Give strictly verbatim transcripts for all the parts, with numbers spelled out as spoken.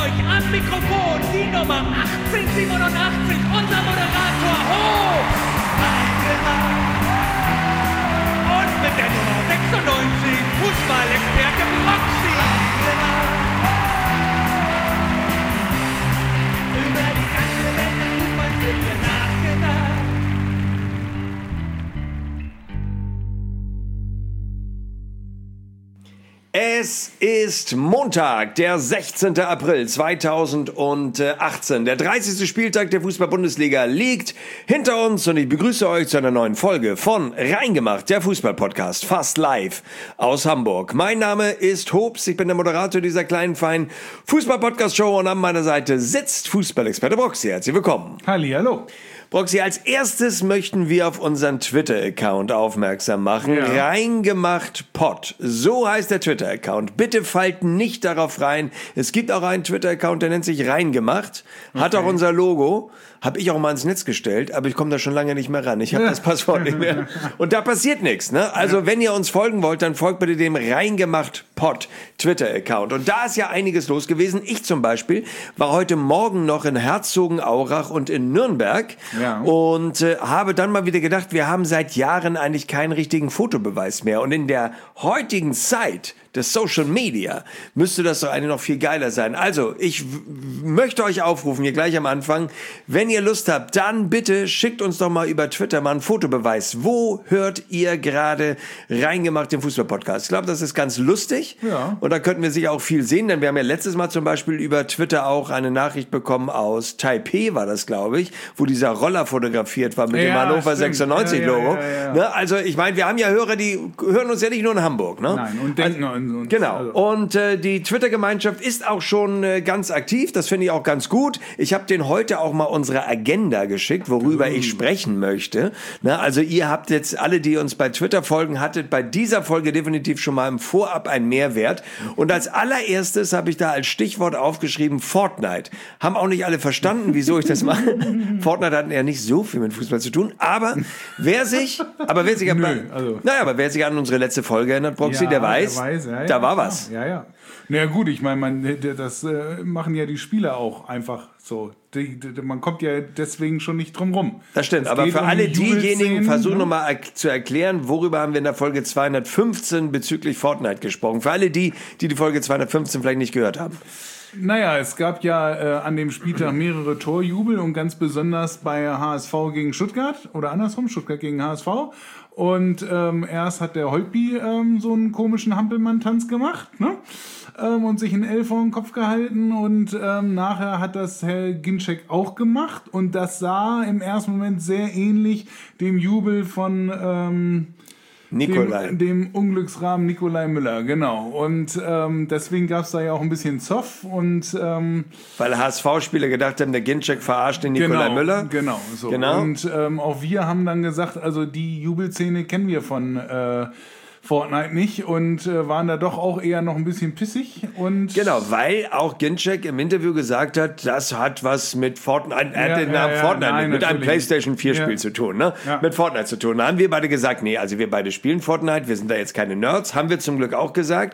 euch am Mikrofon die Nummer achtzehnhundertsiebenundachtzig, unser Moderator Hoch. Und mit der Nummer sechsundneunzig, Fußballexperte Proxy. Über die ganze Welt des Fußballs wird hier nachgedacht. Es ist Montag, der sechzehnten April zweitausendachtzehn. Der dreißigste Spieltag der Fußball-Bundesliga liegt hinter uns und ich begrüße euch zu einer neuen Folge von Reingemacht, der Fußball-Podcast, fast live aus Hamburg. Mein Name ist Hobbs, ich bin der Moderator dieser kleinen, feinen Fußball-Podcast-Show und an meiner Seite sitzt Fußballexperte Broxy. Herzlich willkommen. Hallihallo. Broxy, als erstes möchten wir auf unseren Twitter-Account aufmerksam machen. Ja. Reingemacht Pod. So heißt der Twitter-Account. Bitte fallt nicht darauf rein. Es gibt auch einen Twitter-Account, der nennt sich Reingemacht. Hat okay. auch unser Logo. Habe ich auch mal ins Netz gestellt, aber ich komme da schon lange nicht mehr ran. Ich habe das Passwort nicht mehr. Und da passiert nichts, ne? Also ja. wenn ihr uns folgen wollt, dann folgt bitte dem Reingemacht Pod Twitter-Account. Und da ist ja einiges los gewesen. Ich zum Beispiel war heute Morgen noch in Herzogenaurach und in Nürnberg ja. und äh, habe dann mal wieder gedacht, wir haben seit Jahren eigentlich keinen richtigen Fotobeweis mehr. Und in der heutigen Zeit des Social Media müsste das doch eigentlich noch viel geiler sein. Also, ich w- möchte euch aufrufen, hier gleich am Anfang, wenn ihr Lust habt, dann bitte schickt uns doch mal über Twitter mal einen Fotobeweis. Wo hört ihr gerade Reingemacht den Fußball-Podcast? Ich glaube, das ist ganz lustig. Ja. Und da könnten wir sicher auch viel sehen, denn wir haben ja letztes Mal zum Beispiel über Twitter auch eine Nachricht bekommen aus Taipei, war das, glaube ich, wo dieser Roller fotografiert war mit ja, dem Hannover sechsundneunzig-Logo. Ja, ja, ja, ja. Ne? Also, ich meine, wir haben ja Hörer, die hören uns ja nicht nur in Hamburg. Ne? Nein, und denken also, Und, genau. Also. Und äh, die Twitter-Gemeinschaft ist auch schon äh, ganz aktiv. Das finde ich auch ganz gut. Ich habe denen heute auch mal unsere Agenda geschickt, worüber mm. ich sprechen möchte. Na, also ihr habt jetzt alle, die uns bei Twitter folgen, hattet bei dieser Folge definitiv schon mal im Vorab einen Mehrwert. Und als allererstes habe ich da als Stichwort aufgeschrieben Fortnite. Haben auch nicht alle verstanden, wieso ich das mache. Fortnite hat ja nicht so viel mit Fußball zu tun. Aber wer sich, aber wer sich, Nö, aber, also. naja, aber wer sich an unsere letzte Folge erinnert, Broxy, ja, der weiß, der weiß ja, ja, da war was. Ja, ja. Na ja, gut, ich meine, man, das äh, machen ja die Spieler auch einfach so. Die, die, man kommt ja deswegen schon nicht drum rum. Das stimmt, es aber für um alle die diejenigen, versuchen ne? nochmal er- zu erklären, worüber haben wir in der Folge zweihundertfünfzehn bezüglich Fortnite gesprochen. Für alle die, die die Folge zweihundertfünfzehn vielleicht nicht gehört haben. Naja, es gab ja äh, an dem Spieltag mehrere Torjubel und ganz besonders bei H S V gegen Stuttgart oder andersrum, Stuttgart gegen H S V. Und ähm, erst hat der Holtby ähm, so einen komischen Hampelmann-Tanz gemacht, ne? Ähm, und sich einen L vor den Kopf gehalten und ähm, nachher hat das Herr Ginczek auch gemacht und das sah im ersten Moment sehr ähnlich dem Jubel von ähm, Nikolai. Dem, dem Unglücksrahmen Nikolai Müller, genau. Und ähm, deswegen gab es da ja auch ein bisschen Zoff. Und, ähm, Weil H S V-Spieler gedacht haben, der Ginczek verarscht den Nikolai genau, Müller. Genau, so. Genau. Und ähm, auch wir haben dann gesagt, also die Jubelszene kennen wir von äh, Fortnite nicht und äh, waren da doch auch eher noch ein bisschen pissig. Und Genau, weil auch Ginczek im Interview gesagt hat, das hat was mit Fortnite, er Ja, hat den ja, Namen ja, Fortnite, nein, mit einem natürlich. PlayStation vier Spiel Ja. zu tun, ne? Ja. Mit Fortnite zu tun. Da haben wir beide gesagt, nee, also wir beide spielen Fortnite, wir sind da jetzt keine Nerds, haben wir zum Glück auch gesagt,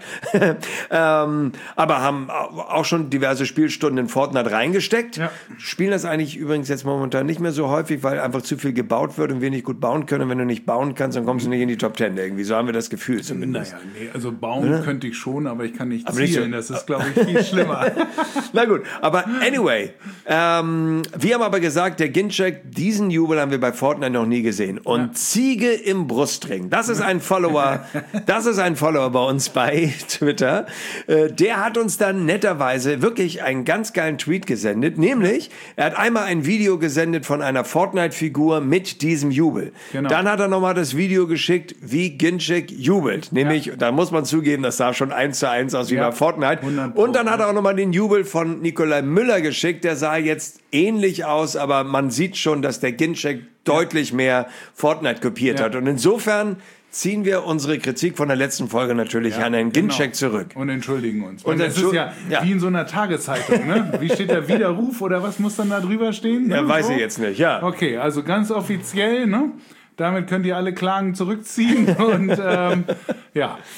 ähm, aber haben auch schon diverse Spielstunden in Fortnite reingesteckt. Ja. Spielen das eigentlich übrigens jetzt momentan nicht mehr so häufig, weil einfach zu viel gebaut wird und wir nicht gut bauen können. Und wenn du nicht bauen kannst, dann kommst du nicht in die Top Ten irgendwie. So haben wir das Gefühl zumindest. Naja, nee, also bauen Oder? könnte ich schon, aber ich kann nicht Aber nicht zielen. so- Das ist, glaube ich, viel schlimmer. Na gut, aber anyway, ähm, wir haben aber gesagt, der Ginczek, diesen Jubel haben wir bei Fortnite noch nie gesehen. Und Ja. Ziege im Brustring, das ist ein Follower, das ist ein Follower bei uns bei Twitter. Äh, der hat uns dann netterweise wirklich einen ganz geilen Tweet gesendet, nämlich, er hat einmal ein Video gesendet von einer Fortnite-Figur mit diesem Jubel. Genau. Dann hat er nochmal das Video geschickt, wie Ginczek jubelt. Nämlich, da muss man zugeben, das sah schon eins zu eins aus wie Ja. bei Fortnite. hundert Pro. Und dann hat er auch nochmal den Jubel von Nikolai Müller geschickt. Der sah jetzt ähnlich aus, aber man sieht schon, dass der Ginczek deutlich mehr Fortnite kopiert Ja. hat. Und insofern ziehen wir unsere Kritik von der letzten Folge natürlich an den Ginczek Genau. zurück. Und entschuldigen uns. Und Und das entschu- ist ja, ja. wie in so einer Tageszeitung, ne? Wie steht der Widerruf oder was muss dann da drüber stehen? Ja, Ne? weiß So? ich jetzt nicht, ja. Okay, also ganz offiziell, ne? Damit könnt ihr alle Klagen zurückziehen und ähm, ja.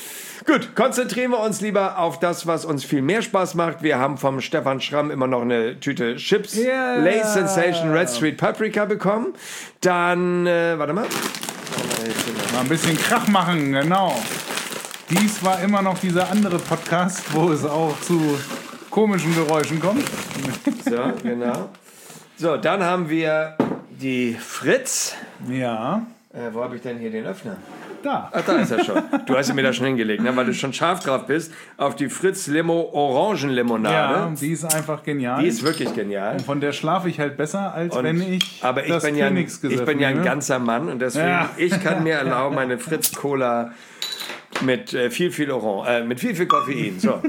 Gut, konzentrieren wir uns lieber auf das, was uns viel mehr Spaß macht. Wir haben vom Stefan Schramm immer noch eine Tüte Chips Yeah. Lay's Sensation Red Street Paprika bekommen. Dann, äh, warte mal. Mal ein bisschen Krach machen, genau. Dies war immer noch dieser andere Podcast, wo es auch zu komischen Geräuschen kommt. So, genau. So, dann haben wir die Fritz. Ja, Äh, wo habe ich denn hier den Öffner? da. Ach, da ist er schon. Du hast ihn mir da schon hingelegt, ne? Weil du schon scharf drauf bist. Auf die Fritz Limo Orangenlimonade. Ja, die ist einfach genial. Die ist wirklich genial. Von der schlafe ich halt besser, als Und, wenn ich aber ich das bin, ja ein, Königsgesöff ich bin ja ein nehme. ganzer Mann und deswegen, Ja. ich kann mir erlauben, meine Fritz Cola mit äh, viel, viel Orange, äh, mit viel, viel Koffein. So.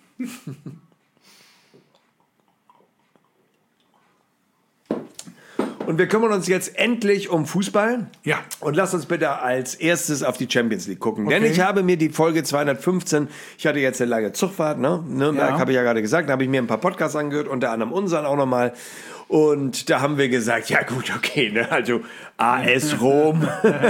Und wir kümmern uns jetzt endlich um Fußball. Ja. Und lass uns bitte als erstes auf die Champions League gucken. Okay. Denn ich habe mir die Folge zweihundertfünfzehn, ich hatte jetzt eine lange Zugfahrt, ne? Nürnberg, Ja. habe ich ja gerade gesagt, da habe ich mir ein paar Podcasts angehört, unter anderem unseren auch nochmal. Und da haben wir gesagt, ja gut, okay, ne? Also A S Rom,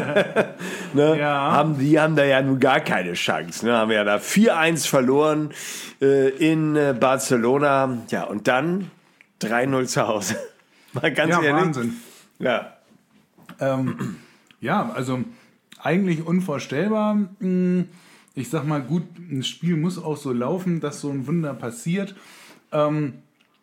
ne? Ja. haben, die haben da ja nun gar keine Chance. Ne? Haben wir ja da vier eins verloren äh, in äh, Barcelona. Ja, und dann drei null zu Hause. Mal ganz Ja, ehrlich. Wahnsinn. Ja. Ähm, ja, also eigentlich unvorstellbar. Ich sag mal, gut, ein Spiel muss auch so laufen, dass so ein Wunder passiert. Ähm,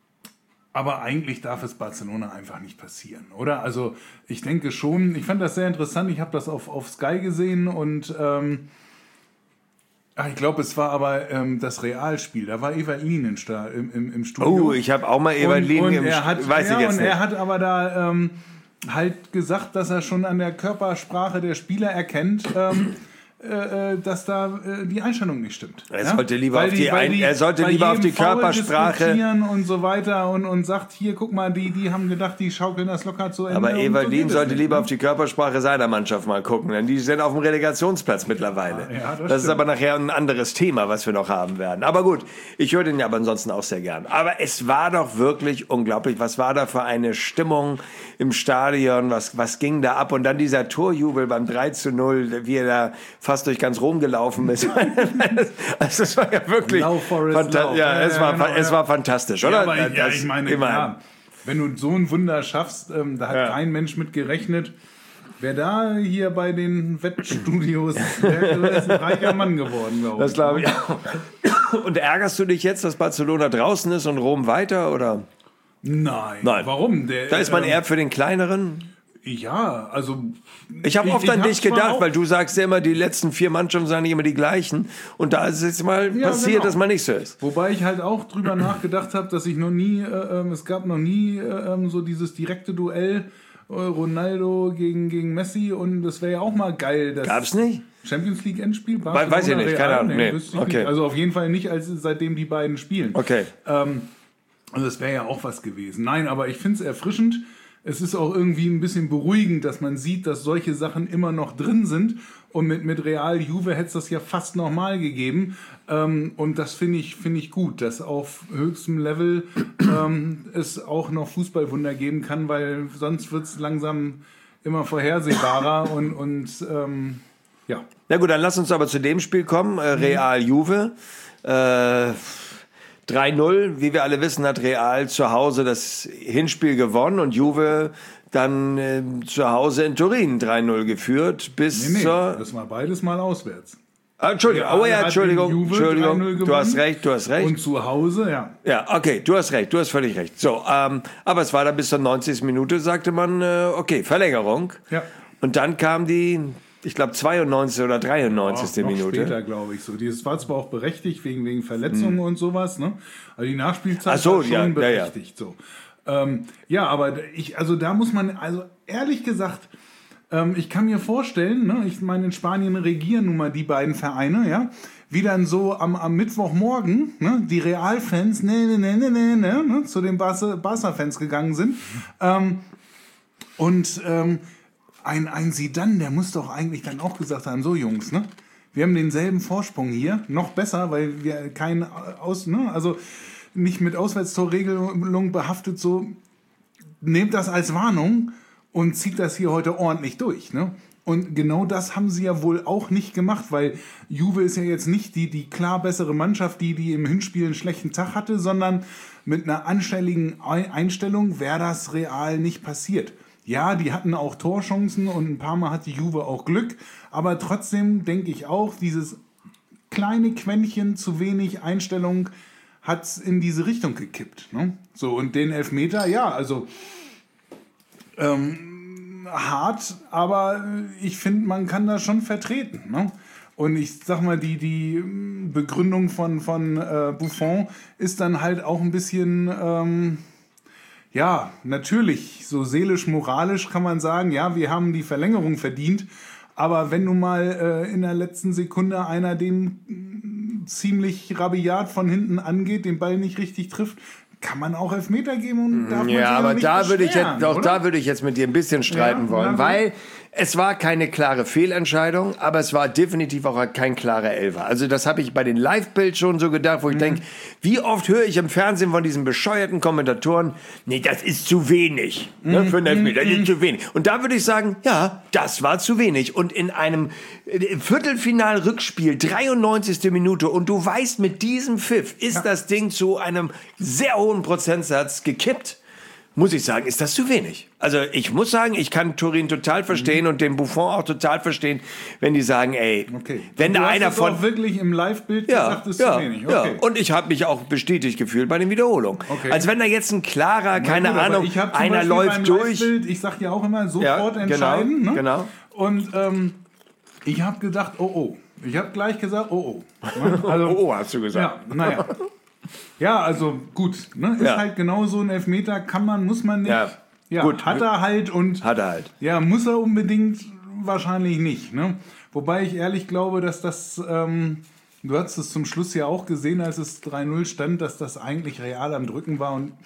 aber eigentlich darf es Barcelona einfach nicht passieren, oder? Also ich denke schon, ich fand das sehr interessant. Ich habe das auf, auf Sky gesehen und ähm, ach, ich glaube, es war aber ähm, das Realspiel. Da war Evalin in Sta- im, im, im Studio. Oh, ich habe auch mal Evalin und, und im er hat, St- weiß ja, ich jetzt und nicht. er hat aber da ähm, halt gesagt, dass er schon an der Körpersprache der Spieler erkennt, ähm, äh, dass da äh, die Einstellung nicht stimmt. Er ja? sollte lieber Weil auf die weil Ein- er sollte bei lieber auf jedem die Foul Körpersprache- diskutieren und so weiter und, und sagt, hier, guck mal, die, die haben gedacht, die schaukeln das locker zu Ende. Aber und so Evalin geht es sollte nicht, lieber ne? auf die Körpersprache seiner Mannschaft mal gucken, denn die sind auf dem Relegationsplatz mittlerweile. Ja, das das ist stimmt. aber nachher ein anderes Thema, was wir noch haben werden. Aber gut, ich höre den ja aber ansonsten auch sehr gern. Aber es war doch wirklich unglaublich. Was war da für eine Stimmung im Stadion? Was, was ging da ab? Und dann dieser Torjubel beim drei zu null, wie er da fast durch ganz Rom gelaufen ist. Also es war ja wirklich Lauf, Forrest, fanta- lauf. ja, Ja, es ja, war, genau, es ja. war fantastisch, oder? Ja, aber ich, ja, Das- ich meine, immerhin. klar, wenn du so ein Wunder schaffst, ähm, da hat Ja. kein Mensch mit gerechnet. Wer da hier bei den Wettstudios, der ist ein reicher Mann geworden, glaube ich. Das glaube ich auch. Und ärgerst du dich jetzt, dass Barcelona draußen ist und Rom weiter, oder? Nein. Nein. Warum? Der, Da ist man ähm, eher für den kleineren. Ja, also. Ich habe ich- oft ich an hab's dich zwar gedacht, auch- weil du sagst ja immer, die letzten vier Mannschaften seien nicht immer die gleichen. Und da ist es jetzt mal Ja, passiert, genau. dass man nicht so ist. Wobei ich halt auch drüber nachgedacht habe, dass ich noch nie, äh, ähm, es gab noch nie äh, ähm, so dieses direkte Duell äh, Ronaldo gegen, gegen Messi und das wäre ja auch mal geil. Das Gab's nicht? Champions League Endspiel? Weiß- weiß ich nicht, Real? keine Ahnung, nee. wüsste ich Okay. nicht. Also auf jeden Fall nicht, als seitdem die beiden spielen. Okay. Ähm, also das wäre ja auch was gewesen. Nein, aber ich finde es erfrischend. Es ist auch irgendwie ein bisschen beruhigend, dass man sieht, dass solche Sachen immer noch drin sind. Und mit, mit Real Juve hätte es das ja fast nochmal gegeben. Ähm, und das finde ich, finde ich gut, dass auf höchstem Level ähm, es auch noch Fußballwunder geben kann, weil sonst wird es langsam immer vorhersehbarer und, und ähm, ja. Na gut, dann lass uns aber zu dem Spiel kommen. Äh, Real Juve. Äh, drei null, wie wir alle wissen, hat Real zu Hause das Hinspiel gewonnen und Juve dann äh, zu Hause in Turin drei null geführt bis Nee, nee, zur... das war beides mal auswärts. Ah, Entschuldigung, Real oh ja, hat Entschuldigung, in Juve Entschuldigung, drei null du hast gewonnen. recht, du hast recht. Und zu Hause, ja. Ja, okay, du hast recht, du hast völlig recht. So, ähm, aber es war dann bis zur neunzigsten Minute, sagte man, äh, okay, Verlängerung. Ja. Und dann kam die, ich glaube, zweiundneunzigste oder dreiundneunzigste Noch Minute. später, glaube ich, so. Das war zwar auch berechtigt, wegen, wegen Verletzungen und sowas, ne? Aber die Nachspielzeit Ach so, war schon ja, ja, ja. berechtigt, so. Ähm, ja, aber ich, also da muss man, also ehrlich gesagt, ähm, ich kann mir vorstellen, ne, ich meine, in Spanien regieren nun mal die beiden Vereine, ja, wie dann so am, am Mittwochmorgen, ne, die Real-Fans, ne, ne, ne, ne, ne, ne, ne, zu den Barca- Barca-Fans gegangen sind. Ähm, und ähm, ein, ein Zidane, der muss doch eigentlich dann auch gesagt haben, so Jungs, ne, wir haben denselben Vorsprung hier, noch besser, weil wir kein Aus, ne, also nicht mit Auswärtstorregelung behaftet, so, nehmt das als Warnung und zieht das hier heute ordentlich durch, ne? Und genau das haben sie ja wohl auch nicht gemacht, weil Juve ist ja jetzt nicht die, die klar bessere Mannschaft, die, die im Hinspiel einen schlechten Tag hatte, sondern mit einer anstelligen Einstellung wäre das real nicht passiert. Ja, die hatten auch Torchancen und ein paar Mal hatte Juve auch Glück, aber trotzdem denke ich auch, dieses kleine Quäntchen zu wenig Einstellung hat's in diese Richtung gekippt. Ne? So, und den Elfmeter, ja, also ähm, hart, aber ich finde, man kann das schon vertreten. Ne? Und ich sag mal, die, die Begründung von, von äh, Buffon ist dann halt auch ein bisschen, ähm, ja, natürlich, so seelisch-moralisch kann man sagen, ja, wir haben die Verlängerung verdient, aber wenn nun mal äh, in der letzten Sekunde einer den mh, ziemlich rabiat von hinten angeht, den Ball nicht richtig trifft, kann man auch Elfmeter geben und darf man ja, sich aber nicht da würde ich jetzt, auch oder? da würde ich jetzt mit dir ein bisschen streiten Ja, wollen, na, weil es war keine klare Fehlentscheidung, aber es war definitiv auch kein klarer Elfer. Also das habe ich bei den Live-Bild schon so gedacht, wo ich mhm. denke, wie oft höre ich im Fernsehen von diesen bescheuerten Kommentatoren, nee, das ist zu wenig mhm. ne, für einen Elfmeter, das ist zu wenig. Und da würde ich sagen, ja, das war zu wenig. Und in einem Viertelfinal-Rückspiel, dreiundneunzigste Minute, und du weißt, mit diesem Pfiff ist ja. das Ding zu einem sehr hohen Prozentsatz gekippt, muss ich sagen, ist das zu wenig. Also ich muss sagen, ich kann Turin total verstehen mhm. und den Buffon auch total verstehen, wenn die sagen, ey, okay. wenn du da hast einer es von... auch wirklich im Live-Bild ja, gesagt, ist ja, zu wenig. Okay. Ja. Und ich habe mich auch bestätigt gefühlt bei den Wiederholungen. Okay. Als wenn da jetzt ein klarer, keine gut, Ahnung, ich einer Beispiel läuft durch. Ich sag ja auch immer, sofort ja, entscheiden. Genau, ne? genau. Und ähm, ich habe gedacht, oh oh. Ich habe gleich gesagt, oh oh. Also, oh oh, hast du gesagt. Ja, naja. Ja, also gut, ne? Ist ja. halt genau so ein Elfmeter, kann man, muss man nicht. Ja, ja gut. Hat er halt und. Hat er halt. Ja, muss er unbedingt wahrscheinlich nicht, ne? Wobei ich ehrlich glaube, dass das, ähm, du hast es zum Schluss ja auch gesehen, als es drei null stand, dass das eigentlich real am Drücken war und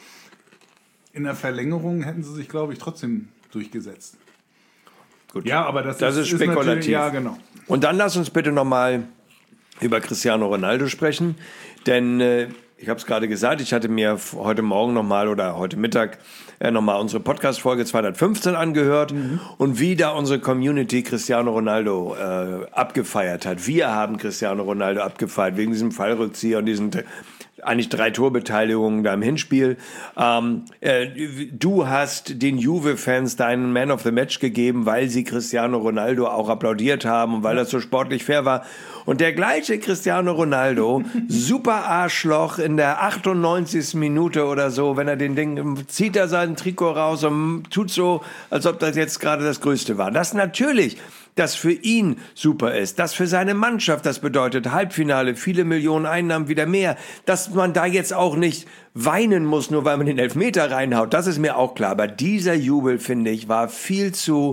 in der Verlängerung hätten sie sich, glaube ich, trotzdem durchgesetzt. Gut. Ja, aber das, das ist, ist spekulativ. Ja, genau. Und dann lass uns bitte nochmal über Cristiano Ronaldo sprechen, denn äh, ich habe es gerade gesagt, ich hatte mir heute Morgen nochmal oder heute Mittag äh, nochmal unsere Podcast-Folge zweihundertfünfzehn angehört mhm. und wie da unsere Community Cristiano Ronaldo äh, abgefeiert hat. Wir haben Cristiano Ronaldo abgefeiert wegen diesem Fallrückzieher und diesen eigentlich drei Torbeteiligungen da im Hinspiel. Ähm, äh, du hast den Juve-Fans deinen Man of the Match gegeben, weil sie Cristiano Ronaldo auch applaudiert haben und weil das so sportlich fair war. Und der gleiche Cristiano Ronaldo, super Arschloch, in der achtundneunzigsten Minute oder so, wenn er den Ding, zieht er sein Trikot raus und tut so, als ob das jetzt gerade das Größte war. Das natürlich, das für ihn super ist, das für seine Mannschaft, das bedeutet Halbfinale, viele Millionen Einnahmen, wieder mehr, dass man da jetzt auch nicht weinen muss, nur weil man den Elfmeter reinhaut, das ist mir auch klar. Aber dieser Jubel, finde ich, war viel zu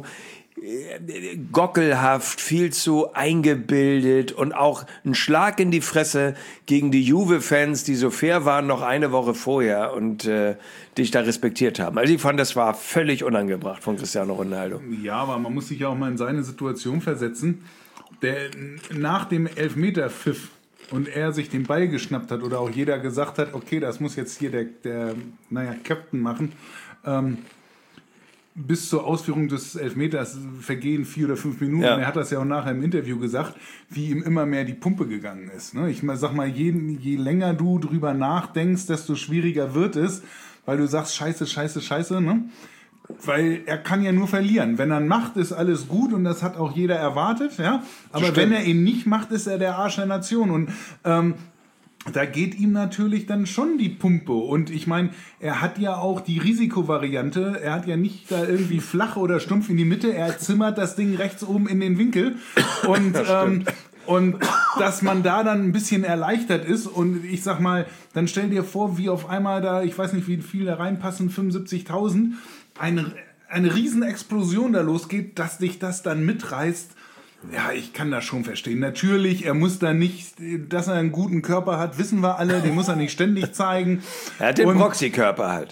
gockelhaft, viel zu eingebildet und auch ein Schlag in die Fresse gegen die Juve-Fans, die so fair waren noch eine Woche vorher und äh, dich da respektiert haben. Also ich fand, das war völlig unangebracht von Cristiano Ronaldo. Ja, aber man muss sich ja auch mal in seine Situation versetzen. Der, nach dem Elfmeter-Pfiff und er sich den Ball geschnappt hat oder auch jeder gesagt hat, okay, das muss jetzt hier der, der naja, Captain machen, ähm, bis zur Ausführung des Elfmeters vergehen vier oder fünf Minuten. Ja. Er hat das ja auch nachher im Interview gesagt, wie ihm immer mehr die Pumpe gegangen ist. Ne? Ich sag mal, je, je länger du drüber nachdenkst, desto schwieriger wird es, weil du sagst, scheiße, scheiße, scheiße. Ne? Weil er kann ja nur verlieren. Wenn er ihn macht, ist alles gut und das hat auch jeder erwartet. Ja? Aber wenn er ihn nicht macht, ist er der Arsch der Nation. Und ähm, da geht ihm natürlich dann schon die Pumpe. Und ich meine, er hat ja auch die Risikovariante. Er hat ja nicht da irgendwie flach oder stumpf in die Mitte. Er zimmert das Ding rechts oben in den Winkel. Und, ähm, und dass man da dann ein bisschen erleichtert ist. Und ich sag mal, dann stell dir vor, wie auf einmal da, ich weiß nicht, wie viel da reinpassen, fünfundsiebzigtausend, eine, eine Riesenexplosion da losgeht, dass dich das dann mitreißt. Ja, ich kann das schon verstehen. Natürlich, er muss da nicht, dass er einen guten Körper hat, wissen wir alle, den muss er nicht ständig zeigen. Er hat den Proxy-Körper halt.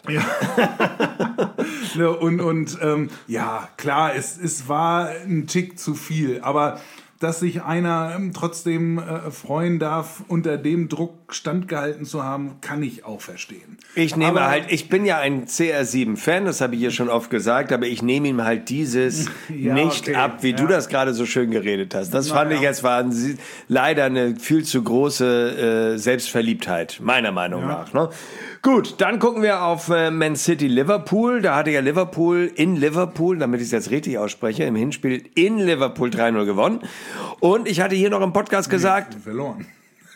Ja. und und ähm, ja, klar, es, es war ein Tick zu viel, aber dass sich einer ähm, trotzdem äh, freuen darf, unter dem Druck standgehalten zu haben, kann ich auch verstehen. Ich nehme aber, halt, ich bin ja ein C R sieben Fan, das habe ich hier schon oft gesagt, aber ich nehme ihm halt dieses ja, nicht okay. ab, wie ja. du das gerade so schön geredet hast. Das Na, fand ja. ich, jetzt war ein, leider eine viel zu große äh, Selbstverliebtheit, meiner Meinung ja. nach. Ne? Gut, dann gucken wir auf äh, Man City Liverpool. Da hatte ja Liverpool in Liverpool, damit ich es jetzt richtig ausspreche, im Hinspiel in Liverpool drei null gewonnen. Und ich hatte hier noch im Podcast gesagt... Nee, verloren.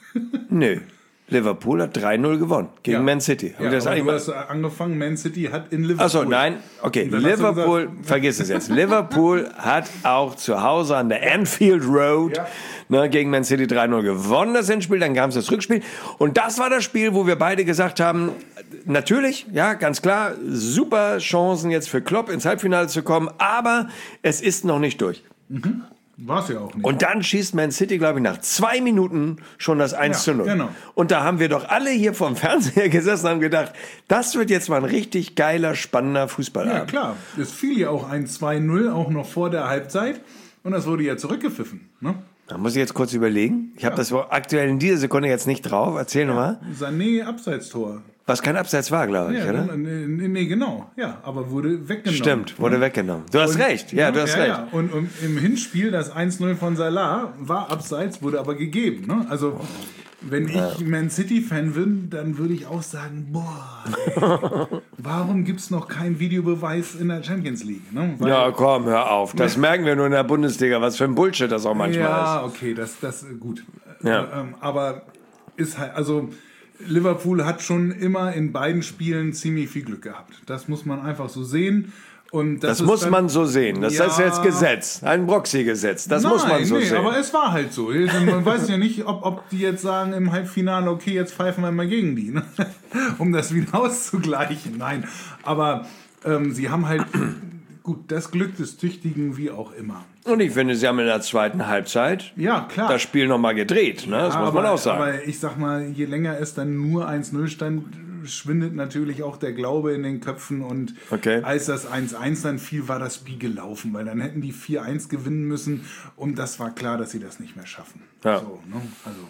Nö. Liverpool hat drei null gewonnen gegen Ja. Man City. Ja, das aber eigentlich du hast angefangen, Man City hat in Liverpool... Achso, nein, okay, Und dann hast du Liverpool, gesagt- vergiss es jetzt, Liverpool hat auch zu Hause an der Anfield Road Ja. ne, gegen Man City drei null gewonnen, das Hinspiel, dann kam es das Rückspiel und das war das Spiel, wo wir beide gesagt haben, natürlich, ja, ganz klar, super Chancen jetzt für Klopp ins Halbfinale zu kommen, aber es ist noch nicht durch. War es ja auch nicht. Und dann schießt Man City, glaube ich, nach zwei Minuten schon das eins zu null. Ja, genau. Und da haben wir doch alle hier vorm Fernseher gesessen und haben gedacht, das wird jetzt mal ein richtig geiler, spannender Fußballabend. Ja, klar. Es fiel ja auch ein zwei null, auch noch vor der Halbzeit. Und das wurde ja zurückgepfiffen. Ne? Da muss ich jetzt kurz überlegen. Ich habe das aktuell in dieser Sekunde jetzt nicht drauf. Erzähl ja. nochmal. Sané, Abseitstor. Was kein Abseits war, glaube ich, Ja, oder? nee, nee, genau. Ja, aber wurde weggenommen. Stimmt, wurde ne? weggenommen. Du hast Und- recht. Ja, du hast ja, recht. Ja. Und, und im Hinspiel, das eins null von Salah, war Abseits, wurde aber gegeben. Ne? Also, wenn ich Man City-Fan bin, dann würde ich auch sagen, boah, ey, warum gibt es noch keinen Videobeweis in der Champions League? Ne? Weil, Ja, komm, hör auf. Das merken wir nur in der Bundesliga, was für ein Bullshit das auch manchmal ja, okay, das, das gut. Ja. Äh, ähm, aber ist halt, also Liverpool hat schon immer in beiden Spielen ziemlich viel Glück gehabt. Das muss man einfach so sehen. Und das Das ist muss dann, man so sehen. Das Ja. ist jetzt Gesetz. Ein Broxy-Gesetz. Das Nein, muss man so nee, sehen. aber es war halt so. Man weiß ja nicht, ob, ob die jetzt sagen im Halbfinale, okay, jetzt pfeifen wir mal gegen die, ne? Um das wieder auszugleichen. Nein, aber ähm, sie haben halt gut das Glück des Tüchtigen, wie auch immer. Und ich finde, sie haben in der zweiten Halbzeit Ja, klar. das Spiel nochmal gedreht. Ne? Das Ja, muss man aber, auch sagen. Aber ich sag mal, je länger es dann nur eins null stand, schwindet natürlich auch der Glaube in den Köpfen. Und Okay. als das eins eins dann fiel, war das Spiel gelaufen, weil dann hätten die vier eins gewinnen müssen. Und das war klar, dass sie das nicht mehr schaffen. Ja. So, ne? Also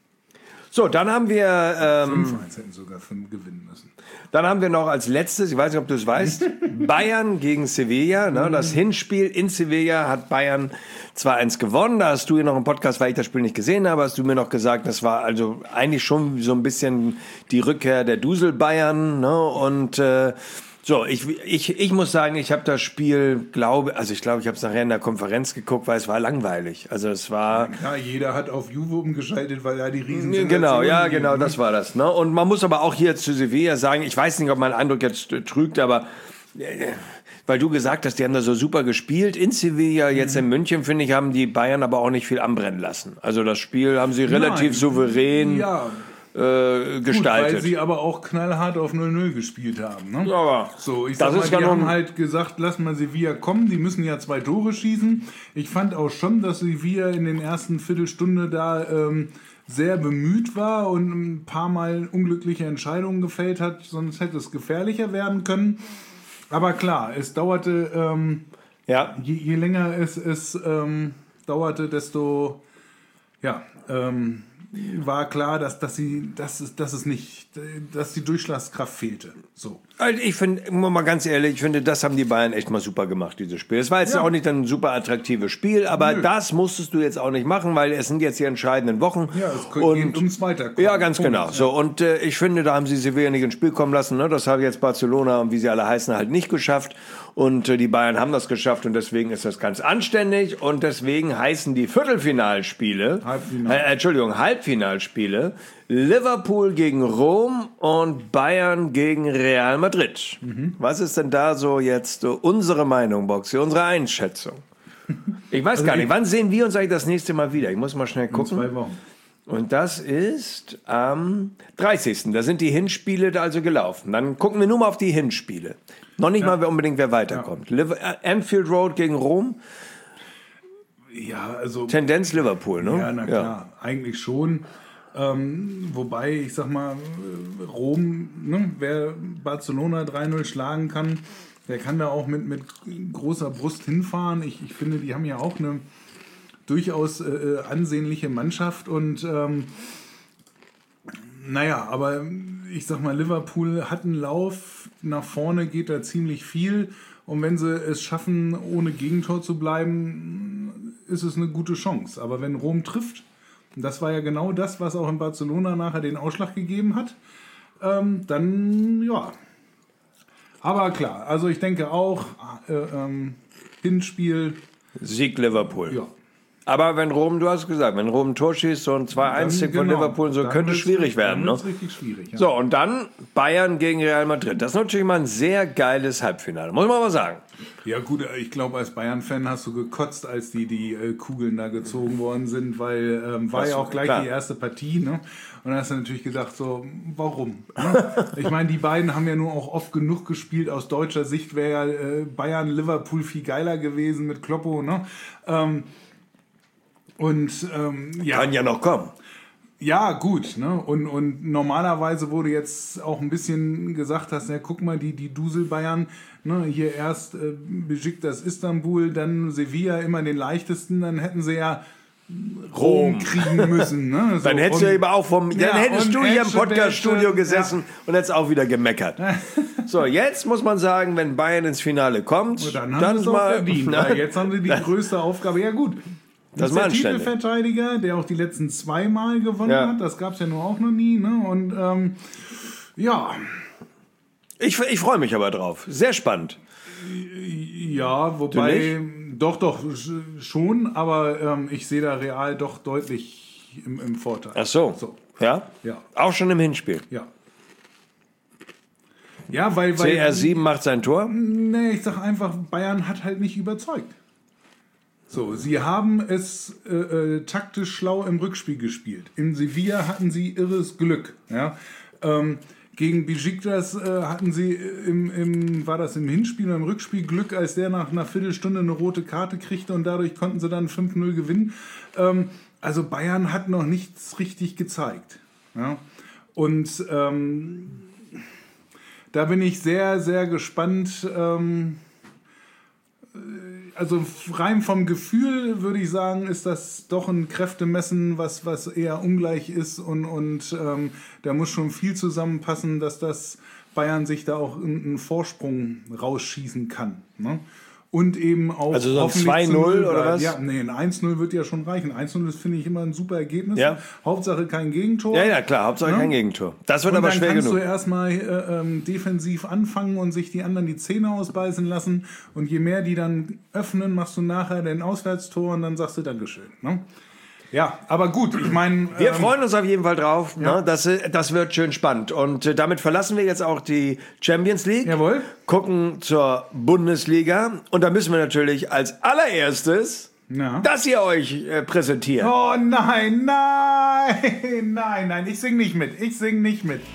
So, dann haben wir ähm, fünf eins hätten sogar fünf gewinnen müssen. dann haben wir noch als letztes, ich weiß nicht, ob du es weißt, Bayern gegen Sevilla. Ne? Das Hinspiel in Sevilla hat Bayern zwei eins gewonnen. Da hast du hier noch im Podcast, weil ich das Spiel nicht gesehen habe, hast du mir noch gesagt, das war also eigentlich schon so ein bisschen die Rückkehr der Dusel Bayern. Ne? Und äh, so, ich, ich, ich muss sagen, ich habe das Spiel, glaube, also ich glaube, ich habe es nachher in der Konferenz geguckt, weil es war langweilig. Also es war... Ja, jeder hat auf Juve umgeschaltet, weil er die riesen Genau, ja, Sensationen genau, gibt, ne? das war das. Ne? Und man muss aber auch hier zu Sevilla sagen, ich weiß nicht, ob mein Eindruck jetzt äh, trügt, aber äh, weil du gesagt hast, die haben da so super gespielt in Sevilla, jetzt in München, finde ich, haben die Bayern aber auch nicht viel anbrennen lassen. Also das Spiel haben sie relativ Nein. souverän Ja, äh, gut, gestaltet. weil sie aber auch knallhart auf null null gespielt haben. Ne? Ja, aber So, ich das sag mal, ist ja die nun- haben halt gesagt, lass mal Sevilla kommen, die müssen ja zwei Tore schießen. Ich fand auch schon, dass Sevilla in den ersten Viertelstunde da ähm, sehr bemüht war und ein paar Mal unglückliche Entscheidungen gefällt hat, sonst hätte es gefährlicher werden können. Aber klar, es dauerte, ähm, ja, je, je länger es, es ähm, dauerte, desto ja, ähm, war klar, dass, dass, sie, dass, es, dass es nicht, dass die Durchschlagskraft fehlte. So. Also ich finde, mal ganz ehrlich, ich finde, das haben die Bayern echt mal super gemacht, dieses Spiel. Es war jetzt Ja. auch nicht ein super attraktives Spiel, aber Nö. das musstest du jetzt auch nicht machen, weil es sind jetzt die entscheidenden Wochen. Ja, es geht und ums Weiterkommen. ja, ganz Punkt. genau. So, und äh, ich finde, da haben sie Sevilla nicht ins Spiel kommen lassen. Ne? Das hat jetzt Barcelona und wie sie alle heißen halt nicht geschafft. Und äh, die Bayern haben das geschafft und deswegen ist das ganz anständig. Und deswegen heißen die Viertelfinalspiele, Halbfinale. äh, Entschuldigung, Halbfinalspiele, Liverpool gegen Rom und Bayern gegen Real Madrid. Was ist denn da so jetzt so unsere Meinung, Boxy, unsere Einschätzung? Ich weiß gar nicht, wann sehen wir uns eigentlich das nächste Mal wieder? Ich muss mal schnell gucken. Zwei Wochen. Und das ist am dreißigsten Da sind die Hinspiele da also gelaufen. Dann gucken wir nur mal auf die Hinspiele. Noch nicht mal unbedingt, wer weiterkommt. Liv- äh, Anfield Road gegen Rom. Ja, also. Tendenz Liverpool, ne? Ja, na klar, eigentlich schon. Ähm, wobei, ich sag mal, äh, Rom, ne, wer Barcelona drei null schlagen kann, der kann da auch mit, mit großer Brust hinfahren. Ich, ich finde, die haben ja auch eine durchaus äh, ansehnliche Mannschaft und ähm, naja, aber ich sag mal, Liverpool hat einen Lauf, nach vorne geht da ziemlich viel und wenn sie es schaffen, ohne Gegentor zu bleiben, ist es eine gute Chance. Aber wenn Rom trifft, und das war ja genau das, was auch in Barcelona nachher den Ausschlag gegeben hat, ähm, dann ja. Aber klar, also ich denke auch, äh, ähm, Hinspiel. Sieg Liverpool. Ja. Aber wenn Rom, du hast gesagt, wenn Rom ein Tor schießt, so ein zwei eins Dann, von genau, Liverpool, so dann könnte es wird's- schwierig werden. Dann Ne? wird's richtig schwierig. Ja. So, und dann Bayern gegen Real Madrid. Das ist natürlich mal ein sehr geiles Halbfinale, muss man mal sagen. Ja gut, ich glaube, als Bayern-Fan hast du gekotzt, als die, die äh, Kugeln da gezogen worden sind, weil ähm, war Das- ja auch gleich klar. die erste Partie, ne? Und dann hast du natürlich gedacht, so, warum? Ne? Ich meine, die beiden haben ja nur auch oft genug gespielt. Aus deutscher Sicht wäre ja äh, Bayern-Liverpool viel geiler gewesen mit Kloppo, ne? Ähm, und ähm, ja. Kann ja noch kommen. Ja, gut, ne? Und, und normalerweise wurde jetzt auch ein bisschen gesagt, dass, ja, guck mal, die, die Dusel-Bayern, ne, hier erst äh, Besiktas Istanbul, dann Sevilla immer den leichtesten, dann hätten sie ja Rom kriegen müssen, ne? So, Dann hättest du und- eben auch vom, dann Ja, hättest und du hier im Elche, Podcast-Studio Belche, gesessen ja. und hättest auch wieder gemeckert. So, jetzt muss man sagen, wenn Bayern ins Finale kommt, Dann haben sie es auch mal, verdient, na, weil jetzt haben sie die größte Aufgabe. Ja gut, Das ist war der anständig. Titelverteidiger, der auch die letzten zweimal gewonnen Ja. hat, das gab es ja nur auch noch nie, ne? Und ähm, ja, ich, ich freue mich aber drauf. Sehr spannend. ja, wobei, doch, doch, sch- schon, aber ähm, ich sehe da Real doch deutlich im, im Vorteil. Ach so. So. Ja? Ja. Auch schon im Hinspiel. Ja. Ja, weil, weil C R sieben macht sein Tor. Nee, ich sag einfach, Bayern hat halt nicht überzeugt. So, sie haben es äh, äh, taktisch schlau im Rückspiel gespielt. In Sevilla hatten sie irres Glück. Ja? Ähm, gegen Besiktas äh, hatten sie im, im, war das im Hinspiel oder im Rückspiel Glück, als der nach einer Viertelstunde eine rote Karte kriegte und dadurch konnten sie dann fünf null gewinnen. Ähm, also Bayern hat noch nichts richtig gezeigt. Ja? Und ähm, da bin ich sehr, sehr gespannt. Ähm, also rein vom Gefühl würde ich sagen, ist das doch ein Kräftemessen, was, was eher ungleich ist. Und, und ähm, da muss schon viel zusammenpassen, dass das Bayern sich da auch einen Vorsprung rausschießen kann. Ne? Und eben auch Also so ein hoffentlich zwei zu null null oder bleiben. was? Ja, nee, ein eins null wird ja schon reichen. eins null ist, finde ich, immer ein super Ergebnis. Ja. Hauptsache kein Gegentor. Ja, ja, klar. Hauptsache Ja. kein Gegentor. Das wird Und aber dann schwer kannst genug. du erstmal äh, ähm, defensiv anfangen und sich die anderen die Zähne ausbeißen lassen. Und je mehr die dann öffnen, machst du nachher den Auswärtstor und dann sagst du Dankeschön. Ne? Ja, aber gut, ich meine... Wir ähm, freuen uns auf jeden Fall drauf. Ne? Das, äh, das wird schön spannend. Und äh, damit verlassen wir jetzt auch die Champions League. Jawohl. Gucken zur Bundesliga. Und da müssen wir natürlich als allererstes Ja. das hier euch äh, präsentieren. Oh nein, nein, nein, nein, ich sing nicht mit, ich sing nicht mit.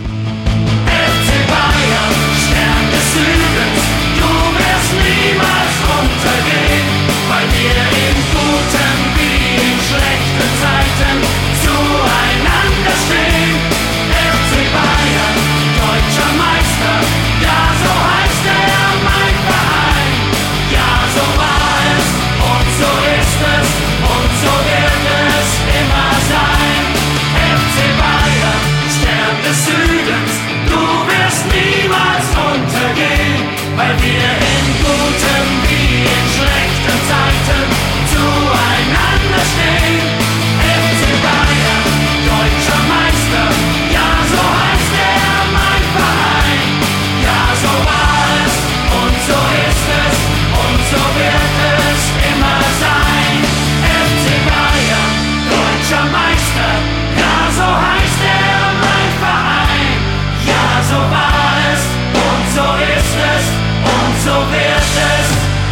F C Bayern, Stern des Südens, du wirst niemals untergehen, weil wir in guten wie in schlechten Zeiten zueinander stehen. F C Bayern, deutscher Meister, ja so heißt er, mein Verein. Ja, so war es und so ist es und so wird es immer sein. F C Bayern, Stern des Südens, du wirst niemals untergehen, weil wir in guten wie in schlechten Zeiten zueinander stehen. F C Bayern, deutscher Meister, ja so heißt er, mein Verein. Ja, so war es und so ist es und so wird es immer sein. F C Bayern, deutscher Meister, ja so heißt er, mein Verein. Ja, so war es und so ist es und so wird es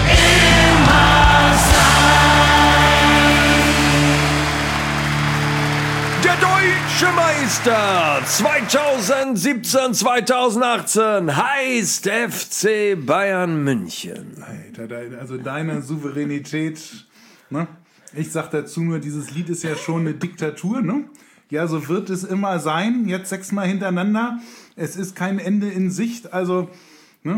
immer sein. Der deutsche Meister zweitausendsiebzehn zweitausendachtzehn heißt F C Bayern München. Alter, dein- also deine Souveränität, ne? Ich sag dazu nur, dieses Lied ist ja schon eine Diktatur, ne? Ja, so wird es immer sein, jetzt sechsmal hintereinander. Es ist kein Ende in Sicht, also ne?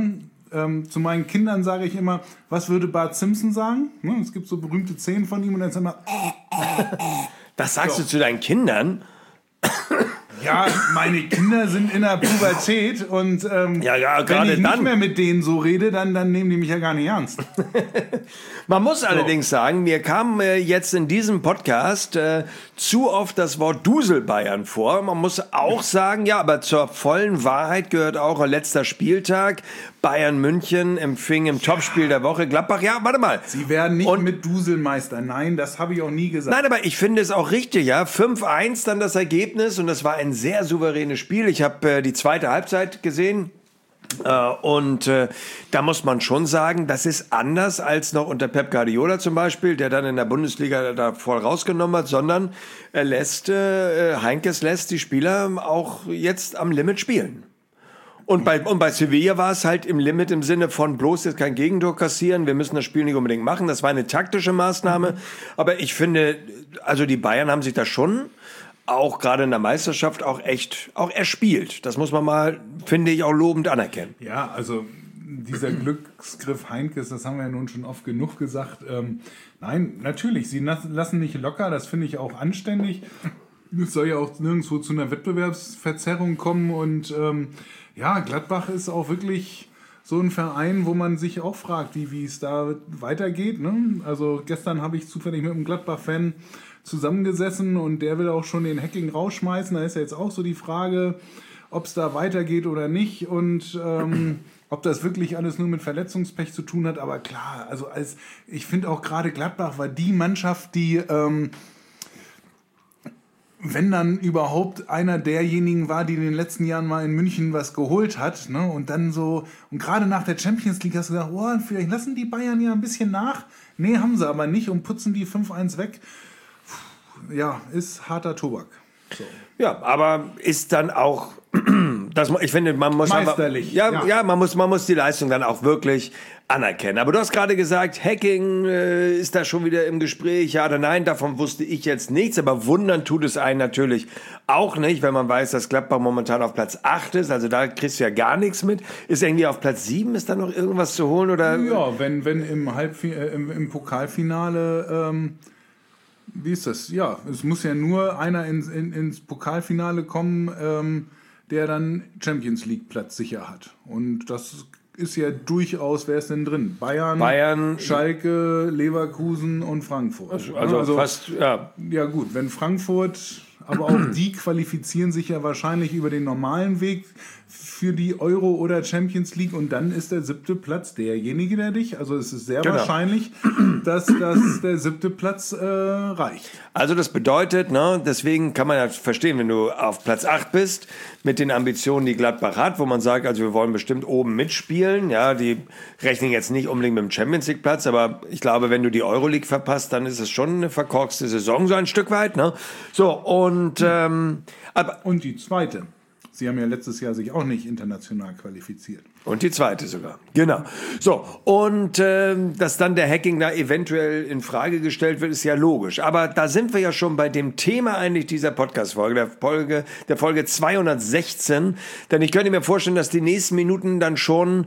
Ähm, zu meinen Kindern sage ich immer, was würde Bart Simpson sagen? Ne, es gibt so berühmte Szenen von ihm und dann ist immer... Das sagst So. du zu deinen Kindern? Ja, meine Kinder sind in der Pubertät und ähm, Ja, ja, wenn gerade ich nicht dann. mehr mit denen so rede, dann, dann nehmen die mich ja gar nicht ernst. Man muss allerdings sagen, mir kam äh, jetzt in diesem Podcast äh, zu oft das Wort Duselbayern vor. Man muss auch sagen, ja, aber zur vollen Wahrheit gehört auch letzter Spieltag. Bayern München empfing im Topspiel der Woche Gladbach. Ja, warte mal. Sie werden nicht Und- mit Duselmeister. Nein, das habe ich auch nie gesagt. Nein, aber ich finde es auch richtig, ja. fünf eins dann das Ergebnis und das war ein sehr souveränes Spiel. Ich habe äh, die zweite Halbzeit gesehen. Äh, und äh, da muss man schon sagen, das ist anders als noch unter Pep Guardiola zum Beispiel, der dann in der Bundesliga da voll rausgenommen hat, sondern er lässt, äh, Heinkes lässt die Spieler auch jetzt am Limit spielen. Und bei, und bei Sevilla war es halt im Limit im Sinne von bloß jetzt kein Gegentor kassieren, wir müssen das Spiel nicht unbedingt machen. Das war eine taktische Maßnahme. Aber ich finde, also die Bayern haben sich da schon auch gerade in der Meisterschaft auch echt auch erspielt. Das muss man mal, finde ich, auch lobend anerkennen. Ja, also dieser Glücksgriff Heinkes, das haben wir ja nun schon oft genug gesagt. Ähm, nein, natürlich, sie lassen nicht locker, das finde ich auch anständig. Es soll ja auch nirgendwo zu einer Wettbewerbsverzerrung kommen und ähm, ja, Gladbach ist auch wirklich so ein Verein, wo man sich auch fragt, wie, wie es da weitergeht. Ne? Also gestern habe ich zufällig mit einem Gladbach-Fan zusammengesessen und der will auch schon den Hacking rausschmeißen. Da ist ja jetzt auch so die Frage, ob es da weitergeht oder nicht und ähm, ob das wirklich alles nur mit Verletzungspech zu tun hat. Aber klar, also als ich finde auch gerade Gladbach war die Mannschaft, die ähm, wenn dann überhaupt einer derjenigen war, die in den letzten Jahren mal in München was geholt hat, ne, und dann so, und gerade nach der Champions League hast du gedacht, oh, vielleicht lassen die Bayern ja ein bisschen nach. Nee, haben sie aber nicht und putzen die fünf eins weg. Puh, ja, ist harter Tobak. So. Ja, aber ist dann auch, das, ich finde, man muss Meisterlich, Aber, ja, ja. ja, man muss, man muss die Leistung dann auch wirklich anerkennen. Aber du hast gerade gesagt, Hacking äh, ist da schon wieder im Gespräch, ja oder nein, davon wusste ich jetzt nichts, aber wundern tut es einen natürlich auch nicht, wenn man weiß, dass Gladbach momentan auf Platz acht ist, also da kriegst du ja gar nichts mit. Ist irgendwie auf Platz sieben, ist da noch irgendwas zu holen? Oder? Ja, wenn, wenn im, Halbfi äh, im, im Pokalfinale, ähm, wie ist das? Ja, es muss ja nur einer ins, in, ins Pokalfinale kommen, ähm, der dann Champions League Platz sicher hat. Und das ist ja durchaus, wer ist denn drin? Bayern, Bayern, Schalke, Leverkusen und Frankfurt. Also, also fast, ja. Ja gut, wenn Frankfurt, aber auch die qualifizieren sich ja wahrscheinlich über den normalen Weg für die Euro- oder Champions League und dann ist der siebte Platz derjenige, der dich, also es ist sehr Genau. wahrscheinlich, dass, dass der siebte Platz äh, reicht. Also das bedeutet, ne, deswegen kann man ja verstehen, wenn du auf Platz acht bist, mit den Ambitionen, die Gladbach hat, wo man sagt, also wir wollen bestimmt oben mitspielen, ja, die rechnen jetzt nicht unbedingt mit dem Champions League Platz, aber ich glaube, wenn du die Euroleague verpasst, dann ist es schon eine verkorkste Saison, so ein Stück weit, ne. So, und, ähm, aber, Und die zweite. Sie haben ja letztes Jahr sich auch nicht international qualifiziert. und die zweite sogar. Genau. So, und ähm, dass dann der Hacking da eventuell in Frage gestellt wird, ist ja logisch. Aber da sind wir ja schon bei dem Thema eigentlich dieser Podcast-Folge, der Folge, der Folge zweihundertsechzehn. Denn ich könnte mir vorstellen, dass die nächsten Minuten dann schon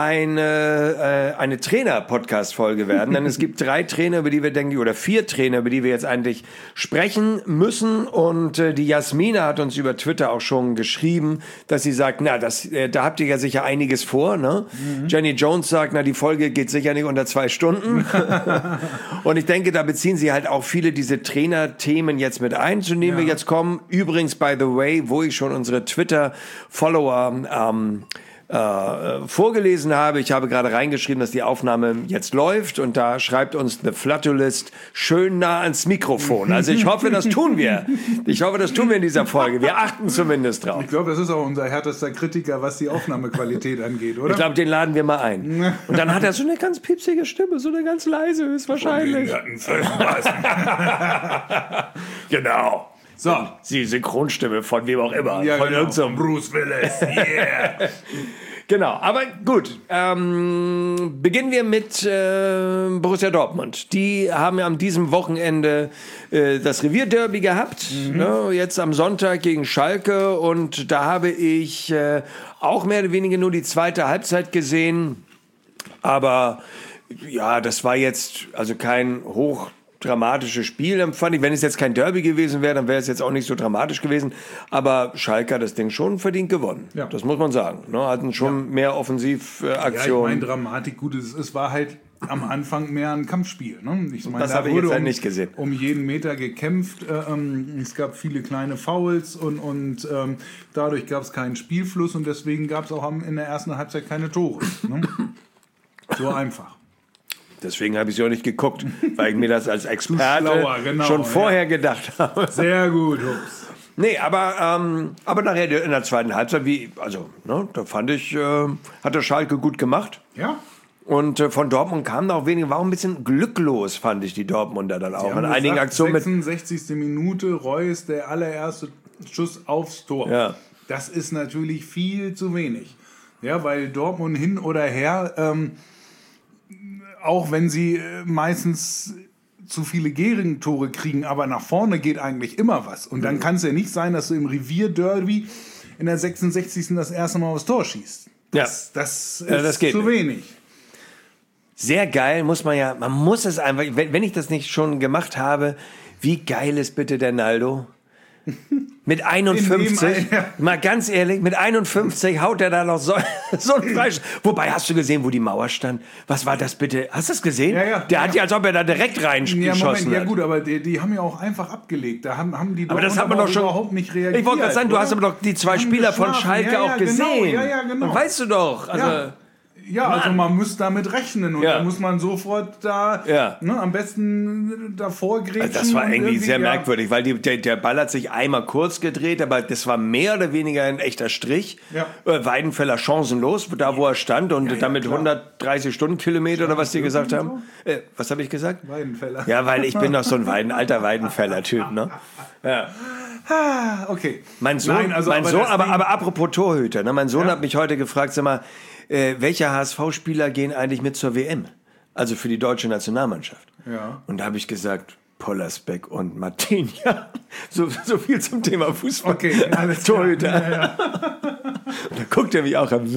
eine, äh, eine Trainer-Podcast-Folge werden. Denn es gibt drei Trainer, über die wir denken, oder vier Trainer, über die wir jetzt eigentlich sprechen müssen. Und äh, die Jasmina hat uns über Twitter auch schon geschrieben, dass sie sagt, na, das, äh, da habt ihr ja sicher einiges vor, ne? Mhm. Jenny Jones sagt, na, die Folge geht sicher nicht unter zwei Stunden. Und ich denke, da beziehen sie halt auch viele diese Trainer-Themen jetzt mit ein, zu denen Ja. wir jetzt kommen. Übrigens, by the way, wo ich schon unsere Twitter-Follower ähm, äh, vorgelesen habe. Ich habe gerade reingeschrieben, dass die Aufnahme jetzt läuft und da schreibt uns The Flatulist schön nah ans Mikrofon. Also ich hoffe, das tun wir. Ich hoffe, das tun wir in dieser Folge. Wir achten zumindest drauf. Ich glaube, das ist auch unser härtester Kritiker, was die Aufnahmequalität angeht, oder? Ich glaube, den laden wir mal ein. Und dann hat er so eine ganz piepsige Stimme, so eine ganz leise ist wahrscheinlich. Genau. So. Die Synchronstimme von wem auch immer. Ja, von genau. irgendeinem Bruce Willis. Yeah. Genau, aber gut. Ähm, beginnen wir mit äh, Borussia Dortmund. Die haben ja an diesem Wochenende äh, das Revierderby gehabt. Mhm. Ne, jetzt am Sonntag gegen Schalke. Und da habe ich äh, auch mehr oder weniger nur die zweite Halbzeit gesehen. Aber ja, das war jetzt also kein hochdramatisches Spiel, empfand ich. Wenn es jetzt kein Derby gewesen wäre, dann wäre es jetzt auch nicht so dramatisch gewesen. Aber Schalke hat das Ding schon verdient gewonnen. Ja. Das muss man sagen. Ne? Hatten schon ja. mehr Offensivaktionen. Ja, ich meine, Dramatik, gut, es, es war halt am Anfang mehr ein Kampfspiel. Ne? Ich meine, das da habe ich jetzt wurde halt um, nicht gesehen. um jeden Meter gekämpft. Äh, ähm, es gab viele kleine Fouls und, und ähm, dadurch gab es keinen Spielfluss und deswegen gab es auch am, in der ersten Halbzeit keine Tore. Ne? So einfach. Deswegen habe ich sie auch nicht geguckt, weil ich mir das als Experte schlauer, genau, schon vorher ja. gedacht habe. Sehr gut, Hups. Nee, aber, ähm, aber nachher in der zweiten Halbzeit, wie, also, ne, da fand ich, äh, hat der Schalke gut gemacht. Ja. Und äh, von Dortmund kamen da auch wenige, war auch ein bisschen glücklos, fand ich die Dortmunder dann auch. In einigen Aktionen mit sechsundsechzigste Minute, Reus, der allererste Schuss aufs Tor. Ja. Das ist natürlich viel zu wenig. Ja, weil Dortmund hin oder her, ähm, auch wenn sie äh, meistens zu viele Gegentore kriegen, aber nach vorne geht eigentlich immer was. Und dann kann es ja nicht sein, dass du im Revierderby in der sechsundsechzigsten das erste Mal aufs Tor schießt. Das, ja. das ist ja, das geht zu nicht. wenig. Sehr geil, muss man ja, man muss es einfach, wenn, wenn ich das nicht schon gemacht habe, wie geil ist bitte der Naldo? Mit einundfünfzig, mal ganz ehrlich, mit einundfünfzig haut er da noch so, so ein Fleisch. Wobei, hast du gesehen, wo die Mauer stand? Was war das bitte? Hast du es gesehen? Ja, ja, der ja. hat ja, als ob er da direkt reingeschossen ja, Moment, hat. Ja gut, aber die, die haben ja auch einfach abgelegt. Da haben, haben die aber das hat man doch schon überhaupt nicht reagiert. Ich wollte gerade sagen, du hast aber doch die zwei Spieler von Schalke ja, ja, auch gesehen. Genau, ja, ja, genau. Und weißt du doch. Also, ja. Ja, Mann. Also man muss damit rechnen und ja. da muss man sofort da, ja. ne, am besten davor grätschen. Also das war irgendwie, irgendwie sehr ja. merkwürdig, weil die, der, der Ball hat sich einmal kurz gedreht, aber das war mehr oder weniger ein echter Strich. Ja. Äh, Weidenfeller chancenlos, da wo er stand und ja, ja, damit klar. hundertdreißig Stundenkilometer oder was die gesagt haben. Äh, was habe ich gesagt? Weidenfeller. Ja, weil ich bin doch so ein Weiden, alter Weidenfeller-Typ, ne? Ja. Ah, okay. Mein Sohn, Nein, also mein aber, Sohn aber, aber apropos Torhüter, ne? Mein Sohn ja. hat mich heute gefragt, sag mal, äh, welche H S V-Spieler gehen eigentlich mit zur W M? Also für die deutsche Nationalmannschaft. Ja. Und da habe ich gesagt, Pollersbeck und Martinia. So, so viel zum Thema Fußball. Okay, alles Torhüter. Ja, ja. Und da guckt er mich auch an.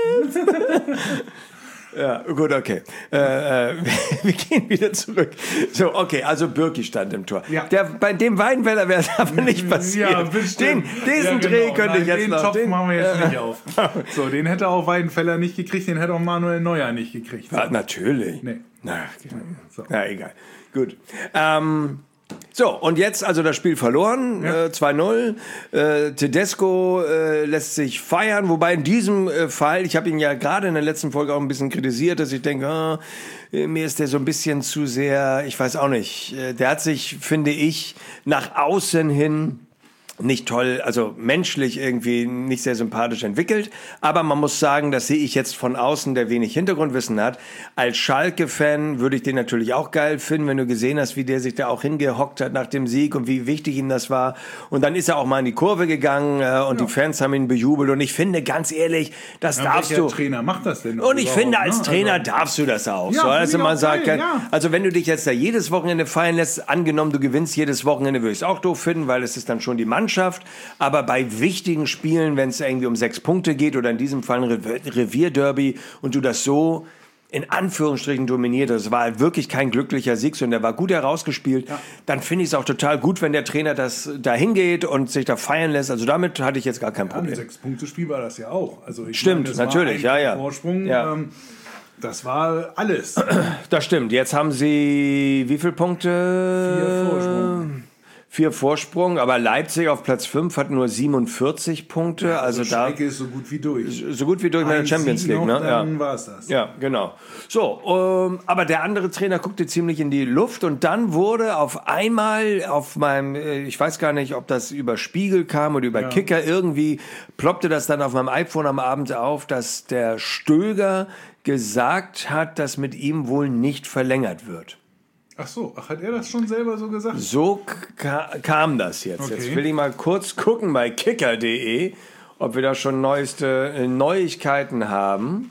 Ja, gut, okay. Äh, äh, wir gehen wieder zurück. So, okay, also Birki stand im Tor. Ja. Der, bei dem Weinfeller wäre es aber nicht passiert. Ja, bestimmt. Den, diesen ja, genau. Dreh könnte Nein, ich jetzt den noch... Topf Den machen wir jetzt nicht auf. So, den hätte auch Weidenfeller nicht gekriegt, den hätte auch Manuel Neuer nicht gekriegt. So. Ja, natürlich. Nee. Na, so. Na, egal. Gut. Ähm... So, und jetzt also das Spiel verloren, ja. äh, zwei null. Äh, Tedesco äh, lässt sich feiern, wobei in diesem äh, Fall, ich habe ihn ja gerade in der letzten Folge auch ein bisschen kritisiert, dass ich denke, oh, mir ist der so ein bisschen zu sehr, ich weiß auch nicht, äh, der hat sich, finde ich, nach außen hin nicht toll, also menschlich irgendwie nicht sehr sympathisch entwickelt. Aber man muss sagen, das sehe ich jetzt von außen, der wenig Hintergrundwissen hat. Als Schalke-Fan würde ich den natürlich auch geil finden, wenn du gesehen hast, wie der sich da auch hingehockt hat nach dem Sieg und wie wichtig ihm das war. Und dann ist er auch mal in die Kurve gegangen äh, und ja. die Fans haben ihn bejubelt. Und ich finde, ganz ehrlich, das ja, darfst du. Welcher Trainer macht das denn? Und ich finde, als ne? Trainer also, darfst du das auch. Ja, so, also man sagt, geil, ja. also wenn du dich jetzt da jedes Wochenende feiern lässt, angenommen, du gewinnst jedes Wochenende, würde ich es auch doof finden, weil es ist dann schon die Mannschaft. Aber bei wichtigen Spielen, wenn es irgendwie um sechs Punkte geht oder in diesem Fall ein Revierderby und du das so in Anführungsstrichen dominiert, das war halt wirklich kein glücklicher Sieg, sondern der war gut herausgespielt, ja. dann finde ich es auch total gut, wenn der Trainer das da hingeht und sich da feiern lässt. Also damit hatte ich jetzt gar kein Problem. Ja, ein Sechs-Punkte-Spiel war das ja auch. Also ich stimmt, meine, das natürlich, war ein ja, ja. Vorsprung, ja. Ähm, das war alles. Das stimmt. Jetzt haben sie wie viele Punkte? Vier Vorsprung. Vier Vorsprung, aber Leipzig auf Platz fünf hat nur siebenundvierzig Punkte. Ja, also, also Schalke da ist so gut wie durch. So gut wie durch mit der Champions Sieg League, noch, ne? Dann ja. war's das. Ja, genau. So, ähm, aber der andere Trainer guckte ziemlich in die Luft und dann wurde auf einmal auf meinem, äh, ich weiß gar nicht, ob das über Spiegel kam oder über ja. Kicker, irgendwie ploppte das dann auf meinem iPhone am Abend auf, dass der Stöger gesagt hat, dass mit ihm wohl nicht verlängert wird. Ach so, ach, hat er das schon selber so gesagt? So ka- kam das jetzt. Okay. Jetzt will ich mal kurz gucken bei kicker punkt de, ob wir da schon neueste äh, Neuigkeiten haben.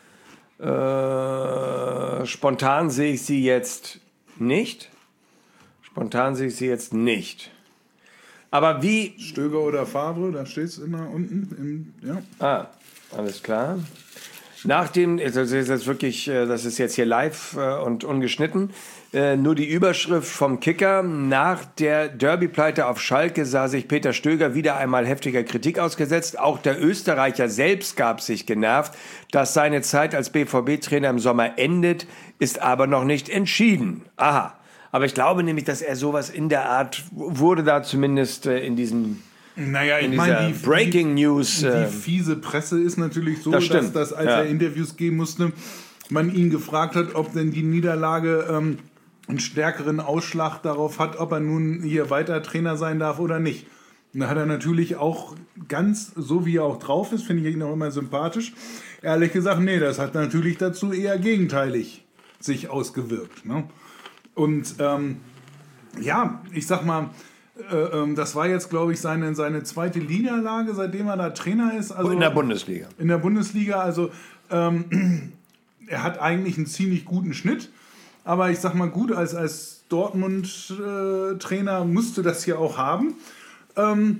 Äh, spontan sehe ich sie jetzt nicht. Spontan sehe ich sie jetzt nicht. Aber wie... Stöger oder Favre, da steht es immer unten. Im, ja. Ah, alles klar. Nach dem, das ist jetzt wirklich, das ist jetzt hier live und ungeschnitten, nur die Überschrift vom Kicker. Nach der Derby-Pleite auf Schalke sah sich Peter Stöger wieder einmal heftiger Kritik ausgesetzt. Auch der Österreicher selbst gab sich genervt. Dass seine Zeit als B V B-Trainer im Sommer endet, ist aber noch nicht entschieden. Aha. Aber ich glaube nämlich, dass er sowas in der Art wurde da zumindest in diesem Naja, ich in meine, die Breaking die, News. Die Äh, fiese Presse ist natürlich so, das dass, dass als ja. er Interviews geben musste, man ihn gefragt hat, ob denn die Niederlage ähm, einen stärkeren Ausschlag darauf hat, ob er nun hier weiter Trainer sein darf oder nicht. Und da hat er natürlich auch ganz, so wie er auch drauf ist, finde ich ihn auch immer sympathisch, ehrlich gesagt, nee, das hat natürlich dazu eher gegenteilig sich ausgewirkt. Ne? Und ähm, ja, ich sag mal, äh, ähm, das war jetzt, glaube ich, seine, seine zweite Niederlage, seitdem er da Trainer ist. Also in der Bundesliga. In der Bundesliga, also ähm, er hat eigentlich einen ziemlich guten Schnitt. Aber ich sag mal, gut, als, als Dortmund-Trainer äh, musste das hier auch haben. Ähm,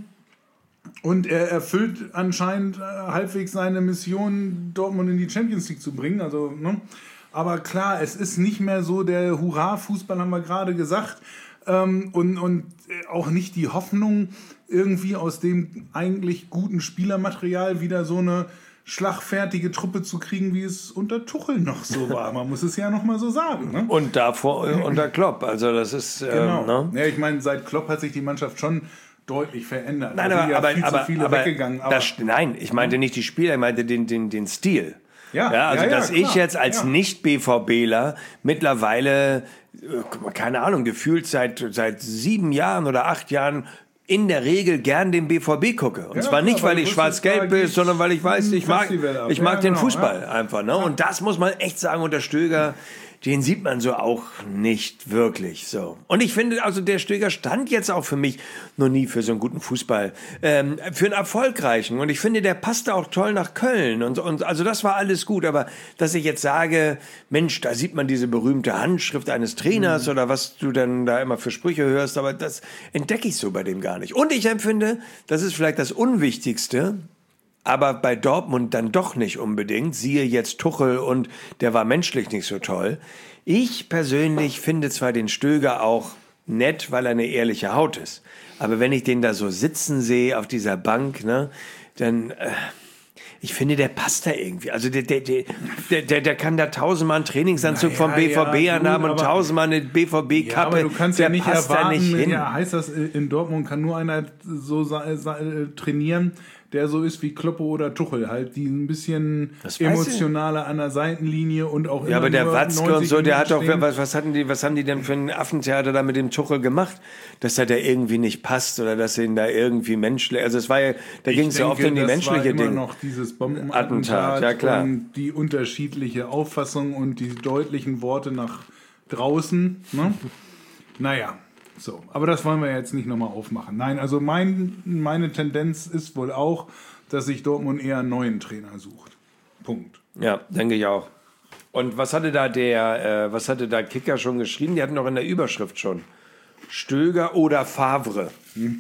und er erfüllt anscheinend äh, halbwegs seine Mission, Dortmund in die Champions League zu bringen. Also, ne? Aber klar, es ist nicht mehr so der Hurra-Fußball, haben wir gerade gesagt. Ähm, und, und auch nicht die Hoffnung, irgendwie aus dem eigentlich guten Spielermaterial wieder so eine schlagfertige Truppe zu kriegen, wie es unter Tuchel noch so war. Man muss es ja noch mal so sagen. Ne? Und davor äh, unter Klopp. Also das ist ähm, genau. Ne? Ja, ich meine, seit Klopp hat sich die Mannschaft schon deutlich verändert. Nein, da aber, sind ja aber, viel aber, zu viele aber weggegangen. Aber das, nein, ich meinte nicht die Spieler, ich meinte den, den, den Stil. Ja, ja, also ja, ja, dass klar. ich jetzt als Ja. Nicht-B V Bler mittlerweile, äh, keine Ahnung, gefühlt seit, seit sieben Jahren oder acht Jahren in der Regel gern den B V B gucke. Und Ja, zwar nicht, klar, weil weil ich du schwarz-gelb wusstest, bin, da geht's sondern weil ich weiß, ich ein mag, Festival ab. ich mag Ja, den genau, Fußball ja. einfach. Ne? Und das muss man echt sagen, unter Stöger, den sieht man so auch nicht wirklich so. Und ich finde, also der Stöger stand jetzt auch für mich noch nie für so einen guten Fußball, ähm, für einen erfolgreichen. Und ich finde, der passte auch toll nach Köln. Und, und also das war alles gut. Aber dass ich jetzt sage, Mensch, da sieht man diese berühmte Handschrift eines Trainers mhm. oder was du dann da immer für Sprüche hörst, aber das entdecke ich so bei dem gar nicht. Und ich empfinde, das ist vielleicht das Unwichtigste, aber bei Dortmund dann doch nicht unbedingt. Siehe jetzt Tuchel und der war menschlich nicht so toll. Ich persönlich finde zwar den Stöger auch nett, weil er eine ehrliche Haut ist. Aber wenn ich den da so sitzen sehe auf dieser Bank, ne, dann... Äh, ich finde, der passt da irgendwie. Also der, der, der, der, der kann da tausendmal einen Trainingsanzug naja, vom B V B ja, anhaben gut, und tausendmal eine B V B-Kappe. Ja, aber du kannst der ja nicht passt erwarten, da nicht hin. Ja, heißt das, in Dortmund kann nur einer so trainieren, der so ist wie Kloppe oder Tuchel, halt, die ein bisschen emotionaler an der Seitenlinie und auch immer Ja, aber der nur Watzke und so, der hat doch, stehen. was, was hatten die, was haben die denn für ein Affentheater da mit dem Tuchel gemacht, dass er da irgendwie nicht passt oder dass ihn da irgendwie menschlich, also es war ja, da ging es ja oft um die menschliche Dinge. Dinge. Immer noch dieses Bombenattentat ja klar. und die unterschiedliche Auffassung und die deutlichen Worte nach draußen, ne? Naja. So, aber das wollen wir jetzt nicht nochmal aufmachen. Nein, also mein, meine Tendenz ist wohl auch, dass sich Dortmund eher einen neuen Trainer sucht. Punkt. Ja, denke ich auch. Und was hatte da der, äh, was hatte da Kicker schon geschrieben? Die hatten noch in der Überschrift schon. Stöger oder Favre. Hm.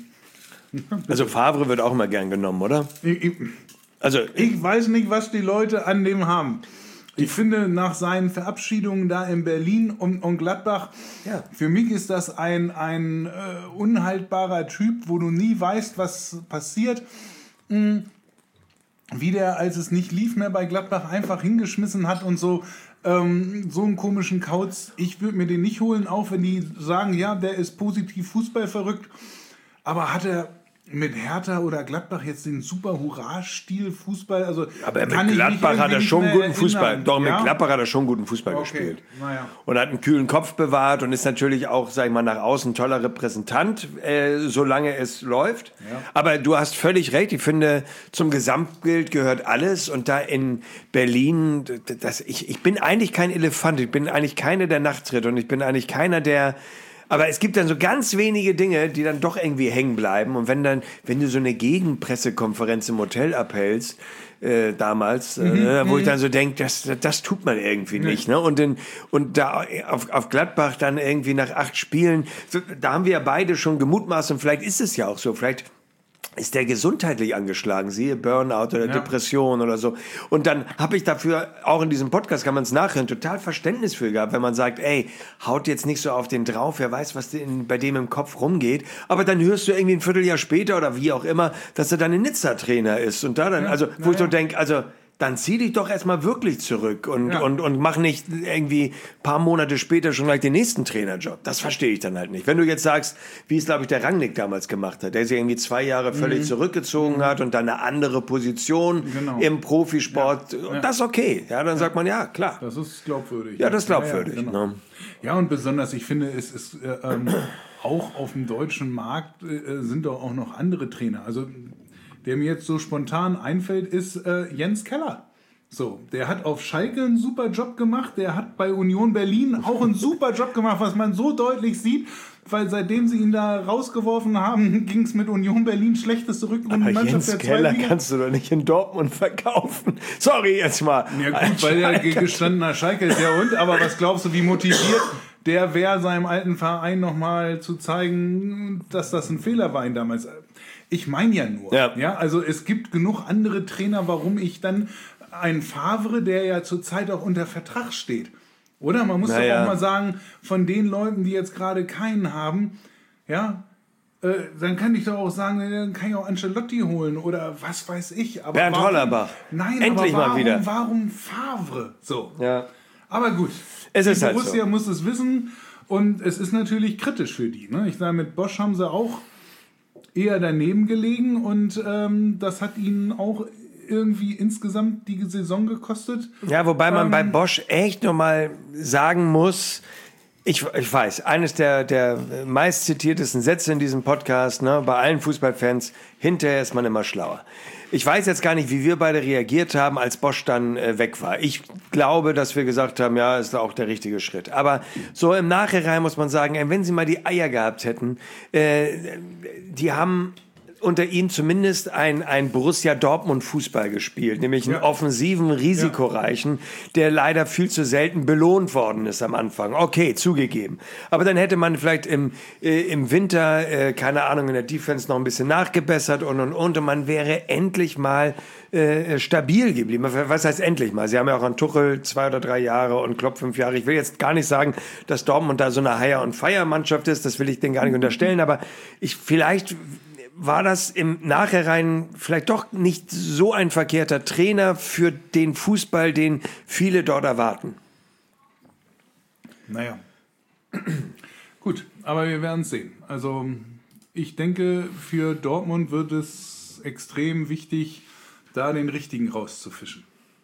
Also Favre wird auch immer gern genommen, oder? Ich, ich, also ich weiß nicht, was die Leute an dem haben. Ich finde, nach seinen Verabschiedungen da in Berlin und, und Gladbach, ja. für mich ist das ein, ein äh, unhaltbarer Typ, wo du nie weißt, was passiert. Hm. Wie der, als es nicht lief mehr bei Gladbach, einfach hingeschmissen hat und so, ähm, so einen komischen Kauz. Ich würde mir den nicht holen, auch wenn die sagen, ja, der ist positiv Fußball verrückt. Aber hat er mit Hertha oder Gladbach jetzt den super Hurra-Stil Fußball? Also, aber mit kann Gladbach hat er schon guten erinnern. Fußball. Doch, mit ja? Gladbach hat er schon guten Fußball okay. gespielt. Naja. Und hat einen kühlen Kopf bewahrt und ist natürlich auch, sag ich mal, nach außen ein toller Repräsentant, äh, solange es läuft. Ja. Aber du hast völlig recht. Ich finde, zum Gesamtbild gehört alles. Und da in Berlin, das, ich, ich bin eigentlich kein Elefant. Ich bin eigentlich keiner, der nachtritt. Und ich bin eigentlich keiner, der... Aber es gibt dann so ganz wenige Dinge, die dann doch irgendwie hängen bleiben. Und wenn dann, wenn du so eine Gegenpressekonferenz im Hotel abhältst, äh, damals, mhm, äh, wo ich dann so denke, das, das tut man irgendwie nee. nicht. Ne? Und, in, und da auf, auf Gladbach dann irgendwie nach acht Spielen, so, da haben wir ja beide schon gemutmaßt und vielleicht ist es ja auch so, vielleicht ist der gesundheitlich angeschlagen, siehe Burnout oder Ja. Depression oder so. Und dann habe ich dafür, auch in diesem Podcast kann man es nachhören, total Verständnis für gehabt, wenn man sagt, ey, haut jetzt nicht so auf den drauf, wer weiß, was in, bei dem im Kopf rumgeht. Aber dann hörst du irgendwie ein Vierteljahr später oder wie auch immer, dass er dann ein Nizza-Trainer ist. Und da dann, Ja, also, wo ich ja. so denke, also, dann zieh dich doch erstmal wirklich zurück und, Ja. und, und mach nicht irgendwie ein paar Monate später schon gleich den nächsten Trainerjob. Das verstehe ich dann halt nicht. Wenn du jetzt sagst, wie es, glaube ich, der Rangnick damals gemacht hat, der sich irgendwie zwei Jahre völlig zurückgezogen hat und dann eine andere Position Genau. im Profisport, und das ist okay. Ja, dann sagt man, ja, klar. Das ist glaubwürdig. Ja, das ist glaubwürdig. Ja, ja, genau. Ne? Ja, und besonders, ich finde, es ist äh, ähm, auch auf dem deutschen Markt äh, sind doch auch noch andere Trainer. Also, der mir jetzt so spontan einfällt, ist äh, Jens Keller. So, der hat auf Schalke einen super Job gemacht, der hat bei Union Berlin auch einen super Job gemacht, was man so deutlich sieht, weil seitdem sie ihn da rausgeworfen haben, ging es mit Union Berlin schlechteste Aber Rückrundenmannschaft Jens der Keller zweiten Liga. kannst du doch nicht in Dortmund verkaufen. Sorry, jetzt mal. Ja gut, weil er gestandener Schalke ist, ja und, aber was glaubst du, wie motiviert der wäre, seinem alten Verein nochmal zu zeigen, dass das ein Fehler war ihn damals. Ich meine ja nur, Ja. ja, also es gibt genug andere Trainer, warum ich dann einen Favre, der ja zurzeit auch unter Vertrag steht, oder? Man muss Naja. doch auch mal sagen, von den Leuten, die jetzt gerade keinen haben, ja, äh, dann kann ich doch auch sagen, dann kann ich auch Ancelotti holen oder was weiß ich. Aber Bernd warum, Hollerbach. Nein, Endlich aber mal warum, wieder. warum Favre? So. Ja. Aber gut, Es ist die halt Borussia so. muss es wissen und es ist natürlich kritisch für die. Ne? Ich sage, mit Bosch haben sie auch eher daneben gelegen und ähm, das hat ihnen auch irgendwie insgesamt die Saison gekostet. Ja, wobei man Ähm, bei Bosch echt nochmal sagen muss, ich, ich weiß, eines der, der meist zitiertesten Sätze in diesem Podcast, ne, bei allen Fußballfans, hinterher ist man immer schlauer. Ich weiß jetzt gar nicht, wie wir beide reagiert haben, als Bosch dann äh, weg war. Ich glaube, dass wir gesagt haben, ja, ist auch der richtige Schritt. Aber so im Nachhinein muss man sagen, ey, wenn sie mal die Eier gehabt hätten, äh, die haben unter ihnen zumindest ein, ein Borussia Dortmund Fußball gespielt, nämlich einen Ja. offensiven, risikoreichen, der leider viel zu selten belohnt worden ist am Anfang. Okay, zugegeben. Aber dann hätte man vielleicht im, äh, im Winter, äh, keine Ahnung, in der Defense noch ein bisschen nachgebessert und, und, und, und man wäre endlich mal äh, stabil geblieben. Was heißt endlich mal? Sie haben ja auch an Tuchel zwei oder drei Jahre und Klopp fünf Jahre. Ich will jetzt gar nicht sagen, dass Dortmund da so eine Hire-and-Fire-Mannschaft ist, das will ich denen gar nicht unterstellen, aber ich vielleicht war das im Nachhinein vielleicht doch nicht so ein verkehrter Trainer für den Fußball, den viele dort erwarten. Naja. Gut, aber wir werden es sehen. Also ich denke, für Dortmund wird es extrem wichtig, da den richtigen rauszufischen.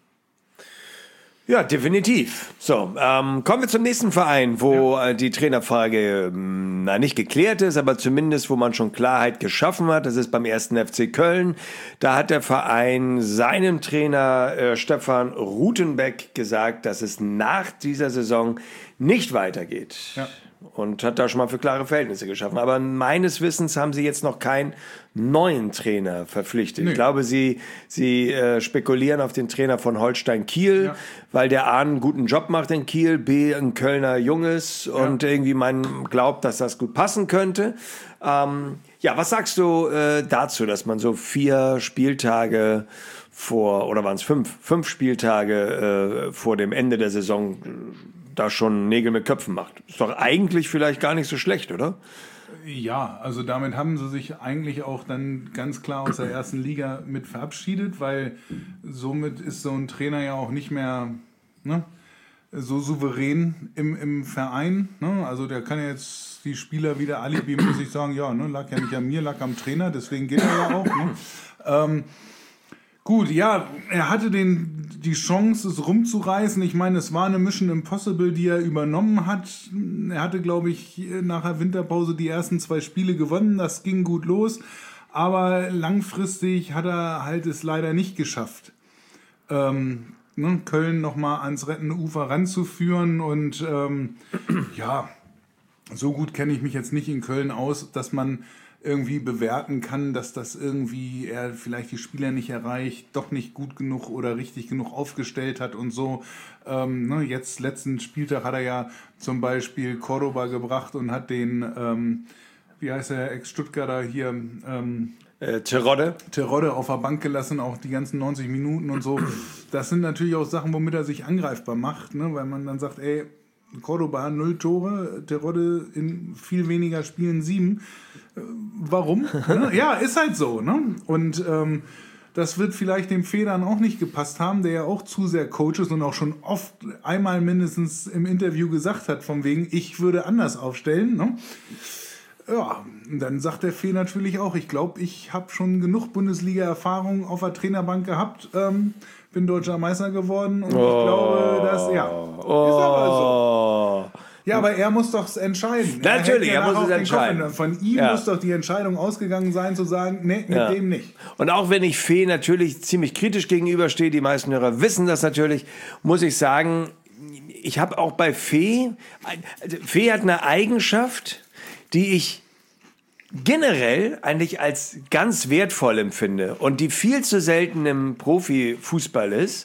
Ja, definitiv. So, ähm, kommen wir zum nächsten Verein, wo äh, die Trainerfrage ähm, na, nicht geklärt ist, aber zumindest, wo man schon Klarheit geschaffen hat. Das ist beim ersten F C Köln. Da hat der Verein seinem Trainer äh, Stefan Rutenbeck gesagt, dass es nach dieser Saison nicht weitergeht. Ja. Und hat da schon mal für klare Verhältnisse geschaffen. Aber meines Wissens haben sie jetzt noch keinen neuen Trainer verpflichtet. Nee. Ich glaube, sie, sie äh, spekulieren auf den Trainer von Holstein Kiel, Ja. weil der A einen guten Job macht in Kiel, B ein Kölner Junges und irgendwie man glaubt, dass das gut passen könnte. Ähm, ja, was sagst du äh, dazu, dass man so vier Spieltage vor, oder waren es fünf, fünf Spieltage äh, vor dem Ende der Saison äh, da schon Nägel mit Köpfen macht? Ist doch eigentlich vielleicht gar nicht so schlecht, oder? Ja, also damit haben sie sich eigentlich auch dann ganz klar aus der ersten Liga mit verabschiedet, weil somit ist so ein Trainer ja auch nicht mehr ne, so souverän im, im Verein. Ne? Also der kann ja jetzt die Spieler wieder alibimäßig sagen, ja, ne, lag ja nicht an mir, lag am Trainer, deswegen geht er ja auch. Ne? Ähm, Gut, ja, er hatte den, die Chance, es rumzureißen. Ich meine, es war eine Mission Impossible, die er übernommen hat. Er hatte, glaube ich, nach der Winterpause die ersten zwei Spiele gewonnen. Das ging gut los. Aber langfristig hat er halt es leider nicht geschafft, ähm, ne, Köln nochmal ans rettende Ufer ranzuführen. Und ähm, ja, so gut kenne ich mich jetzt nicht in Köln aus, dass man irgendwie bewerten kann, dass das irgendwie er vielleicht die Spieler nicht erreicht, doch nicht gut genug oder richtig genug aufgestellt hat und so. Ähm, ne, jetzt letzten Spieltag hat er ja zum Beispiel Cordoba gebracht und hat den, ähm, wie heißt der Ex-Stuttgarter hier, ähm, äh, Terodde. Terodde auf der Bank gelassen, auch die ganzen neunzig Minuten und so. Das sind natürlich auch Sachen, womit er sich angreifbar macht, ne? Weil man dann sagt, ey, Cordoba null Tore, Terodde in viel weniger Spielen sieben. Äh, warum? Ne? Ja, ist halt so. Ne? Und ähm, das wird vielleicht dem Federn auch nicht gepasst haben, der ja auch zu sehr Coach ist und auch schon oft einmal mindestens im Interview gesagt hat, von wegen, ich würde anders aufstellen. Ne? Ja, und dann sagt der Fee natürlich auch, ich glaube, ich habe schon genug Bundesliga-Erfahrung auf der Trainerbank gehabt, ähm, bin deutscher Meister geworden und oh. ich glaube, dass, ja, oh. ist aber so. Ja, aber er muss doch entscheiden. Natürlich, er, er muss es entscheiden. Von ihm ja. muss doch die Entscheidung ausgegangen sein, zu sagen, nee, mit ja. dem nicht. Und auch wenn ich Fee natürlich ziemlich kritisch gegenüberstehe, die meisten Hörer wissen das natürlich, muss ich sagen, ich habe auch bei Fee, also Fee hat eine Eigenschaft, die ich generell eigentlich als ganz wertvoll empfinde und die viel zu selten im Profifußball ist.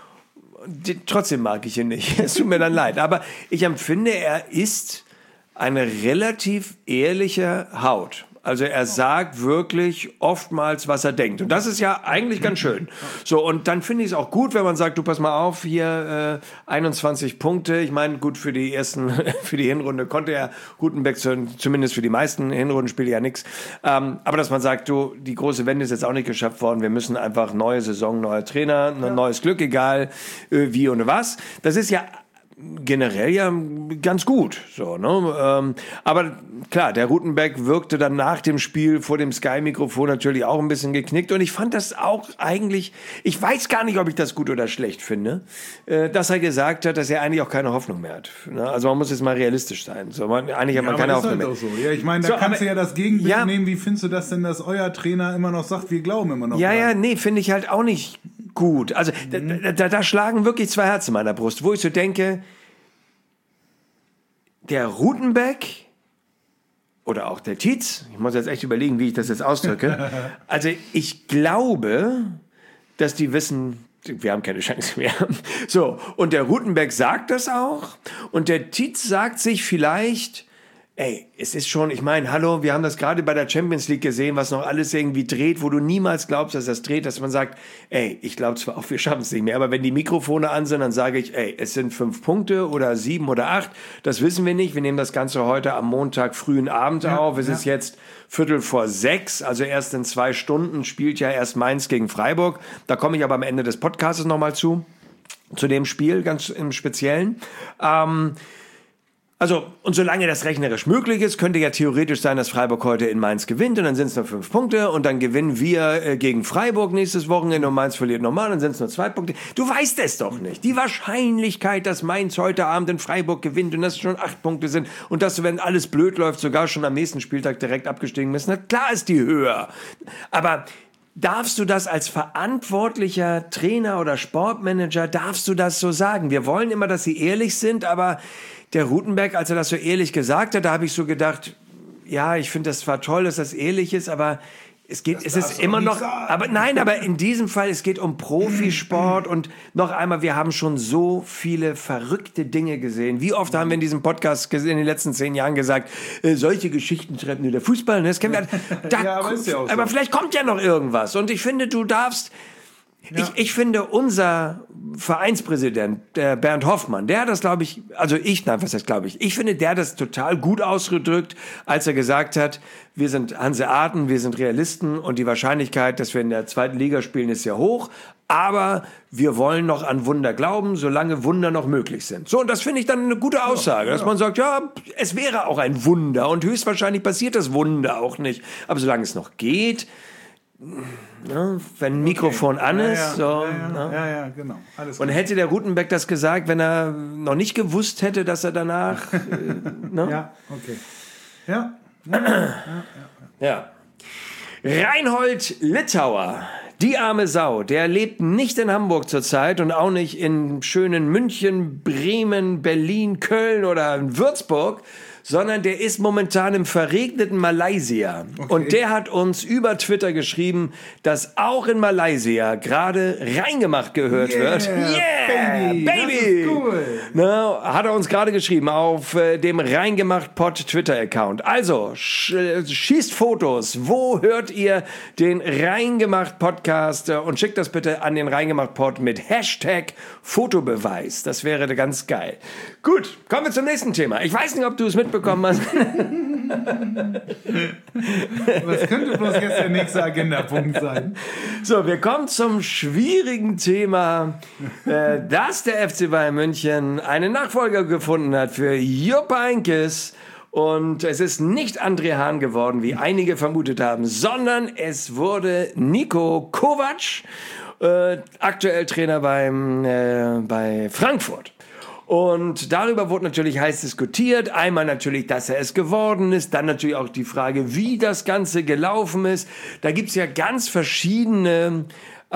Die, trotzdem mag ich ihn nicht. Es tut mir dann leid. Aber ich empfinde, er ist eine relativ ehrliche Haut. Also er sagt wirklich oftmals, was er denkt. Und das ist ja eigentlich ganz schön. So, und dann finde ich es auch gut, wenn man sagt, du pass mal auf, hier äh, einundzwanzig Punkte. Ich meine, gut, für die ersten, für die Hinrunde konnte er Rutenbeck zumindest für die meisten Hinrundenspiele ja nichts. Ähm, aber dass man sagt, du, die große Wende ist jetzt auch nicht geschafft worden. Wir müssen einfach neue Saison, neuer Trainer, ja. neues Glück, egal äh, wie und was. Das ist ja generell ja ganz gut, so, ne? Ähm, aber klar, der Rutenbeck wirkte dann nach dem Spiel vor dem Sky-Mikrofon natürlich auch ein bisschen geknickt und ich fand das auch eigentlich, ich weiß gar nicht, ob ich das gut oder schlecht finde, äh, dass er gesagt hat, dass er eigentlich auch keine Hoffnung mehr hat. Ne? Also man muss jetzt mal realistisch sein. So, man, eigentlich hat man ja, keine aber ist Hoffnung halt mehr. Auch so. Ja, ich meine, da so, kannst aber, du ja das Gegenbild ja, nehmen. Wie findest du das denn, dass euer Trainer immer noch sagt, wir glauben immer noch? Ja, dran? ja, nee, finde ich halt auch nicht gut. Also mhm. da, da, da schlagen wirklich zwei Herzen in meiner Brust, wo ich so denke, der Rutenbeck oder auch der Tietz, ich muss jetzt echt überlegen, wie ich das jetzt ausdrücke. Also ich glaube, dass die wissen, wir haben keine Chance mehr. So, und der Rutenbeck sagt das auch und der Tietz sagt sich vielleicht, ey, es ist schon, ich meine, hallo, wir haben das gerade bei der Champions League gesehen, was noch alles irgendwie dreht, wo du niemals glaubst, dass das dreht, dass man sagt, ey, ich glaube zwar auch, wir schaffen es nicht mehr, aber wenn die Mikrofone an sind, dann sage ich, ey, es sind fünf Punkte oder sieben oder acht, das wissen wir nicht, wir nehmen das Ganze heute am Montag frühen Abend ja, auf, es ja. ist jetzt Viertel vor sechs, also erst in zwei Stunden spielt ja erst Mainz gegen Freiburg, da komme ich aber am Ende des Podcasts nochmal zu, zu dem Spiel, ganz im Speziellen, ähm, Also, und solange das rechnerisch möglich ist, könnte ja theoretisch sein, dass Freiburg heute in Mainz gewinnt und dann sind es nur fünf Punkte und dann gewinnen wir äh, gegen Freiburg nächstes Wochenende und Mainz verliert nochmal, dann sind es nur zwei Punkte. Du weißt es doch nicht. Die Wahrscheinlichkeit, dass Mainz heute Abend in Freiburg gewinnt und dass es schon acht Punkte sind und dass du, wenn alles blöd läuft, sogar schon am nächsten Spieltag direkt abgestiegen bist, na klar ist die höher. Aber darfst du das als verantwortlicher Trainer oder Sportmanager, darfst du das so sagen? Wir wollen immer, dass sie ehrlich sind, aber der Rutenbeck, als er das so ehrlich gesagt hat, da habe ich so gedacht, ja, ich finde das zwar toll, dass das ehrlich ist, aber es geht, das es ist immer noch, sagen. aber nein, aber in diesem Fall, es geht um Profisport und noch einmal, wir haben schon so viele verrückte Dinge gesehen. Wie oft haben wir in diesem Podcast in den letzten zehn Jahren gesagt, äh, solche Geschichten schreibt nur der Fußball, ne? Das kennen wir. Da, ja, aber, ist ja auch so. Aber vielleicht kommt ja noch irgendwas und ich finde, du darfst, Ja. Ich, ich finde, unser Vereinspräsident, der Bernd Hoffmann, der hat das, glaube ich, also ich, nein, was heißt, glaube ich, ich finde, der hat das total gut ausgedrückt, als er gesagt hat, wir sind Hanseaten, wir sind Realisten und die Wahrscheinlichkeit, dass wir in der zweiten Liga spielen, ist sehr hoch, aber wir wollen noch an Wunder glauben, solange Wunder noch möglich sind. So, und das finde ich dann eine gute Aussage, dass man sagt, ja, es wäre auch ein Wunder und höchstwahrscheinlich passiert das Wunder auch nicht, aber solange es noch geht, ne, wenn ein Mikrofon okay. an ist. Ja, ja, so, ja, ja, ne? ja, ja, genau. Alles und hätte der Rutenbeck das gesagt, wenn er noch nicht gewusst hätte, dass er danach... äh, ne? Ja, okay. Ja. Ja, ja, ja. ja. Reinhold Littauer, die arme Sau, der lebt nicht in Hamburg zurzeit und auch nicht in schönen München, Bremen, Berlin, Köln oder in Würzburg, sondern der ist momentan im verregneten Malaysia. Okay. Und der hat uns über Twitter geschrieben, dass auch in Malaysia gerade Reingemacht gehört yeah, wird. Yeah, Baby! Baby. Das ist cool. Na, hat er uns gerade geschrieben auf äh, dem Reingemacht-Pod Twitter-Account. Also, sch äh, schießt Fotos. Wo hört ihr den Reingemacht-Podcast? Äh, und schickt das bitte an den Reingemacht-Pod mit Hashtag Fotobeweis. Das wäre ganz geil. Gut, kommen wir zum nächsten Thema. Ich weiß nicht, ob du es mitbekommen hast. Was könnte bloß jetzt der nächste Agendapunkt sein? So, wir kommen zum schwierigen Thema, äh, dass der F C Bayern München einen Nachfolger gefunden hat für Jupp Heynckes. Und es ist nicht André Hahn geworden, wie einige vermutet haben, sondern es wurde Niko Kovac, äh, aktuell Trainer beim, äh, bei Frankfurt. Und darüber wurde natürlich heiß diskutiert. Einmal natürlich, dass er es geworden ist. Dann natürlich auch die Frage, wie das Ganze gelaufen ist. Da gibt's ja ganz verschiedene,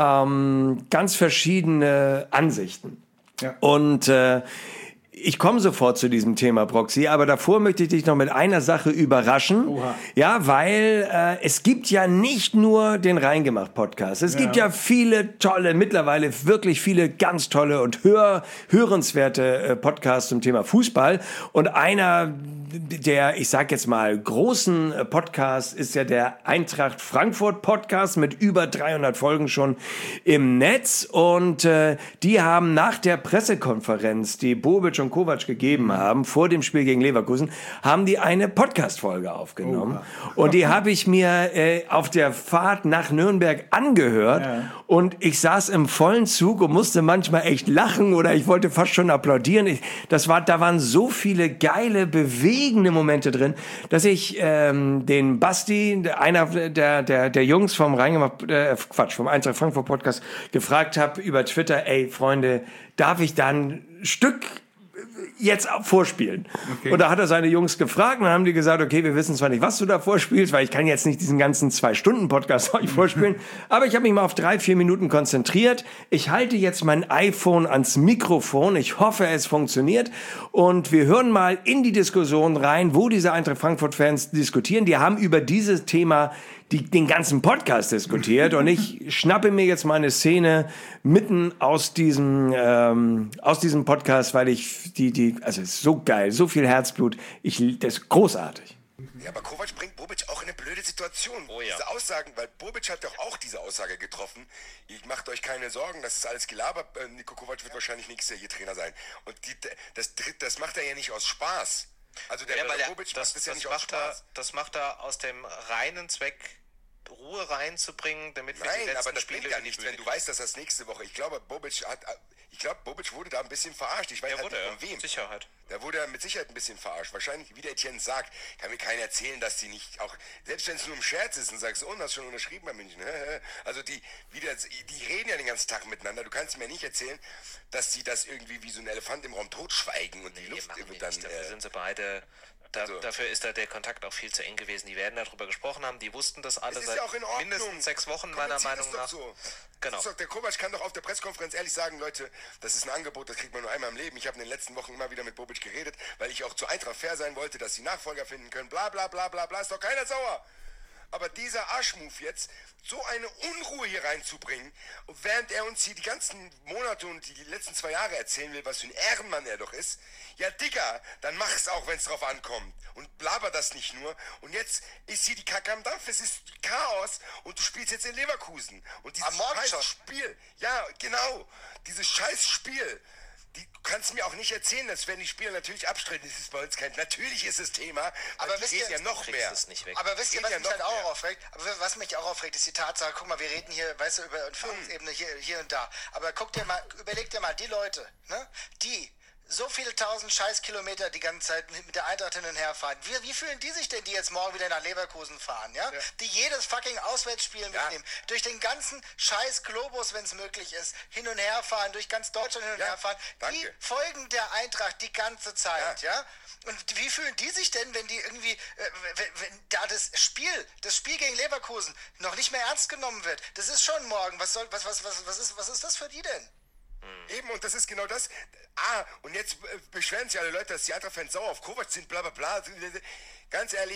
ähm, ganz verschiedene Ansichten. Ja. Und äh, ich komme sofort zu diesem Thema, Proxy, aber davor möchte ich dich noch mit einer Sache überraschen. Oha. Ja, weil äh, es gibt ja nicht nur den Reingemacht-Podcast. Es ja. gibt ja viele tolle, mittlerweile wirklich viele ganz tolle und hör, hörenswerte äh, Podcasts zum Thema Fußball. Und einer der, ich sag jetzt mal, großen äh, Podcasts ist ja der Eintracht Frankfurt Podcast mit über dreihundert Folgen schon im Netz. Und äh, die haben nach der Pressekonferenz, die Bobic und Kovac gegeben haben, vor dem Spiel gegen Leverkusen, haben die eine Podcast-Folge aufgenommen. Oh. Und die habe ich mir äh, auf der Fahrt nach Nürnberg angehört. Ja. Und ich saß im vollen Zug und musste manchmal echt lachen oder ich wollte fast schon applaudieren. Ich, das war, da waren so viele geile, bewegende Momente drin, dass ich ähm, den Basti, einer der, der, der Jungs vom Reingemacht, äh, Quatsch, vom Eintracht Frankfurt Podcast, gefragt habe über Twitter, ey, Freunde, darf ich dann ein Stück jetzt vorspielen. Okay. Und da hat er seine Jungs gefragt und dann haben die gesagt, okay, wir wissen zwar nicht, was du da vorspielst, weil ich kann jetzt nicht diesen ganzen Zwei-Stunden-Podcast euch vorspielen, aber ich habe mich mal auf drei, vier Minuten konzentriert. Ich halte jetzt mein iPhone ans Mikrofon. Ich hoffe, es funktioniert. Und wir hören mal in die Diskussion rein, wo diese Eintracht Frankfurt-Fans diskutieren. Die haben über dieses Thema die den ganzen Podcast diskutiert und ich schnappe mir jetzt mal eine Szene mitten aus diesem ähm, aus diesem Podcast, weil ich die die also es ist so geil, so viel Herzblut, ich das ist großartig. Ja, aber Kovac bringt Bobic auch in eine blöde Situation. Oh ja. Diese Aussagen, weil Bobic hat doch auch diese Aussage getroffen. Ihr macht euch keine Sorgen, das ist alles Gelaber. Niko Kovac wird wahrscheinlich nächstes Jahr hier Trainer sein. Und die, das, das macht er ja nicht aus Spaß. Also der, ja, der der, Bobic das, macht das ja das nicht macht aus Spaß. Er, das macht er aus dem reinen Zweck, Ruhe reinzubringen, damit wir Nein, die letzten aber das Spiele bringt ja nichts, wenn du weißt, dass das nächste Woche. Ich glaube, Bobic hat, ich glaube, Bobic wurde da ein bisschen verarscht. Ich weiß halt nicht von wem. Sicherheit. Da wurde er mit Sicherheit ein bisschen verarscht. Wahrscheinlich, wie der Etienne sagt, kann mir keiner erzählen, dass die nicht auch, selbst wenn es nur ein Scherz ist und sagst, oh, hast schon unterschrieben bei München. Also die, wieder, die reden ja den ganzen Tag miteinander. Du kannst mir nicht erzählen, dass die das irgendwie wie so ein Elefant im Raum totschweigen und die nee, Luft wird dann. Nicht. Dafür sind sie beide. Da, so. Dafür ist da der Kontakt auch viel zu eng gewesen. Die werden darüber gesprochen haben, die wussten das alle das seit ja auch in mindestens sechs Wochen, meiner Meinung nach. So. Genau. Das ist doch, der Kovac kann doch auf der Pressekonferenz ehrlich sagen, Leute, das ist ein Angebot, das kriegt man nur einmal im Leben. Ich habe in den letzten Wochen immer wieder mit Bobic geredet, weil ich auch zu Eintracht fair sein wollte, dass sie Nachfolger finden können. Bla bla bla bla bla, ist doch keiner sauer. Aber dieser Arschmove jetzt, so eine Unruhe hier reinzubringen, während er uns hier die ganzen Monate und die letzten zwei Jahre erzählen will, was für ein Ehrenmann er doch ist. Ja, Digga, dann mach's auch, wenn's drauf ankommt. Und blaber das nicht nur. Und jetzt ist hier die Kacke am Dampf, es ist Chaos und du spielst jetzt in Leverkusen. Und dieses scheiß Spiel, ja, genau, dieses scheiß Spiel. Die, du kannst mir auch nicht erzählen, dass wenn die Spieler natürlich abstreiten, das ist bei uns kein, natürlich ist es Thema, aber wisst ihr, ja noch mehr. Nicht weg. Aber wisst ihr, was ja mich halt auch mehr. aufregt? Aber was mich auch aufregt, ist die Tatsache, guck mal, wir reden hier, weißt du, über Führungsebene hier, hier und da. Aber guck dir mal, überleg dir mal, die Leute, ne, die so viele tausend Scheißkilometer die ganze Zeit mit der Eintracht hin und her fahren. Wie, wie fühlen die sich denn, die jetzt morgen wieder nach Leverkusen fahren, ja? ja. Die jedes fucking Auswärtsspiel mitnehmen. Ja. Durch den ganzen scheiß Globus, wenn es möglich ist, hin und her fahren, durch ganz Deutschland hin und ja. her fahren. Danke. Die folgen der Eintracht die ganze Zeit, ja? ja? Und wie fühlen die sich denn, wenn die irgendwie, äh, wenn, wenn da das Spiel, das Spiel gegen Leverkusen noch nicht mehr ernst genommen wird? Das ist schon morgen. Was soll, was, was, was, was ist, was ist das für die denn? Eben, und das ist genau das. Ah, und jetzt beschweren sich alle Leute, dass die Eintracht-Fans sauer auf Kovac sind, bla bla bla. Ganz ehrlich,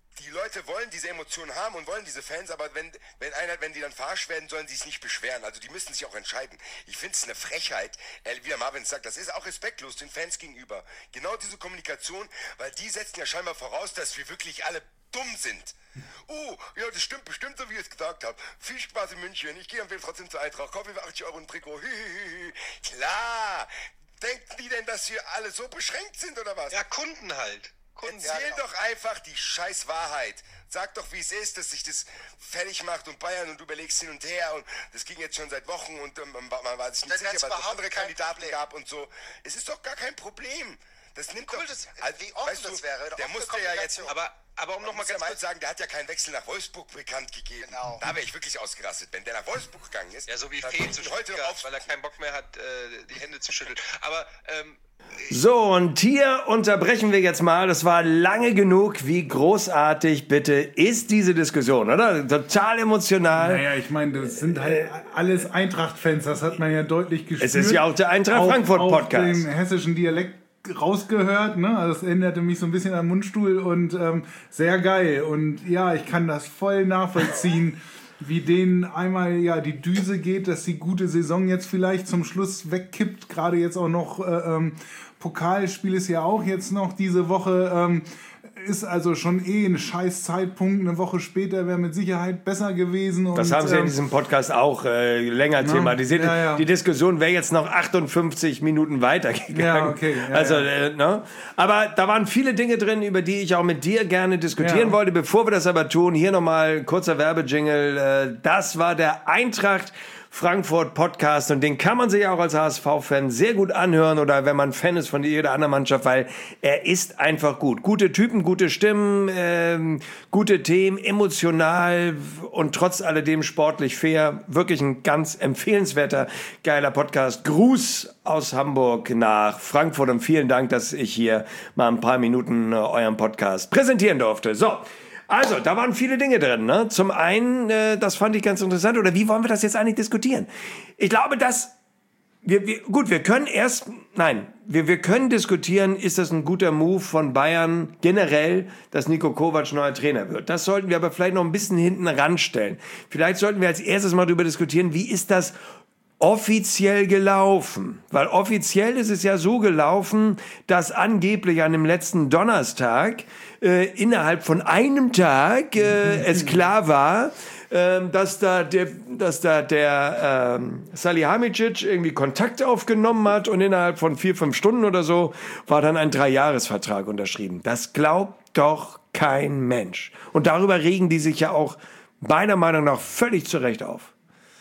die Leute wollen diese Emotionen haben und wollen diese Fans, aber wenn, wenn einer, wenn die dann verarscht werden, sollen sie es nicht beschweren. Also die müssen sich auch entscheiden. Ich finde es eine Frechheit, wie der Marvin sagt, das ist auch respektlos den Fans gegenüber. Genau diese Kommunikation, weil die setzen ja scheinbar voraus, dass wir wirklich alle dumm sind. Oh, ja, das stimmt bestimmt, so wie ich es gesagt habe. Viel Spaß in München. Ich gehe am Ende trotzdem zur Eintracht. Kaufe mir achtzig Euro ein Trikot. Hihihi. Klar. Denken die denn, dass wir alle so beschränkt sind oder was? Ja, Kunden halt. Kunden, Erzähl ja, genau. doch einfach die scheiß Wahrheit. Sag doch, wie es ist, dass sich das fertig macht und Bayern und du überlegst hin und her und das ging jetzt schon seit Wochen und ähm, man war sich nicht Dann sicher, wär's weil es überhaupt andere kein Kandidaten Problem. gab und so. Es ist doch gar kein Problem. Das nimmt Cool, doch... das- also, wie offen weißt du, das wäre, eine der offene musste ja jetzt... Kommunikation. Aber, aber um Man nochmal muss ja ganz mal kurz... sagen, der hat ja keinen Wechsel nach Wolfsburg bekannt gegeben. Genau. Da wäre ich wirklich ausgerastet, wenn der nach Wolfsburg gegangen ist. Ja, so wie dann Fee kommt zu sich heute noch Stuttgart, auf. weil er keinen Bock mehr hat, äh, die Hände zu schütteln. Aber, ähm, So, und hier unterbrechen wir jetzt mal. Das war lange genug. Wie großartig bitte ist diese Diskussion, oder? Total emotional. Naja, ich meine, das sind halt alles Eintracht-Fans, das hat man ja deutlich gespürt. Es ist ja auch der Eintracht Frankfurt-Podcast. Auf den hessischen Dialekt rausgehört, ne? Also das erinnerte mich so ein bisschen an Mundstuhl und ähm, sehr geil. Und ja, ich kann das voll nachvollziehen, wie denen einmal ja die Düse geht, dass die gute Saison jetzt vielleicht zum Schluss wegkippt. Gerade jetzt auch noch äh, ähm, Pokalspiel ist ja auch jetzt noch diese Woche. Ähm, ist also schon eh ein scheiß Zeitpunkt. Eine Woche später wäre mit Sicherheit besser gewesen. Und, Das haben Sie in ähm, diesem Podcast auch äh, länger thematisiert. ja, ja. Die Diskussion wäre jetzt noch achtundfünfzig Minuten weitergegangen. Ja, okay, ja, also, ja. Äh, ne? Aber da waren viele Dinge drin, über die ich auch mit dir gerne diskutieren Ja. wollte. Bevor wir das aber tun, hier nochmal kurzer Werbejingle. Äh, das war der Eintracht Frankfurt Podcast und den kann man sich auch als H S V-Fan sehr gut anhören oder wenn man Fan ist von jeder anderen Mannschaft, weil er ist einfach gut. Gute Typen, gute Stimmen, ähm, gute Themen, emotional und trotz alledem sportlich fair. Wirklich ein ganz empfehlenswerter, geiler Podcast. Gruß aus Hamburg nach Frankfurt und vielen Dank, dass ich hier mal ein paar Minuten äh, euren Podcast präsentieren durfte. So. Also, da waren viele Dinge drin. Ne? Zum einen, äh, das fand ich ganz interessant, oder wie wollen wir das jetzt eigentlich diskutieren? Ich glaube, dass wir, wir gut, wir können erst, nein, wir, wir können diskutieren, ist das ein guter Move von Bayern generell, dass Niko Kovac neuer Trainer wird. Das sollten wir aber vielleicht noch ein bisschen hinten ranstellen. Vielleicht sollten wir als erstes mal darüber diskutieren, wie ist das offiziell gelaufen? Weil offiziell ist es ja so gelaufen, dass angeblich an dem letzten Donnerstag äh, innerhalb von einem Tag äh, es klar war, äh, dass da der, dass da der äh, Salihamidzic irgendwie Kontakt aufgenommen hat und innerhalb von vier, fünf Stunden oder so war dann ein Dreijahresvertrag unterschrieben. Das glaubt doch kein Mensch. Und darüber regen die sich ja auch meiner Meinung nach völlig zu Recht auf.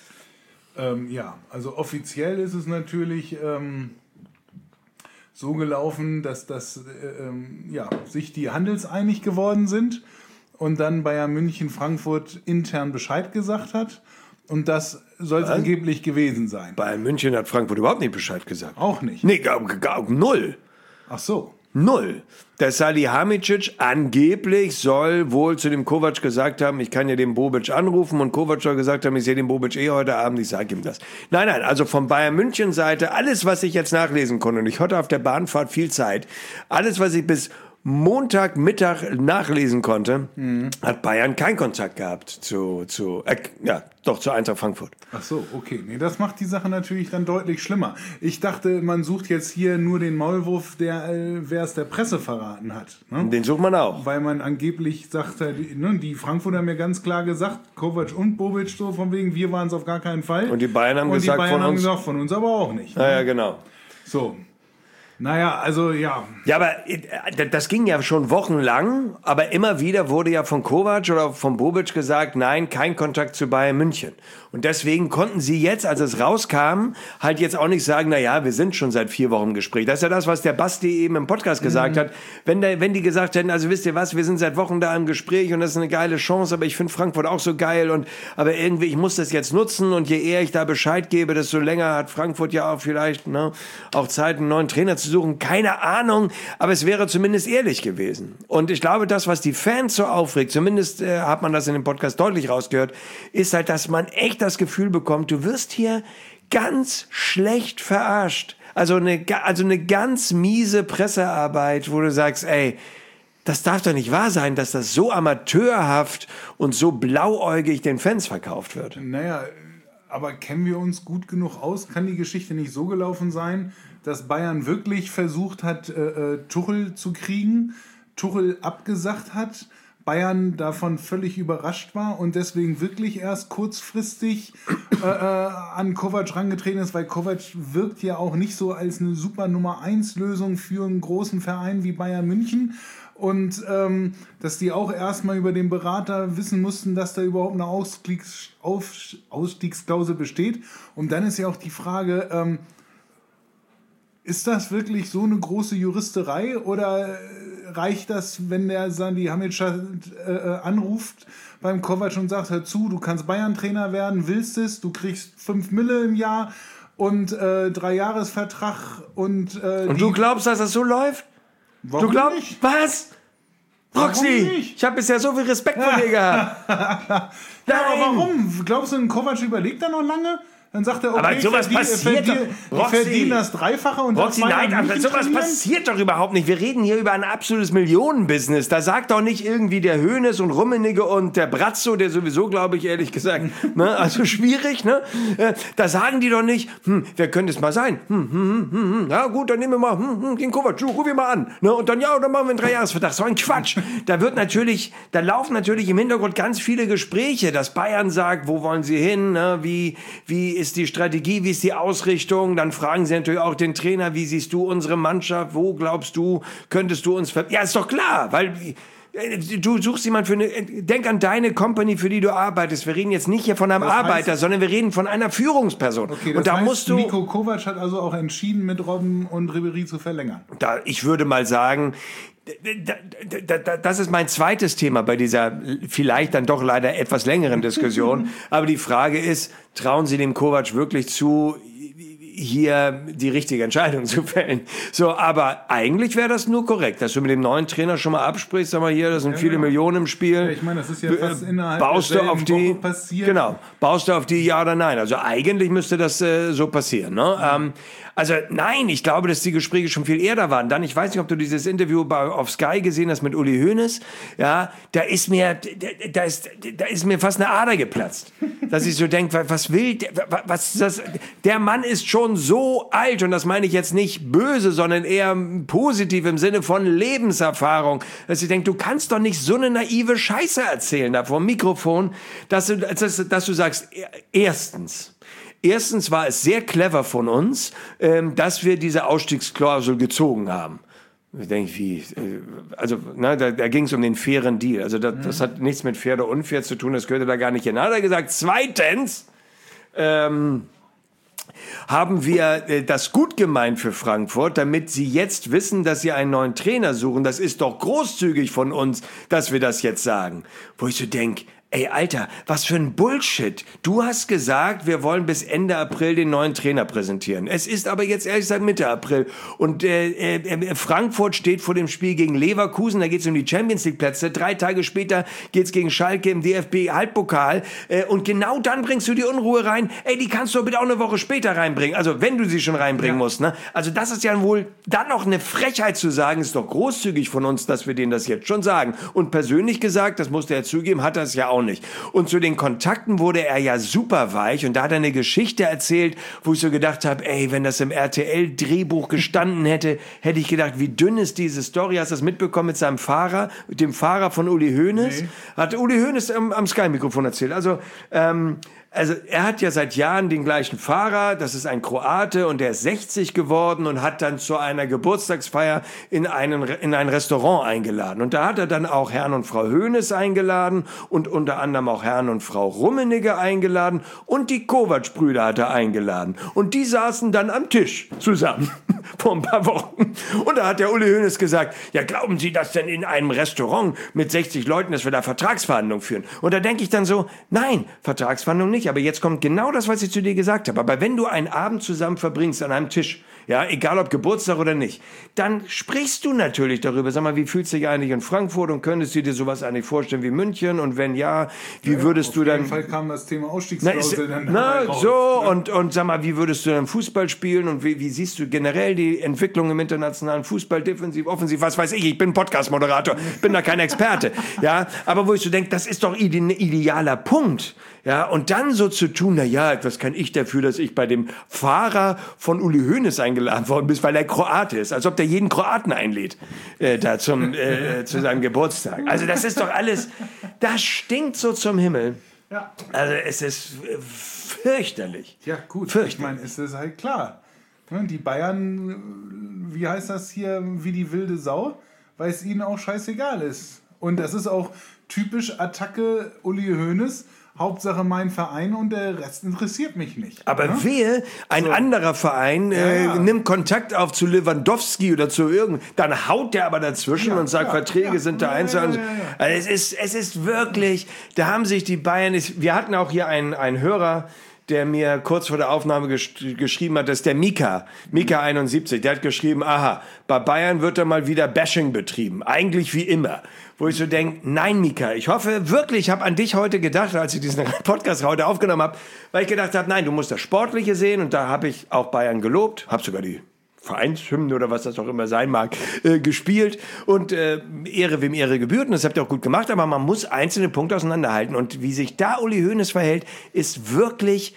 Ähm, ja, also offiziell ist es natürlich ähm, so gelaufen, dass das, äh, ähm, ja, sich die handelseinig geworden sind und dann Bayern München Frankfurt intern Bescheid gesagt hat. Und das soll es angeblich gewesen sein. Bayern München hat Frankfurt überhaupt nicht Bescheid gesagt. Auch nicht. Nee, gar, gar, null. Ach so. Null. Der Salihamidzic angeblich soll wohl zu dem Kovac gesagt haben, ich kann ja den Bobic anrufen und Kovac soll gesagt haben, ich sehe den Bobic eh heute Abend, ich sage ihm das. Nein, nein, also von Bayern München Seite, alles was ich jetzt nachlesen konnte und ich hatte auf der Bahnfahrt viel Zeit, alles was ich bis Montagmittag nachlesen konnte, mhm. hat Bayern keinen Kontakt gehabt zu, zu äh, ja, doch zu Eintracht Frankfurt. Ach so, okay. Nee, das macht die Sache natürlich dann deutlich schlimmer. Ich dachte, man sucht jetzt hier nur den Maulwurf, der, äh, wer es der Presse verraten hat. Ne? Den sucht man auch. Weil man angeblich sagte, die, ne, die Frankfurter haben mir ganz klar gesagt, Kovac und Bobic so von wegen, wir waren es auf gar keinen Fall. Und die Bayern haben und gesagt, die Bayern von haben uns. gesagt, von uns aber auch nicht. Ne? Ja, ja, genau. So. Naja, also ja. Ja, aber das ging ja schon wochenlang, aber immer wieder wurde ja von Kovac oder von Bobic gesagt, nein, kein Kontakt zu Bayern München. Und deswegen konnten sie jetzt, als es rauskam, halt jetzt auch nicht sagen, na ja, wir sind schon seit vier Wochen im Gespräch. Das ist ja das, was der Basti eben im Podcast gesagt mhm. hat. Wenn, der, wenn die gesagt hätten, also wisst ihr was, wir sind seit Wochen da im Gespräch und das ist eine geile Chance, aber ich finde Frankfurt auch so geil und aber irgendwie, ich muss das jetzt nutzen und je eher ich da Bescheid gebe, desto länger hat Frankfurt ja auch vielleicht ne, auch Zeit, einen neuen Trainer zu suchen. Keine Ahnung, aber es wäre zumindest ehrlich gewesen. Und ich glaube, das, was die Fans so aufregt, zumindest äh, hat man das in dem Podcast deutlich rausgehört, ist halt, dass man echt das Gefühl bekommt, du wirst hier ganz schlecht verarscht. Also eine, also eine ganz miese Pressearbeit, wo du sagst, ey, das darf doch nicht wahr sein, dass das so amateurhaft und so blauäugig den Fans verkauft wird. Naja, aber kennen wir uns gut genug aus? Kann die Geschichte nicht so gelaufen sein, dass Bayern wirklich versucht hat, äh, Tuchel zu kriegen, Tuchel abgesagt hat, Bayern davon völlig überrascht war und deswegen wirklich erst kurzfristig äh, äh, an Kovac rangetreten ist, weil Kovac wirkt ja auch nicht so als eine super Nummer eins Lösung für einen großen Verein wie Bayern München. Und ähm, dass die auch erstmal über den Berater wissen mussten, dass da überhaupt eine Ausstiegs- Auf- Ausstiegsklausel besteht. Und dann ist ja auch die Frage, ähm, ist das wirklich so eine große Juristerei oder reicht das, wenn der Salihamidzic äh, anruft beim Kovac und sagt, hör zu, du kannst Bayern-Trainer werden, willst es, du kriegst fünf Mille im Jahr und äh, drei Jahresvertrag und äh, Und du glaubst, dass das so läuft? Warum Du glaubst, nicht? was? Roxy, Warum nicht? ich habe bisher so viel Respekt vor dir gehabt. Ja, aber warum? Glaubst du, ein Kovac überlegt da noch lange? Dann sagt er, okay, Aber sowas ich verdiene, passiert verdiene, doch. ich Roxy. verdiene das Dreifache und Roxy, das nein, aber sowas trainieren? passiert doch überhaupt nicht. Wir reden hier über ein absolutes Millionenbusiness. Da sagt doch nicht irgendwie der Hönes und Rummenigge und der Brazzo, der sowieso, glaube ich, ehrlich gesagt, ne, also schwierig, ne? Äh, Da sagen die doch nicht, hm, wer könnte es mal sein? Hm, hm, hm, hm, hm. Ja gut, dann nehmen wir mal hm, hm, den Kovac, ruf ihn mal an. Ne? Und dann, ja, dann machen wir einen Dreijahresvertrag. So ein Quatsch. Da wird natürlich, da laufen natürlich im Hintergrund ganz viele Gespräche, dass Bayern sagt, wo wollen sie hin, ne? wie, wie ist die Strategie, wie ist die Ausrichtung? Dann fragen sie natürlich auch den Trainer, wie siehst du unsere Mannschaft? Wo glaubst du, könntest du uns ver... Ja, ist doch klar, weil du suchst jemanden für eine... Denk an deine Company, für die du arbeitest. Wir reden jetzt nicht hier von einem Das heißt- Arbeiter, sondern wir reden von einer Führungsperson. Okay, das und da heißt, musst du... Niko Kovac hat also auch entschieden, mit Robben und Ribéry zu verlängern. Da, ich würde mal sagen, da, da, da, das ist mein zweites Thema bei dieser vielleicht dann doch leider etwas längeren Diskussion. Aber die Frage ist, trauen Sie dem Kovac wirklich zu, hier die richtige Entscheidung zu fällen? So, aber eigentlich wäre das nur korrekt, dass du mit dem neuen Trainer schon mal absprichst, sag mal hier, das sind Ja, viele genau. Millionen im Spiel. Ja, ich meine, das ist ja fast innerhalb baust du derselben auf die, Woche passiert. Genau, baust du auf die ja oder nein. Also eigentlich müsste das äh, so passieren. Ne? Mhm. Ähm, also nein, ich glaube, dass die Gespräche schon viel eher da waren. Dann, ich weiß nicht, ob du dieses Interview bei, auf Sky gesehen hast mit Uli Hoeneß. Ja, da ist mir, da, da ist, da ist mir fast eine Ader geplatzt, dass ich so denke, was will, der, was ist das? Der Mann ist schon so alt und das meine ich jetzt nicht böse, sondern eher positiv im Sinne von Lebenserfahrung, dass ich denke, du kannst doch nicht so eine naive Scheiße erzählen da vor dem Mikrofon, dass du, dass, dass du sagst, erstens, Erstens war es sehr clever von uns, ähm, dass wir diese Ausstiegsklausel gezogen haben. Ich denke, wie, also, ne, da, da ging es um den fairen Deal. Also, das, das hat nichts mit fair oder unfair zu tun, das gehörte da gar nicht hin. Hat er gesagt, zweitens, ähm, haben wir äh, das gut gemeint für Frankfurt, damit sie jetzt wissen, dass sie einen neuen Trainer suchen. Das ist doch großzügig von uns, dass wir das jetzt sagen. Wo ich so denke, ey, Alter, was für ein Bullshit. Du hast gesagt, wir wollen bis Ende April den neuen Trainer präsentieren. Es ist aber jetzt ehrlich gesagt Mitte April. Und äh, äh, Frankfurt steht vor dem Spiel gegen Leverkusen. Da geht es um die Champions League Plätze. Drei Tage später geht's gegen Schalke im D F B-Halbpokal. Äh, und genau dann bringst du die Unruhe rein. Ey, die kannst du bitte auch eine Woche später reinbringen. Also wenn du sie schon reinbringen ja. musst. Ne? Also das ist ja wohl dann noch eine Frechheit zu sagen. Ist doch großzügig von uns, dass wir denen das jetzt schon sagen. Und persönlich gesagt, das musste er zugeben, hat er es ja auch nicht. Und zu den Kontakten wurde er ja super weich und da hat er eine Geschichte erzählt, wo ich so gedacht habe, ey, wenn das im R T L-Drehbuch gestanden hätte, hätte ich gedacht, wie dünn ist diese Story. Hast du das mitbekommen mit seinem Fahrer, mit dem Fahrer von Uli Hoeneß? Nee. Hat Uli Hoeneß am, am Sky-Mikrofon erzählt. Also, ähm, Also er hat ja seit Jahren den gleichen Fahrer, das ist ein Kroate und der ist sechzig geworden und hat dann zu einer Geburtstagsfeier in, einen, in ein Restaurant eingeladen. Und da hat er dann auch Herrn und Frau Hoeneß eingeladen und unter anderem auch Herrn und Frau Rummenigge eingeladen und die Kovac-Brüder hat er eingeladen. Und die saßen dann am Tisch zusammen vor ein paar Wochen. Und da hat der Uli Hoeneß gesagt, ja glauben Sie, dass denn in einem Restaurant mit sechzig Leuten, dass wir da Vertragsverhandlungen führen? Und da denke ich dann so, nein, Vertragsverhandlungen nicht. Aber jetzt kommt genau das, was ich zu dir gesagt habe. Aber wenn du einen Abend zusammen verbringst an einem Tisch ja, egal ob Geburtstag oder nicht, dann sprichst du natürlich darüber. Sag mal, wie fühlst du dich eigentlich in Frankfurt und könntest du dir sowas eigentlich vorstellen wie München? Und wenn ja, wie ja, würdest auf du dann... Auf jeden Fall kam das Thema Ausstiegsklausel dann na, raus. so, Ne? und, und sag mal, wie würdest du dann Fußball spielen und wie, wie siehst du generell die Entwicklung im internationalen Fußball, defensiv, offensiv, was weiß ich, ich bin Podcast-Moderator, bin da kein Experte, ja, aber wo ich so denke, das ist doch ein idealer Punkt, ja, und dann so zu tun, na ja, was kann ich dafür, dass ich bei dem Fahrer von Uli Hoeneß eingeladen worden bin, weil er Kroate ist, als ob der jeden Kroaten einlädt, äh, da zum, äh, zu seinem Geburtstag. Also das ist doch alles, das stinkt so zum Himmel. Ja. Also es ist äh, fürchterlich. Ja, gut, Fürchterlich. ich meine, es ist halt klar. Die Bayern, wie heißt das hier, wie die wilde Sau, weil es ihnen auch scheißegal ist. Und das ist auch typisch Attacke Uli Hoeneß. Hauptsache mein Verein und der Rest interessiert mich nicht. Aber ne? wehe, ein so. anderer Verein äh, ja, ja. nimmt Kontakt auf zu Lewandowski oder zu irgend, dann haut der aber dazwischen ja, und sagt, ja, Verträge ja, sind da ja, einzeln. Ja, ja, ja. Also es ist, es ist wirklich, da haben sich die Bayern, wir hatten auch hier einen, einen Hörer, der mir kurz vor der Aufnahme gesch- geschrieben hat, das ist der Mika, Mika einundsiebzig, der hat geschrieben, aha, bei Bayern wird da mal wieder Bashing betrieben, eigentlich wie immer. Wo ich so denke, nein Mika, ich hoffe wirklich, ich habe an dich heute gedacht, als ich diesen Podcast heute aufgenommen habe, weil ich gedacht habe, nein, du musst das Sportliche sehen und da habe ich auch Bayern gelobt, habe sogar die Vereinshymnen oder was das auch immer sein mag, äh, gespielt und äh, Ehre wem Ehre gebührt und das habt ihr auch gut gemacht, aber man muss einzelne Punkte auseinanderhalten und wie sich da Uli Hoeneß verhält, ist wirklich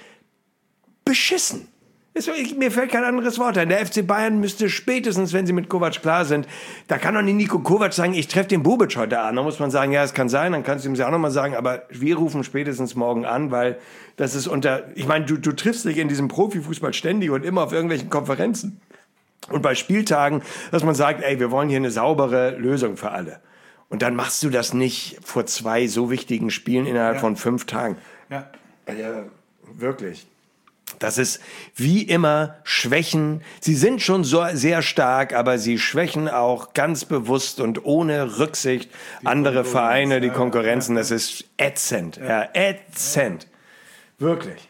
beschissen. Ist, ich, mir fällt kein anderes Wort ein. Der F C Bayern müsste spätestens, wenn sie mit Kovac klar sind, da kann doch nicht Nico Kovac sagen, ich treffe den Bobic heute an. Da muss man sagen, ja, es kann sein, dann kannst du ihm ja auch nochmal sagen, aber wir rufen spätestens morgen an, weil das ist unter, ich meine, du, du triffst dich in diesem Profifußball ständig und immer auf irgendwelchen Konferenzen. Und bei Spieltagen, dass man sagt, ey, wir wollen hier eine saubere Lösung für alle. Und dann machst du das nicht vor zwei so wichtigen Spielen innerhalb ja. von fünf Tagen. Ja. Ja, wirklich. Das ist wie immer Schwächen. Sie sind schon so sehr stark, aber sie schwächen auch ganz bewusst und ohne Rücksicht die andere Vereine, die Konkurrenzen. Das ist ätzend. Ja, ätzend. Wirklich.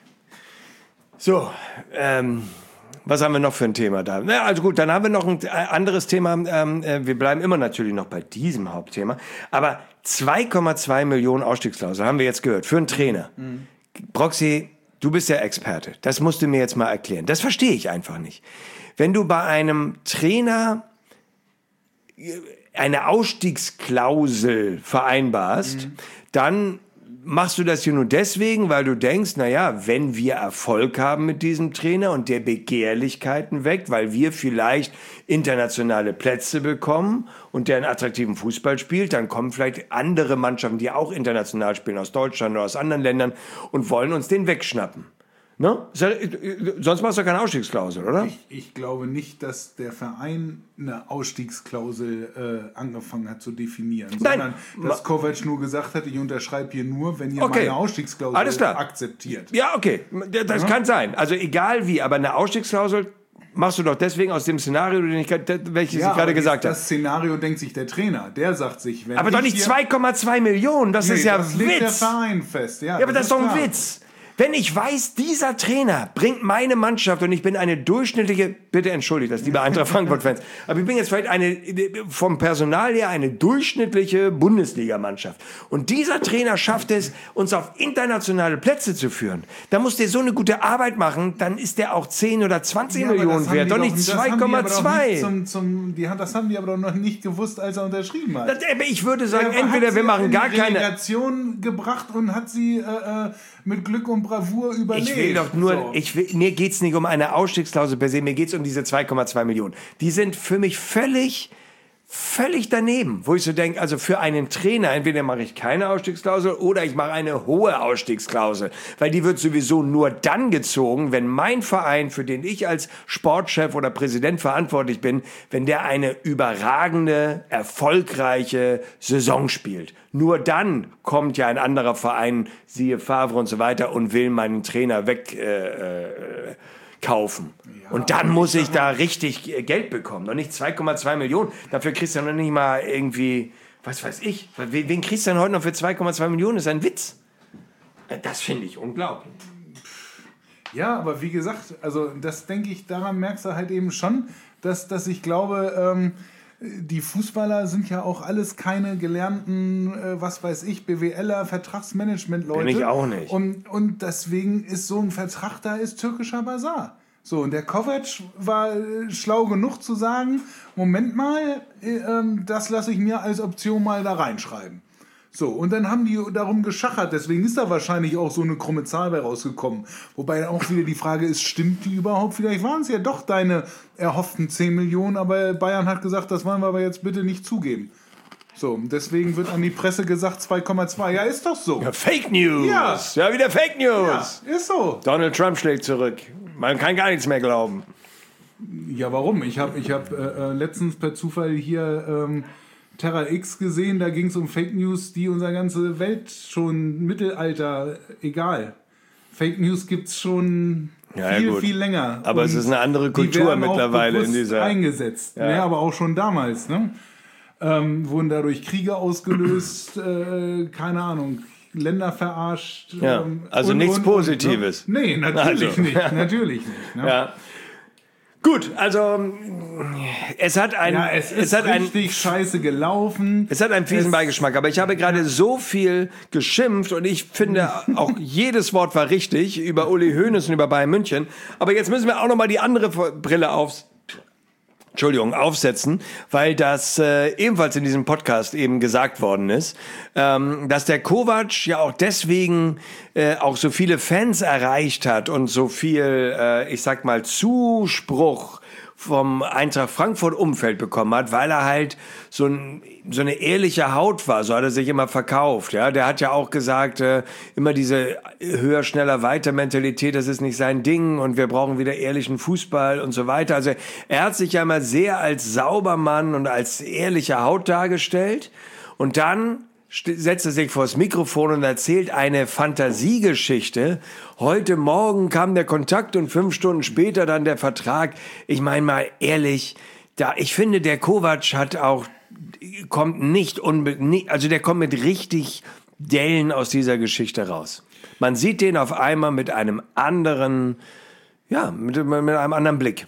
So, ähm, was haben wir noch für ein Thema da? Na, also gut, dann haben wir noch ein anderes Thema. Ähm, äh, wir bleiben immer natürlich noch bei diesem Hauptthema. Aber zwei Komma zwei Millionen Ausstiegsklausel haben wir jetzt gehört für einen Trainer. Mhm. Broxy, du bist ja Experte. Das musst du mir jetzt mal erklären. Das verstehe ich einfach nicht. Wenn du bei einem Trainer eine Ausstiegsklausel vereinbarst, mhm. dann machst du das hier nur deswegen, weil du denkst, naja, wenn wir Erfolg haben mit diesem Trainer und der Begehrlichkeiten weckt, weil wir vielleicht internationale Plätze bekommen und der einen attraktiven Fußball spielt, dann kommen vielleicht andere Mannschaften, die auch international spielen, aus Deutschland oder aus anderen Ländern und wollen uns den wegschnappen. Ne? Sonst machst du keine Ausstiegsklausel, oder? Ich, ich glaube nicht, dass der Verein eine Ausstiegsklausel äh, angefangen hat zu definieren, Nein. sondern dass Kovac nur gesagt hat, ich unterschreibe hier nur, wenn ihr okay. meine Ausstiegsklausel Alles klar. akzeptiert. Ja, okay, das ja. kann sein. Also egal wie, aber eine Ausstiegsklausel machst du doch deswegen aus dem Szenario, welches ja, ich gerade gesagt habe. Das Szenario denkt sich der Trainer. Der sagt sich, wenn aber doch nicht zwei Komma zwei Millionen, das nee, ist ja das Witz. legt der Verein fest. Ja, ja aber das, das ist doch ein klar. Witz. Wenn ich weiß, dieser Trainer bringt meine Mannschaft und ich bin eine durchschnittliche, bitte entschuldigt das, liebe Eintracht Frankfurt-Fans, aber ich bin jetzt vielleicht eine, vom Personal her eine durchschnittliche Bundesligamannschaft. Und dieser Trainer schafft es, uns auf internationale Plätze zu führen. Da muss der so eine gute Arbeit machen, dann ist der auch zehn oder zwanzig ja, Millionen wert, doch nicht zwei Komma zwei. Das haben die aber doch noch nicht gewusst, als er unterschrieben hat. Das, ich würde sagen, der entweder wir machen gar keine... Relegation gebracht und hat sie äh, mit Glück und Bravour überlebt. Ich will doch nur, so. ich will, mir geht's nicht um eine Ausstiegsklausel per se, mir geht's um diese zwei Komma zwei Millionen. Die sind für mich völlig, völlig daneben, wo ich so denke, also für einen Trainer, entweder mache ich keine Ausstiegsklausel oder ich mache eine hohe Ausstiegsklausel, weil die wird sowieso nur dann gezogen, wenn mein Verein, für den ich als Sportchef oder Präsident verantwortlich bin, wenn der eine überragende, erfolgreiche Saison spielt. Nur dann kommt ja ein anderer Verein, siehe Favre und so weiter, und will meinen Trainer wegkaufen. Äh, äh, kaufen. Ja, und dann muss ich da richtig Geld bekommen. Noch nicht zwei Komma zwei Millionen. Dafür kriegst du noch nicht mal irgendwie, was weiß ich, wen kriegst du denn heute noch für zwei Komma zwei Millionen? Das ist ein Witz. Das finde ich unglaublich. Ja, aber wie gesagt, also das denke ich, daran merkst du halt eben schon, dass, dass ich glaube, ähm, die Fußballer sind ja auch alles keine gelernten, äh, was weiß ich, BWLer, Vertragsmanagement-Leute. Bin ich auch nicht. Und, und deswegen ist so ein Vertrag da, ist türkischer Basar. So, und der Kovac war äh, schlau genug zu sagen, Moment mal, äh, ähm, das lasse ich mir als Option mal da reinschreiben. So, und dann haben die darum geschachert, deswegen ist da wahrscheinlich auch so eine krumme Zahl bei rausgekommen. Wobei auch wieder die Frage ist, stimmt die überhaupt? Vielleicht waren es ja doch deine erhofften zehn Millionen, aber Bayern hat gesagt, das wollen wir aber jetzt bitte nicht zugeben. So, und deswegen wird an die Presse gesagt zwei Komma zwei. Ja, ist doch so. Ja, Fake News. Ja. ja, wieder Fake News. Ja, ist so. Donald Trump schlägt zurück. Man kann gar nichts mehr glauben. Ja, warum? Ich habe ich hab, äh, letztens per Zufall hier ähm, Terra X gesehen, da ging es um Fake News, die unsere ganze Welt schon Mittelalter, egal. Fake News gibt es schon ja, viel, ja, viel länger. Aber und es ist eine andere Kultur mittlerweile in dieser... eingesetzt, ja. ne, aber auch schon damals. Ne? Ähm, wurden dadurch Kriege ausgelöst, äh, keine Ahnung, Länder verarscht. Ja, ähm, also und, nichts und, Positives. Und, ne? Nee, natürlich also. nicht. Natürlich nicht. Ne? Ja. Gut, also es hat ein, ja, es ist es hat richtig ein, scheiße gelaufen. Es hat einen fiesen es, Beigeschmack, aber ich habe gerade so viel geschimpft und ich finde auch jedes Wort war richtig über Uli Hoeneß und über Bayern München. Aber jetzt müssen wir auch noch mal die andere Brille aufs Entschuldigung, aufsetzen, weil das äh, ebenfalls in diesem Podcast eben gesagt worden ist, ähm, dass der Kovac ja auch deswegen äh, auch so viele Fans erreicht hat und so viel, äh, ich sag mal, Zuspruch vom Eintracht Frankfurt Umfeld bekommen hat, weil er halt so, ein, so eine ehrliche Haut war, so hat er sich immer verkauft, ja, der hat ja auch gesagt, äh, immer diese höher, schneller, weiter Mentalität, das ist nicht sein Ding und wir brauchen wieder ehrlichen Fußball und so weiter, also er hat sich ja immer sehr als Saubermann und als ehrliche Haut dargestellt und dann setzt er sich vor das Mikrofon und erzählt eine Fantasiegeschichte. Heute Morgen kam der Kontakt und fünf Stunden später dann der Vertrag. Ich meine mal ehrlich, da ich finde, der Kovac hat auch kommt nicht unbe also der kommt mit richtig Dellen aus dieser Geschichte raus. Man sieht den auf einmal mit einem anderen, ja, mit, mit einem anderen Blick.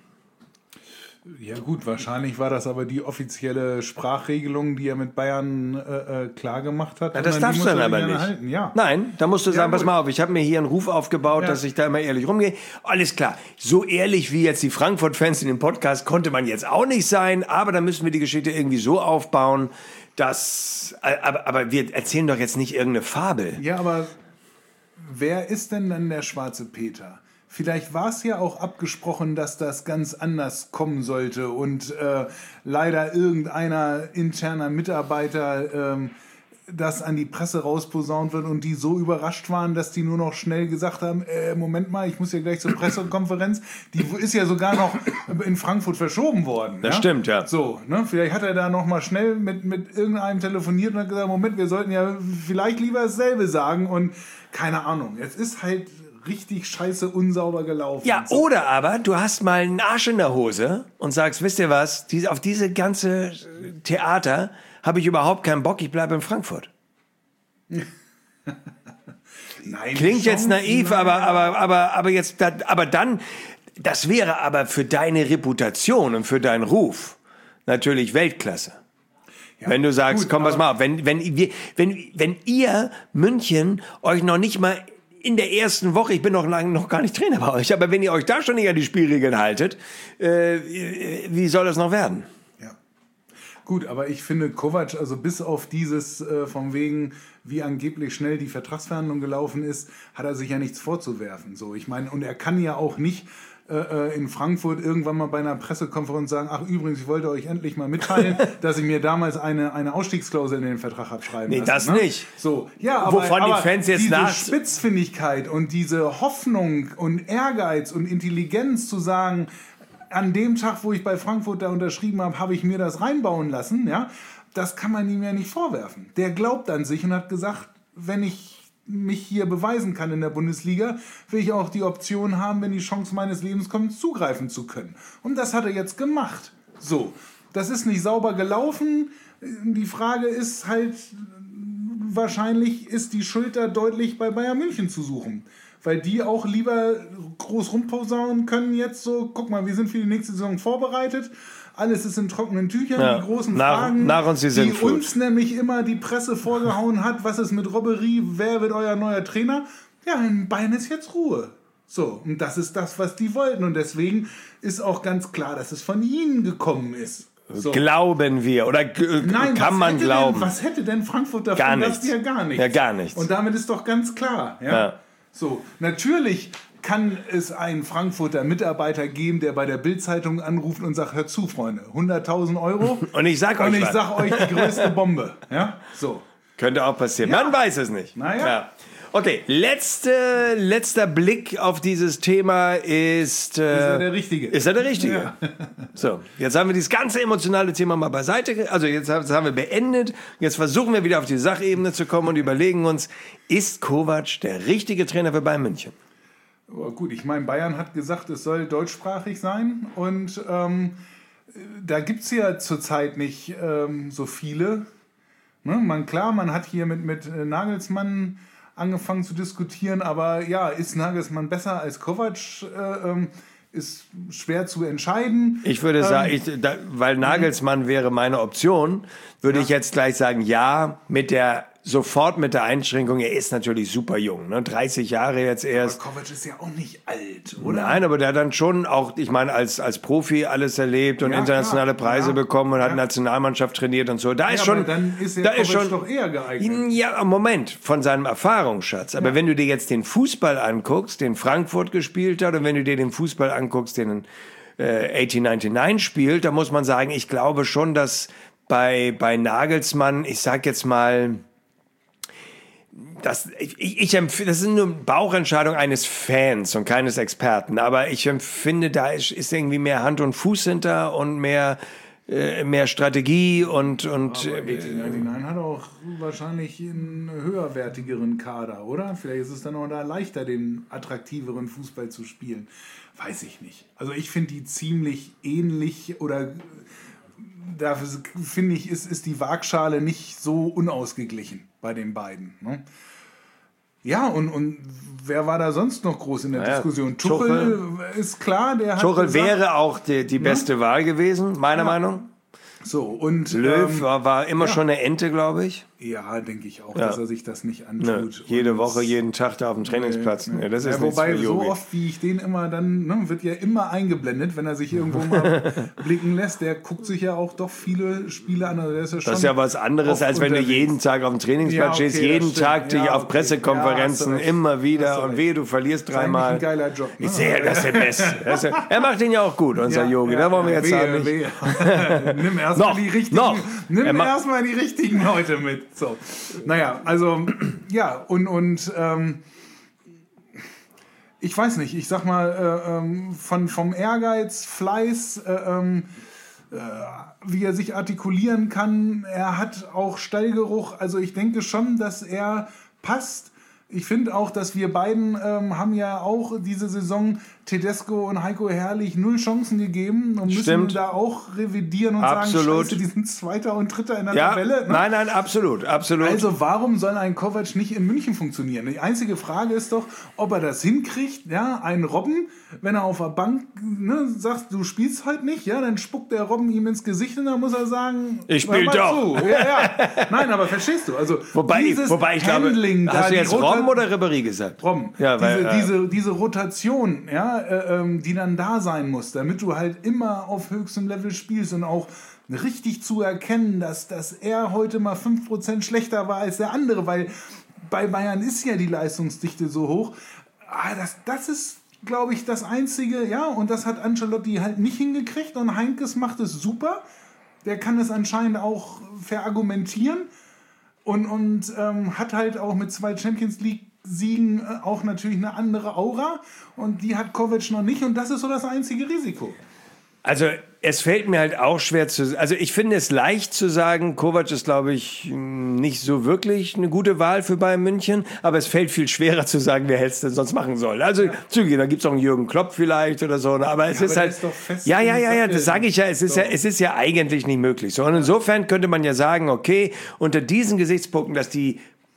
Ja gut, wahrscheinlich war das aber die offizielle Sprachregelung, die er mit Bayern äh, klar gemacht hat. Ja, das darfst du dann aber nicht. Ja. Nein, da musst du sagen, ja, pass mal auf, ich habe mir hier einen Ruf aufgebaut, ja. dass ich da immer ehrlich rumgehe. Alles klar, so ehrlich wie jetzt die Frankfurt-Fans in dem Podcast konnte man jetzt auch nicht sein, aber da müssen wir die Geschichte irgendwie so aufbauen, dass... Aber, aber wir erzählen doch jetzt nicht irgendeine Fabel. Ja, aber wer ist denn dann der schwarze Peter? Vielleicht war es ja auch abgesprochen, dass das ganz anders kommen sollte und äh, leider irgendeiner interner Mitarbeiter ähm, das an die Presse rausposaunt wird und die so überrascht waren, dass die nur noch schnell gesagt haben, äh, Moment mal, ich muss ja gleich zur Pressekonferenz. Die ist ja sogar noch in Frankfurt verschoben worden. Das ja? stimmt, ja. So, ne? Vielleicht hat er da noch mal schnell mit, mit irgendeinem telefoniert und hat gesagt, Moment, wir sollten ja vielleicht lieber dasselbe sagen und keine Ahnung. Es ist halt richtig scheiße unsauber gelaufen. Ja, so. Oder aber du hast mal einen Arsch in der Hose und sagst, wisst ihr was, diese, auf diese ganze Theater habe ich überhaupt keinen Bock, ich bleibe in Frankfurt. Nein, klingt jetzt naiv, nein. aber, aber, aber, aber jetzt, aber dann, das wäre aber für deine Reputation und für deinen Ruf natürlich Weltklasse. Ja, wenn du sagst, gut, komm, pass mal auf, wenn, wenn, wir, wenn, wenn ihr München euch noch nicht mal in der ersten Woche, ich bin noch lange noch gar nicht Trainer bei euch, aber wenn ihr euch da schon nicht an die Spielregeln haltet, äh, wie soll das noch werden? Ja. Gut, aber ich finde Kovac, also bis auf dieses äh, von wegen, wie angeblich schnell die Vertragsverhandlung gelaufen ist, hat er sich ja nichts vorzuwerfen. So, ich meine, und er kann ja auch nicht äh, in Frankfurt irgendwann mal bei einer Pressekonferenz sagen, ach übrigens, ich wollte euch endlich mal mitteilen, dass ich mir damals eine, eine Ausstiegsklausel in den Vertrag habe schreiben nee, lassen. Nee, das ne? nicht. So, ja, aber, wovon aber die Fans jetzt diese nach... Spitzfindigkeit und diese Hoffnung und Ehrgeiz und Intelligenz zu sagen, an dem Tag, wo ich bei Frankfurt da unterschrieben habe, habe ich mir das reinbauen lassen, ja, das kann man ihm ja nicht vorwerfen. Der glaubt an sich und hat gesagt, wenn ich mich hier beweisen kann in der Bundesliga, will ich auch die Option haben, wenn die Chance meines Lebens kommt, zugreifen zu können. Und das hat er jetzt gemacht. So, das ist nicht sauber gelaufen. Die Frage ist halt, wahrscheinlich ist die Schuld da deutlich bei Bayern München zu suchen. weil die auch lieber groß rumposaunen können jetzt so, guck mal, wir sind für die nächste Saison vorbereitet, alles ist in trockenen Tüchern, Ja. die großen Nach- Fragen, nach uns die die Sintflut. uns nämlich immer die Presse vorgehauen hat, was ist mit Robbery, wer wird euer neuer Trainer? Ja, in Bayern ist jetzt Ruhe. So, und das ist das, was die wollten und deswegen ist auch ganz klar, dass es von ihnen gekommen ist. So. Glauben wir oder g- Nein, kann was man hätte glauben? Denn, was hätte denn Frankfurt davon? Gar Das nichts. ja gar nichts. Ja, gar nichts. Und damit ist doch ganz klar. Ja? Ja. So, natürlich kann es einen Frankfurter Mitarbeiter geben, der bei der Bild-Zeitung anruft und sagt, hört zu, Freunde, hunderttausend Euro. Und ich sag euch Und ich was. sag euch die größte Bombe. Ja, so. Könnte auch passieren. Ja. Man weiß es nicht. Naja. Ja. Okay, letzte, letzter Blick auf dieses Thema ist... Äh, Ist er der Richtige? Ist er der Richtige? Ja. So, jetzt haben wir dieses ganze emotionale Thema mal beiseite. ge- Also jetzt haben, das haben wir beendet. Jetzt versuchen wir wieder auf die Sachebene zu kommen und überlegen uns, ist Kovac der richtige Trainer für Bayern München? Aber gut, ich meine, Bayern hat gesagt, es soll deutschsprachig sein und ähm, da gibt es ja zurzeit nicht ähm, so viele. Ne? Man, klar, man hat hier mit, mit äh, Nagelsmann angefangen zu diskutieren, aber ja, ist Nagelsmann besser als Kovac? Äh, ähm, ist schwer zu entscheiden. Ich würde Ähm, sagen, ich, da, weil Nagelsmann wäre meine Option, würde ich jetzt gleich sagen, ja, mit der sofort mit der Einschränkung, er ist natürlich super jung, ne? dreißig Jahre jetzt erst. Aber Kovac ist ja auch nicht alt, oder? Nein, aber der hat dann schon auch, ich meine, als, als Profi alles erlebt und Ja, internationale klar. Preise Ja. bekommen und hat Ja. Nationalmannschaft trainiert und so. Da ist Ja, schon, aber dann ist ja da Kovac ist schon, doch eher geeignet. ja, Moment, von seinem Erfahrungsschatz. Aber wenn du dir jetzt den Fußball anguckst, den Frankfurt gespielt hat, und wenn du dir den Fußball anguckst, den äh, achtzehnhundertneunundneunzig spielt, da muss man sagen, ich glaube schon, dass bei, bei Nagelsmann, ich sag jetzt mal, das, ich, ich empfinde, das ist nur Bauchentscheidung eines Fans und keines Experten, aber ich empfinde, da ist, ist irgendwie mehr Hand und Fuß hinter und mehr, äh, mehr Strategie und, und Aber äh, achtzehnhundertneunundneunzig hat auch wahrscheinlich einen höherwertigeren Kader, oder? Vielleicht ist es dann auch da leichter, den attraktiveren Fußball zu spielen. Weiß ich nicht. Also ich finde die ziemlich ähnlich oder da finde ich, ist, ist die Waagschale nicht so unausgeglichen bei den beiden. Ne? Ja, und, und wer war da sonst noch groß in der Naja, Diskussion? Tuchel, ist klar, der hat Tuchel gesagt, wäre auch die, die beste Wahl gewesen, meiner Ja. Meinung. so und Löw ähm, war, war immer ja. schon eine Ente, glaube ich. ja, denke ich auch, Ja. dass er sich das nicht antut. Ne, jede Und- Woche, jeden Tag da auf dem Trainingsplatz. Nee, nee. Ne, das ist ja, nichts wobei, für so Yogi. oft wie ich den immer dann, ne, wird ja immer eingeblendet, wenn er sich irgendwo mal blicken lässt. Der guckt sich ja auch doch viele Spiele an. Also der ist ja schon Das ist ja was anderes, oft als wenn du unterwegs. jeden Tag auf dem Trainingsplatz Ja, okay, stehst, das jeden stimmt. Tag dich Ja, auf okay. Pressekonferenzen Ja, hast du recht. immer Hast wieder du und recht. weh, du verlierst Das ist eigentlich dreimal. ein geiler Job. Ne? Ich sehe, das ist der Beste. Das ist, er macht den ja auch gut, unser Ja, Yogi. ja, Da wollen wir ja, jetzt wehe, sagen. Nicht. wehe. Nimm erstmal Noch, die richtigen, noch. Er nimm macht- erstmal die richtigen Leute mit. So. Naja, also ja, und, und ähm, ich weiß nicht, ich sag mal, äh, ähm, von, vom Ehrgeiz, Fleiß, äh, ähm, äh, wie er sich artikulieren kann, er hat auch Stallgeruch, also ich denke schon, dass er passt. Ich finde auch, dass wir beiden ähm, haben ja auch diese Saison Tedesco und Heiko Herrlich null Chancen gegeben und müssen Stimmt. da auch revidieren und Absolut. sagen, Scheiße, die sind Zweiter und Dritter in der Ja, Tabelle. Ne? nein, nein, absolut, absolut. Also warum soll ein Kovac nicht in München funktionieren? Die einzige Frage ist doch, ob er das hinkriegt, ja, einen Robben, wenn er auf der Bank ne, sagt, du spielst halt nicht, ja, dann spuckt der Robben ihm ins Gesicht und dann muss er sagen, Ich spiel hör mal doch. zu. Ja, ja. Nein, aber verstehst du, also wobei, dieses wobei ich glaube, Handling da, hast du die jetzt Rota- Robben oder Ribéry gesagt? Robben, Ja, weil, diese, äh, diese, diese Rotation, ja, äh, ähm, die dann da sein muss, damit du halt immer auf höchstem Level spielst und auch richtig zu erkennen, dass, dass er heute mal fünf Prozent schlechter war als der andere, weil bei Bayern ist ja die Leistungsdichte so hoch. Ah, das, das ist, glaube ich, das Einzige, ja, und das hat Ancelotti halt nicht hingekriegt und Heinkes macht es super. Der kann es anscheinend auch verargumentieren und, und ähm, hat halt auch mit zwei Champions League Siegen äh, auch natürlich eine andere Aura und die hat Kovac noch nicht und das ist so das einzige Risiko. Also es fällt mir halt auch schwer zu... Also ich finde es leicht zu sagen, Kovac ist, glaube ich, nicht so wirklich eine gute Wahl für Bayern München, aber es fällt viel schwerer zu sagen, wer hätte es denn sonst machen sollen. Also zugegeben, da gibt es auch einen Jürgen Klopp vielleicht oder so, aber es Ja, ist aber halt... der ist doch fest ja, ja, in ja, ja, Sattel. das sage ich ja, es ist ja, es ist ja eigentlich nicht möglich. So, und insofern könnte man ja sagen, okay, unter diesen Gesichtspunkten, dass die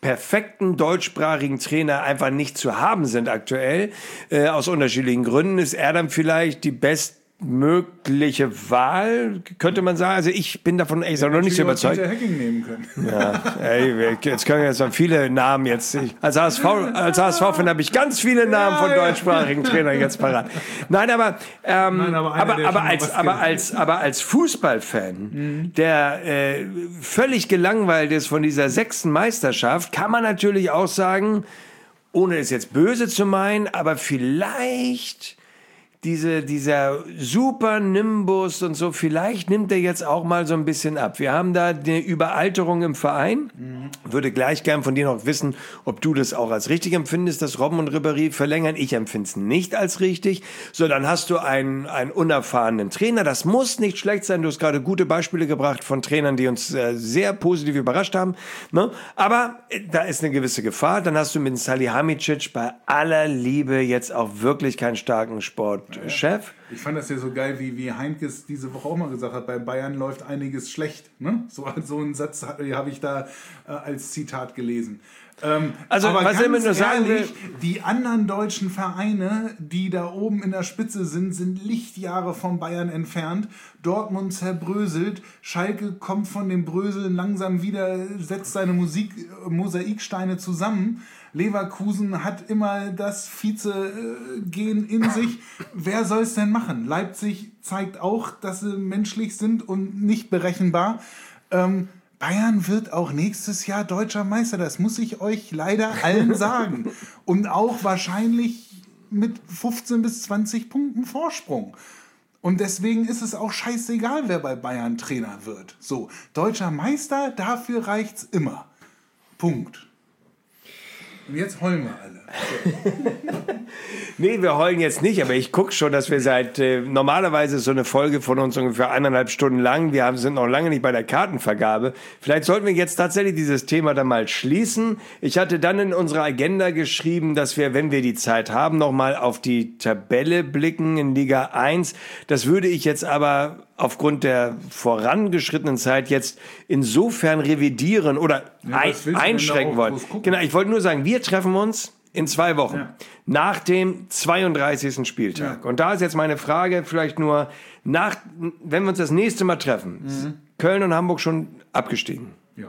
perfekten deutschsprachigen Trainer einfach nicht zu haben sind aktuell, äh, aus unterschiedlichen Gründen, ist er dann vielleicht die bestmögliche Wahl, könnte man sagen. Also ich bin davon echt noch nicht so überzeugt. Peter Hacking nehmen können. Ja, ey, jetzt können wir jetzt noch viele Namen jetzt. Ich, als H S V, als H S V-Fan habe ich ganz viele Namen von deutschsprachigen Trainern jetzt parat. Nein, aber, ähm, Nein, aber, einer, aber, der aber, schon als, was aber, kennt. als, aber als Fußballfan, mhm. der äh, völlig gelangweilt ist von dieser sechsten Meisterschaft, kann man natürlich auch sagen, ohne es jetzt böse zu meinen, aber vielleicht diese, dieser super Nimbus und so, vielleicht nimmt er jetzt auch mal so ein bisschen ab. Wir haben da eine Überalterung im Verein. Mhm. Würde gleich gern von dir noch wissen, ob du das auch als richtig empfindest, dass Robben und Ribéry verlängern. Ich empfinde es nicht als richtig. So, dann hast du einen, einen unerfahrenen Trainer. Das muss nicht schlecht sein. Du hast gerade gute Beispiele gebracht von Trainern, die uns äh, sehr positiv überrascht haben. Ne? Aber äh, da ist eine gewisse Gefahr. Dann hast du mit Salihamidzic bei aller Liebe jetzt auch wirklich keinen starken Sport. Ja. Chef. Ich fand das ja so geil, wie, wie Heinkes diese Woche auch mal gesagt hat, bei Bayern läuft einiges schlecht. Ne? So, so einen Satz habe ich da äh, als Zitat gelesen. Ähm, also, aber was ganz ich nur sagen will, ehrlich, die anderen deutschen Vereine, die da oben in der Spitze sind, sind Lichtjahre von Bayern entfernt. Dortmund zerbröselt, Schalke kommt von dem Bröseln langsam wieder, setzt seine Musik, Mosaiksteine zusammen. Leverkusen hat immer das Vize-Gen in sich. Wer soll es denn machen? Leipzig zeigt auch, dass sie menschlich sind und nicht berechenbar. Ähm, Bayern wird auch nächstes Jahr deutscher Meister. Das muss ich euch leider allen sagen. Und auch wahrscheinlich mit fünfzehn bis zwanzig Punkten Vorsprung. Und deswegen ist es auch scheißegal, wer bei Bayern Trainer wird. So, deutscher Meister, dafür reicht's immer. Punkt. Und jetzt heulen wir alle. So. Nee, wir heulen jetzt nicht, aber ich gucke schon, dass wir seit, äh, normalerweise ist so eine Folge von uns ungefähr eineinhalb Stunden lang, wir haben, sind noch lange nicht bei der Kartenvergabe. Vielleicht sollten wir jetzt tatsächlich dieses Thema dann mal schließen. Ich hatte dann in unserer Agenda geschrieben, dass wir, wenn wir die Zeit haben, nochmal auf die Tabelle blicken in Liga eins. Das würde ich jetzt aber aufgrund der vorangeschrittenen Zeit jetzt insofern revidieren oder Ja, ein, was willst du denn einschränken da auch wollen. groß gucken? Genau, ich wollte nur sagen, wir treffen uns in zwei Wochen, Ja. nach dem zweiunddreißigsten Spieltag. Ja. Und da ist jetzt meine Frage, vielleicht nur, nach, wenn wir uns das nächste Mal treffen, Mhm. Köln und Hamburg schon abgestiegen. Ja.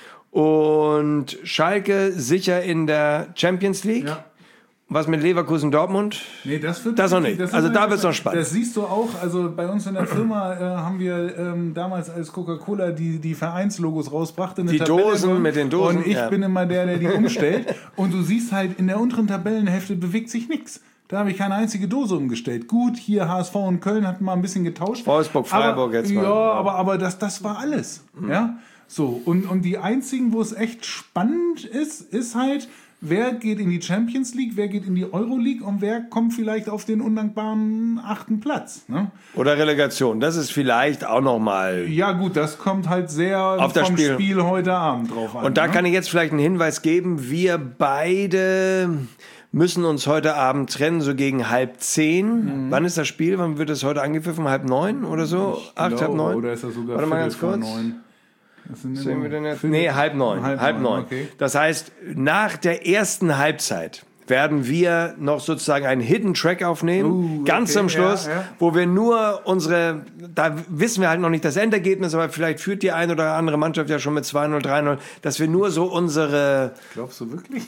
Und Schalke sicher in der Champions League. Ja. Was mit Leverkusen Dortmund? Nee, das wird Das noch nicht. das Also wird- da wird's noch spannend. Das siehst du auch, also bei uns in der Firma äh, haben wir ähm, damals, als Coca-Cola die, die Vereinslogos rausbrachte, eine Die Tabelle Dosen gemacht. mit den Dosen, Und ich ja. bin immer der, der die umstellt. Und du siehst halt, in der unteren Tabellenhälfte bewegt sich nichts. Da habe ich keine einzige Dose umgestellt. Gut, hier H S V und Köln hatten mal ein bisschen getauscht. Wolfsburg, Freiburg aber, jetzt ja, mal. Ja. aber, aber das, das war alles. Ja, so. Und, und die einzigen, wo es echt spannend ist, ist halt, wer geht in die Champions League, wer geht in die Euroleague und wer kommt vielleicht auf den undankbaren achten Platz. Ne? Oder Relegation. Das ist vielleicht auch noch mal. Ja gut, das kommt halt sehr Auf das vom Spiel. Spiel. heute Abend drauf an. Und da ne? kann ich jetzt vielleicht einen Hinweis geben. Wir beide müssen uns heute Abend trennen, so gegen halb zehn. Mhm. Wann ist das Spiel? Wann wird es heute angepfiffen? Halb neun oder so? Ich Acht, halb glaube, neun? Oder ist das sogar Warte mal Viertel ganz vor kurz. neun? Das sind Sehen immer wir denn jetzt? Viertel- Nee, halb neun. Halb, Halb neun, neun. okay. Das heißt, nach der ersten Halbzeit werden wir noch sozusagen einen Hidden Track aufnehmen, Uh, ganz okay, am Schluss, ja, ja. wo wir nur unsere, da wissen wir halt noch nicht das Endergebnis, aber vielleicht führt die ein oder andere Mannschaft ja schon mit zwei null, drei null, dass wir nur so unsere, Glaubst du wirklich?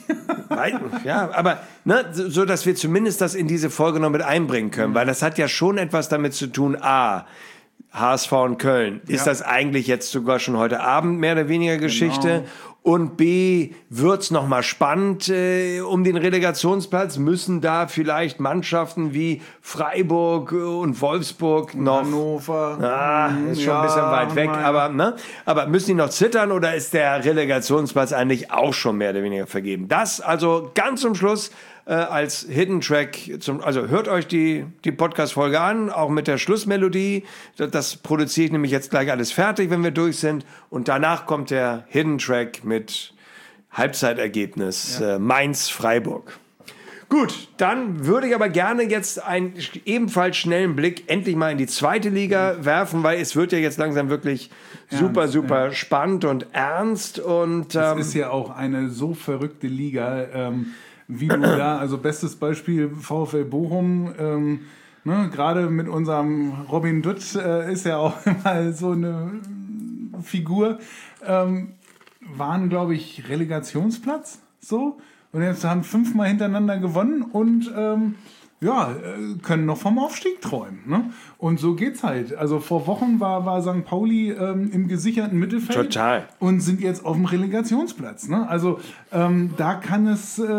ja, aber ne, so, dass wir zumindest das in diese Folge noch mit einbringen können, weil das hat ja schon etwas damit zu tun, a, H S V und Köln, ist Ja. das eigentlich jetzt sogar schon heute Abend mehr oder weniger Geschichte? Genau. Und B, wird's noch mal spannend äh, um den Relegationsplatz? Müssen da vielleicht Mannschaften wie Freiburg und Wolfsburg noch... Hannover. Ah, ist schon ein bisschen Ja, weit weg, mein- aber ne? Aber müssen die noch zittern oder ist der Relegationsplatz eigentlich auch schon mehr oder weniger vergeben? Das also ganz zum Schluss äh, als Hidden Track. Zum, also hört euch die die Podcast-Folge an, auch mit der Schlussmelodie. Das, das produziere ich nämlich jetzt gleich alles fertig, wenn wir durch sind. Und danach kommt der Hidden Track mit Halbzeitergebnis äh, Mainz-Freiburg. Gut, dann würde ich aber gerne jetzt einen ebenfalls schnellen Blick endlich mal in die zweite Liga werfen, weil es wird ja jetzt langsam wirklich super, Ernst, super ja. spannend und ernst. Und Das ähm, ist ja auch eine so verrückte Liga, ähm, wie du da, also bestes Beispiel VfL Bochum, ähm, ne, gerade mit unserem Robin Dutt äh, ist ja auch immer so eine Figur, ähm, waren, glaube ich, Relegationsplatz, so. Und jetzt haben fünfmal hintereinander gewonnen und ähm, ja, können noch vom Aufstieg träumen. Ne? Und so geht's halt. Also vor Wochen war, war Sankt Pauli ähm, im gesicherten Mittelfeld. Total. Und sind jetzt auf dem Relegationsplatz. Ne? Also ähm, da kann es äh,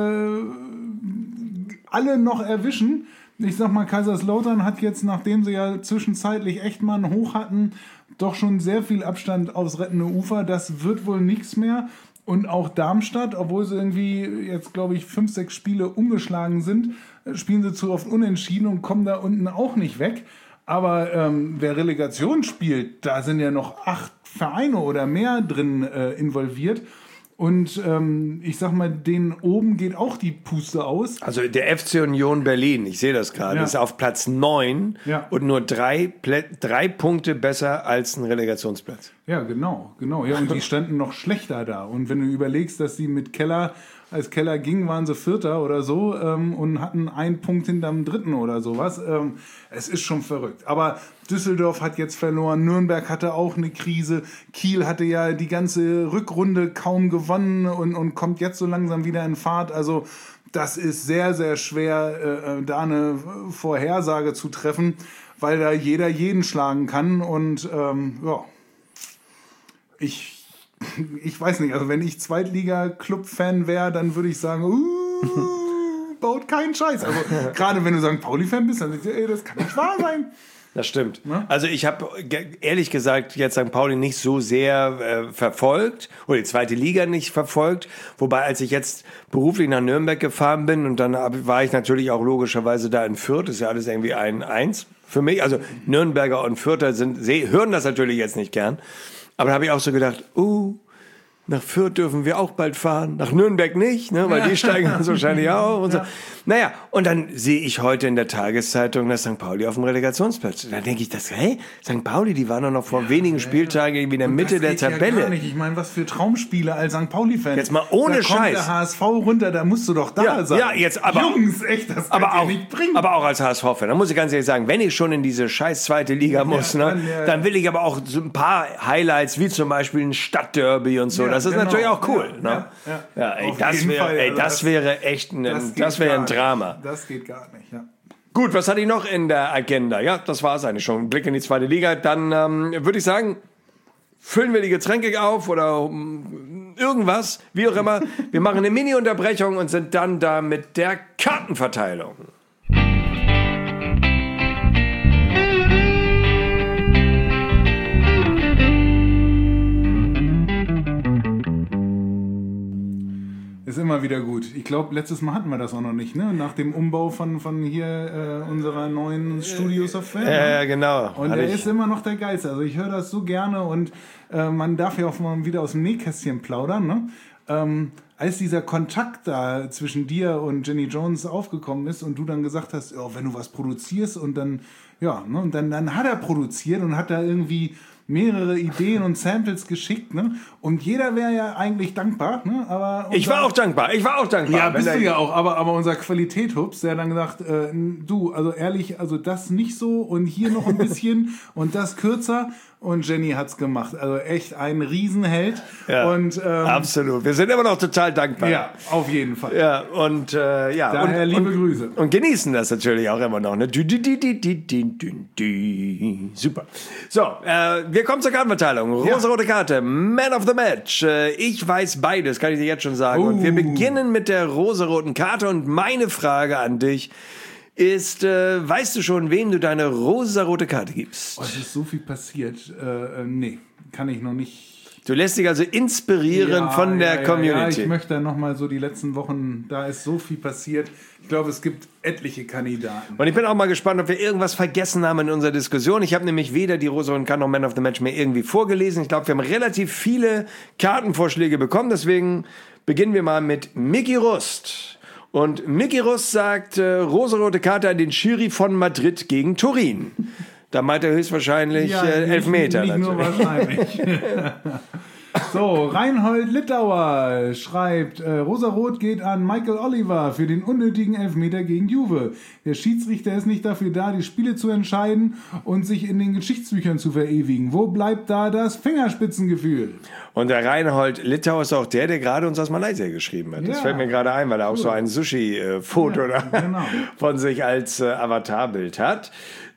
alle noch erwischen. Ich sag mal, Kaiserslautern hat jetzt, nachdem sie ja zwischenzeitlich echt mal einen Hoch hatten, doch schon sehr viel Abstand aufs rettende Ufer. Das wird wohl nichts mehr. Und auch Darmstadt, obwohl sie irgendwie jetzt, glaube ich, fünf, sechs Spiele umgeschlagen sind, spielen sie zu oft unentschieden und kommen da unten auch nicht weg. Aber ähm, wer Relegation spielt, da sind ja noch acht Vereine oder mehr drin äh, involviert. Und ähm, ich sag mal, denen oben geht auch die Puste aus. also der F C Union Berlin, ich sehe das gerade, Ja. ist auf Platz neun Ja. und nur drei, Plä- drei Punkte besser als ein Relegationsplatz. Ja, genau, genau. Ja, und die standen noch schlechter da. Und wenn du überlegst, dass sie mit Keller, als Keller ging, waren sie Vierter oder so ähm, und hatten einen Punkt hinterm Dritten oder sowas. Ähm, es ist schon verrückt. Aber Düsseldorf hat jetzt verloren, Nürnberg hatte auch eine Krise, Kiel hatte ja die ganze Rückrunde kaum gewonnen und, und kommt jetzt so langsam wieder in Fahrt. Also das ist sehr, sehr schwer, äh, da eine Vorhersage zu treffen, weil da jeder jeden schlagen kann. Und ähm, ja, ich, ich weiß nicht, also wenn ich Zweitliga-Club-Fan wäre, dann würde ich sagen, uh, baut keinen Scheiß. Also gerade wenn du Sankt Pauli-Fan bist, dann denkst du, ey, das kann nicht wahr sein. Das stimmt. Also ich habe ehrlich gesagt jetzt Sankt Pauli nicht so sehr äh, verfolgt oder die zweite Liga nicht verfolgt. Wobei, als ich jetzt beruflich nach Nürnberg gefahren bin und dann hab, war ich natürlich auch logischerweise da in Fürth, ist ja alles irgendwie ein Eins für mich. Also Nürnberger und Fürther sind, hören das natürlich jetzt nicht gern. Aber da habe ich auch so gedacht, uh, nach Fürth dürfen wir auch bald fahren, nach Nürnberg nicht, ne, weil ja. die steigen dann so wahrscheinlich auch. Und so. Ja. Naja, und dann sehe ich heute in der Tageszeitung, dass Sankt Pauli auf dem Relegationsplatz. Da denke ich, das, hey, Sankt Pauli, die waren doch noch vor ja, wenigen ja, Spieltagen irgendwie in der Mitte der Tabelle. Ja gar nicht. Ich meine, was für Traumspiele als Sankt Pauli-Fan. Jetzt mal ohne da Scheiß. Kommt der H S V runter, da musst du doch da ja, sein. Ja, jetzt aber. Jungs, echt, das kann aber auch, nicht bringen. Aber auch als H S V-Fan. Da muss ich ganz ehrlich sagen, wenn ich schon in diese scheiß zweite Liga muss, ja, dann, ne, ja, dann will ich aber auch so ein paar Highlights, wie zum Beispiel ein Stadtderby und so. Ja, das ist genau. natürlich auch cool. Ja, ne? ja, ja. ja ey, das, wär, Fall, ey, das, das wäre echt ein, das, das wäre ein Drama. Nicht. Das geht gar nicht, ja. Gut, was hatte ich noch in der Agenda? Ja, das war es eigentlich schon. Ein Blick in die zweite Liga. Dann ähm, würde ich sagen, füllen wir die Getränke auf oder um, irgendwas, wie auch immer. Wir machen eine Mini-Unterbrechung und sind dann da mit der Kartenverteilung. Ist immer wieder gut. Ich glaube, letztes Mal hatten wir das auch noch nicht, ne? Nach dem Umbau von, von hier äh, unserer neuen Studio-Software. Ja, ja, genau. Und Hatte der ich. ist immer noch der Geilste. Also ich höre das so gerne und äh, man darf ja auch mal wieder aus dem Nähkästchen plaudern, ne? Ähm, als dieser Kontakt da zwischen dir und Jenny Jones aufgekommen ist und du dann gesagt hast, oh, wenn du was produzierst und dann, ja, ne? Und dann, dann hat er produziert und hat da irgendwie mehrere Ideen und Samples geschickt, ne? Und jeder wäre ja eigentlich dankbar, ne? Aber ich war auch dankbar, ich war auch dankbar. Ja, bist du ja auch, aber, aber unser Qualitäthups, der hat dann gesagt, äh, du, also ehrlich, also das nicht so und hier noch ein bisschen und das kürzer. Und Jenny hat's gemacht. Also echt ein Riesenheld. Ja, und, ähm, absolut. Wir sind immer noch total dankbar. Ja, auf jeden Fall. Ja, und äh, ja. Daher und, liebe und, Grüße. Und genießen das natürlich auch immer noch. Ne? Super. So, äh, wir kommen zur Kartenverteilung. Rosa-rote Karte, Man of the Match. Äh, ich weiß beides, kann ich dir jetzt schon sagen. Uh. Und wir beginnen mit der rosa-roten Karte. Und meine Frage an dich ist, äh, weißt du schon, wem du deine rosarote Karte gibst? Oh, es ist so viel passiert. Äh, nee, kann ich noch nicht. Du lässt dich also inspirieren ja, von der ja, Community. Ja, ich möchte noch mal so die letzten Wochen, da ist so viel passiert. Ich glaube, es gibt etliche Kandidaten. Und ich bin auch mal gespannt, ob wir irgendwas vergessen haben in unserer Diskussion. Ich habe nämlich weder die rosa-rote Karte noch Man of the Match mehr irgendwie vorgelesen. Ich glaube, wir haben relativ viele Kartenvorschläge bekommen. Deswegen beginnen wir mal mit Mickey Rust. Und Mickey Russ sagt, äh, rosarote Karte an den Schiri von Madrid gegen Turin. Da meint er höchstwahrscheinlich Ja, äh, Elfmeter. Nicht, nicht nur wahrscheinlich. So, Reinhold Littauer schreibt, äh, Rosarot geht an Michael Oliver für den unnötigen Elfmeter gegen Juve. Der Schiedsrichter ist nicht dafür da, die Spiele zu entscheiden und sich in den Geschichtsbüchern zu verewigen. Wo bleibt da das Fingerspitzengefühl? Und der Reinhold Littauer ist auch der, der gerade uns aus Malaysia geschrieben hat. Das Ja. fällt mir gerade ein, weil er auch so ein Sushi-Foto Ja, genau. von sich als äh, Avatarbild hat.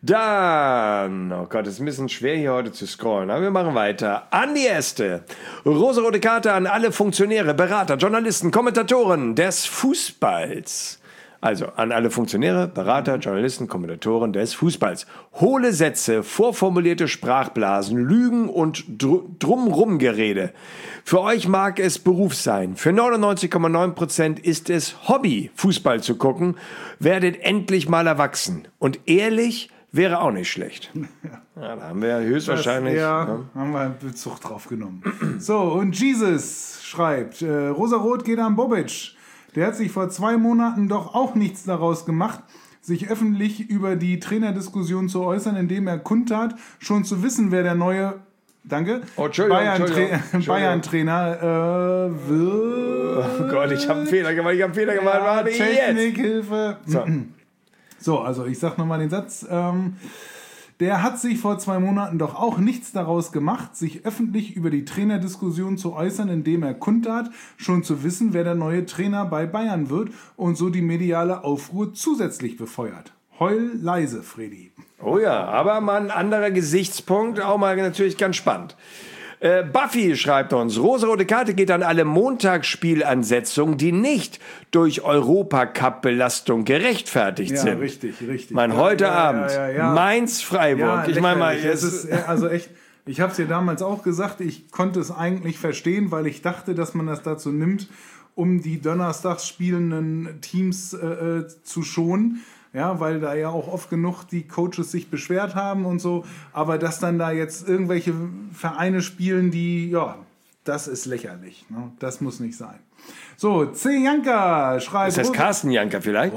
Dann, oh Gott, es ist ein bisschen schwer hier heute zu scrollen, aber wir machen weiter. Andi Este, rosarote Karte an alle Funktionäre, Berater, Journalisten, Kommentatoren des Fußballs. Also an alle Funktionäre, Berater, Journalisten, Kommentatoren des Fußballs. Hohle Sätze, vorformulierte Sprachblasen, Lügen und dr- Drumrumgerede. Für euch mag es Beruf sein. Für neunundneunzig Komma neun Prozent ist es Hobby, Fußball zu gucken. Werdet endlich mal erwachsen. Und ehrlich wäre auch nicht schlecht. Ja, da haben wir höchstwahrscheinlich... Das, ja, ja. haben wir Bezug drauf genommen. So, und Jesus schreibt, äh, Rosarot geht an Bobic. Der hat sich vor zwei Monaten doch auch nichts daraus gemacht, sich öffentlich über die Trainerdiskussion zu äußern, indem er kundtat, schon zu wissen, wer der neue... Danke. Oh, Entschuldigung, Entschuldigung, Entschuldigung. Bayern-Trainer äh, wird... Oh Gott, ich habe einen Fehler gemacht, ich habe einen Fehler gemacht. Ja, Warte, jetzt. Technikhilfe. So. So, also ich sag nochmal den Satz. Ähm, der hat sich vor zwei Monaten doch auch nichts daraus gemacht, sich öffentlich über die Trainerdiskussion zu äußern, indem er kundtat, schon zu wissen, wer der neue Trainer bei Bayern wird und so die mediale Aufruhr zusätzlich befeuert. Heul leise, Freddy. Oh ja, aber mal ein anderer Gesichtspunkt, auch mal natürlich ganz spannend. Äh, Buffy schreibt uns, rosarote Karte geht an alle Montagsspielansetzungen, die nicht durch Europacup-Belastung gerechtfertigt Ja, sind. richtig, richtig. Mein Ja, heute ja, Abend, ja, ja, ja. Mainz-Freiburg. Ich meine mal, lächerlich. es es ist äh, also echt. Ich habe es ja damals auch gesagt, ich konnte es eigentlich verstehen, weil ich dachte, dass man das dazu nimmt, um die donnerstags spielenden Teams äh, zu schonen. Ja, weil da ja auch oft genug die Coaches sich beschwert haben und so. Aber dass dann da jetzt irgendwelche Vereine spielen, die, ja, das ist lächerlich. Ne? Das muss nicht sein. So, C. Janka schreibt... ist das Carsten Janka vielleicht?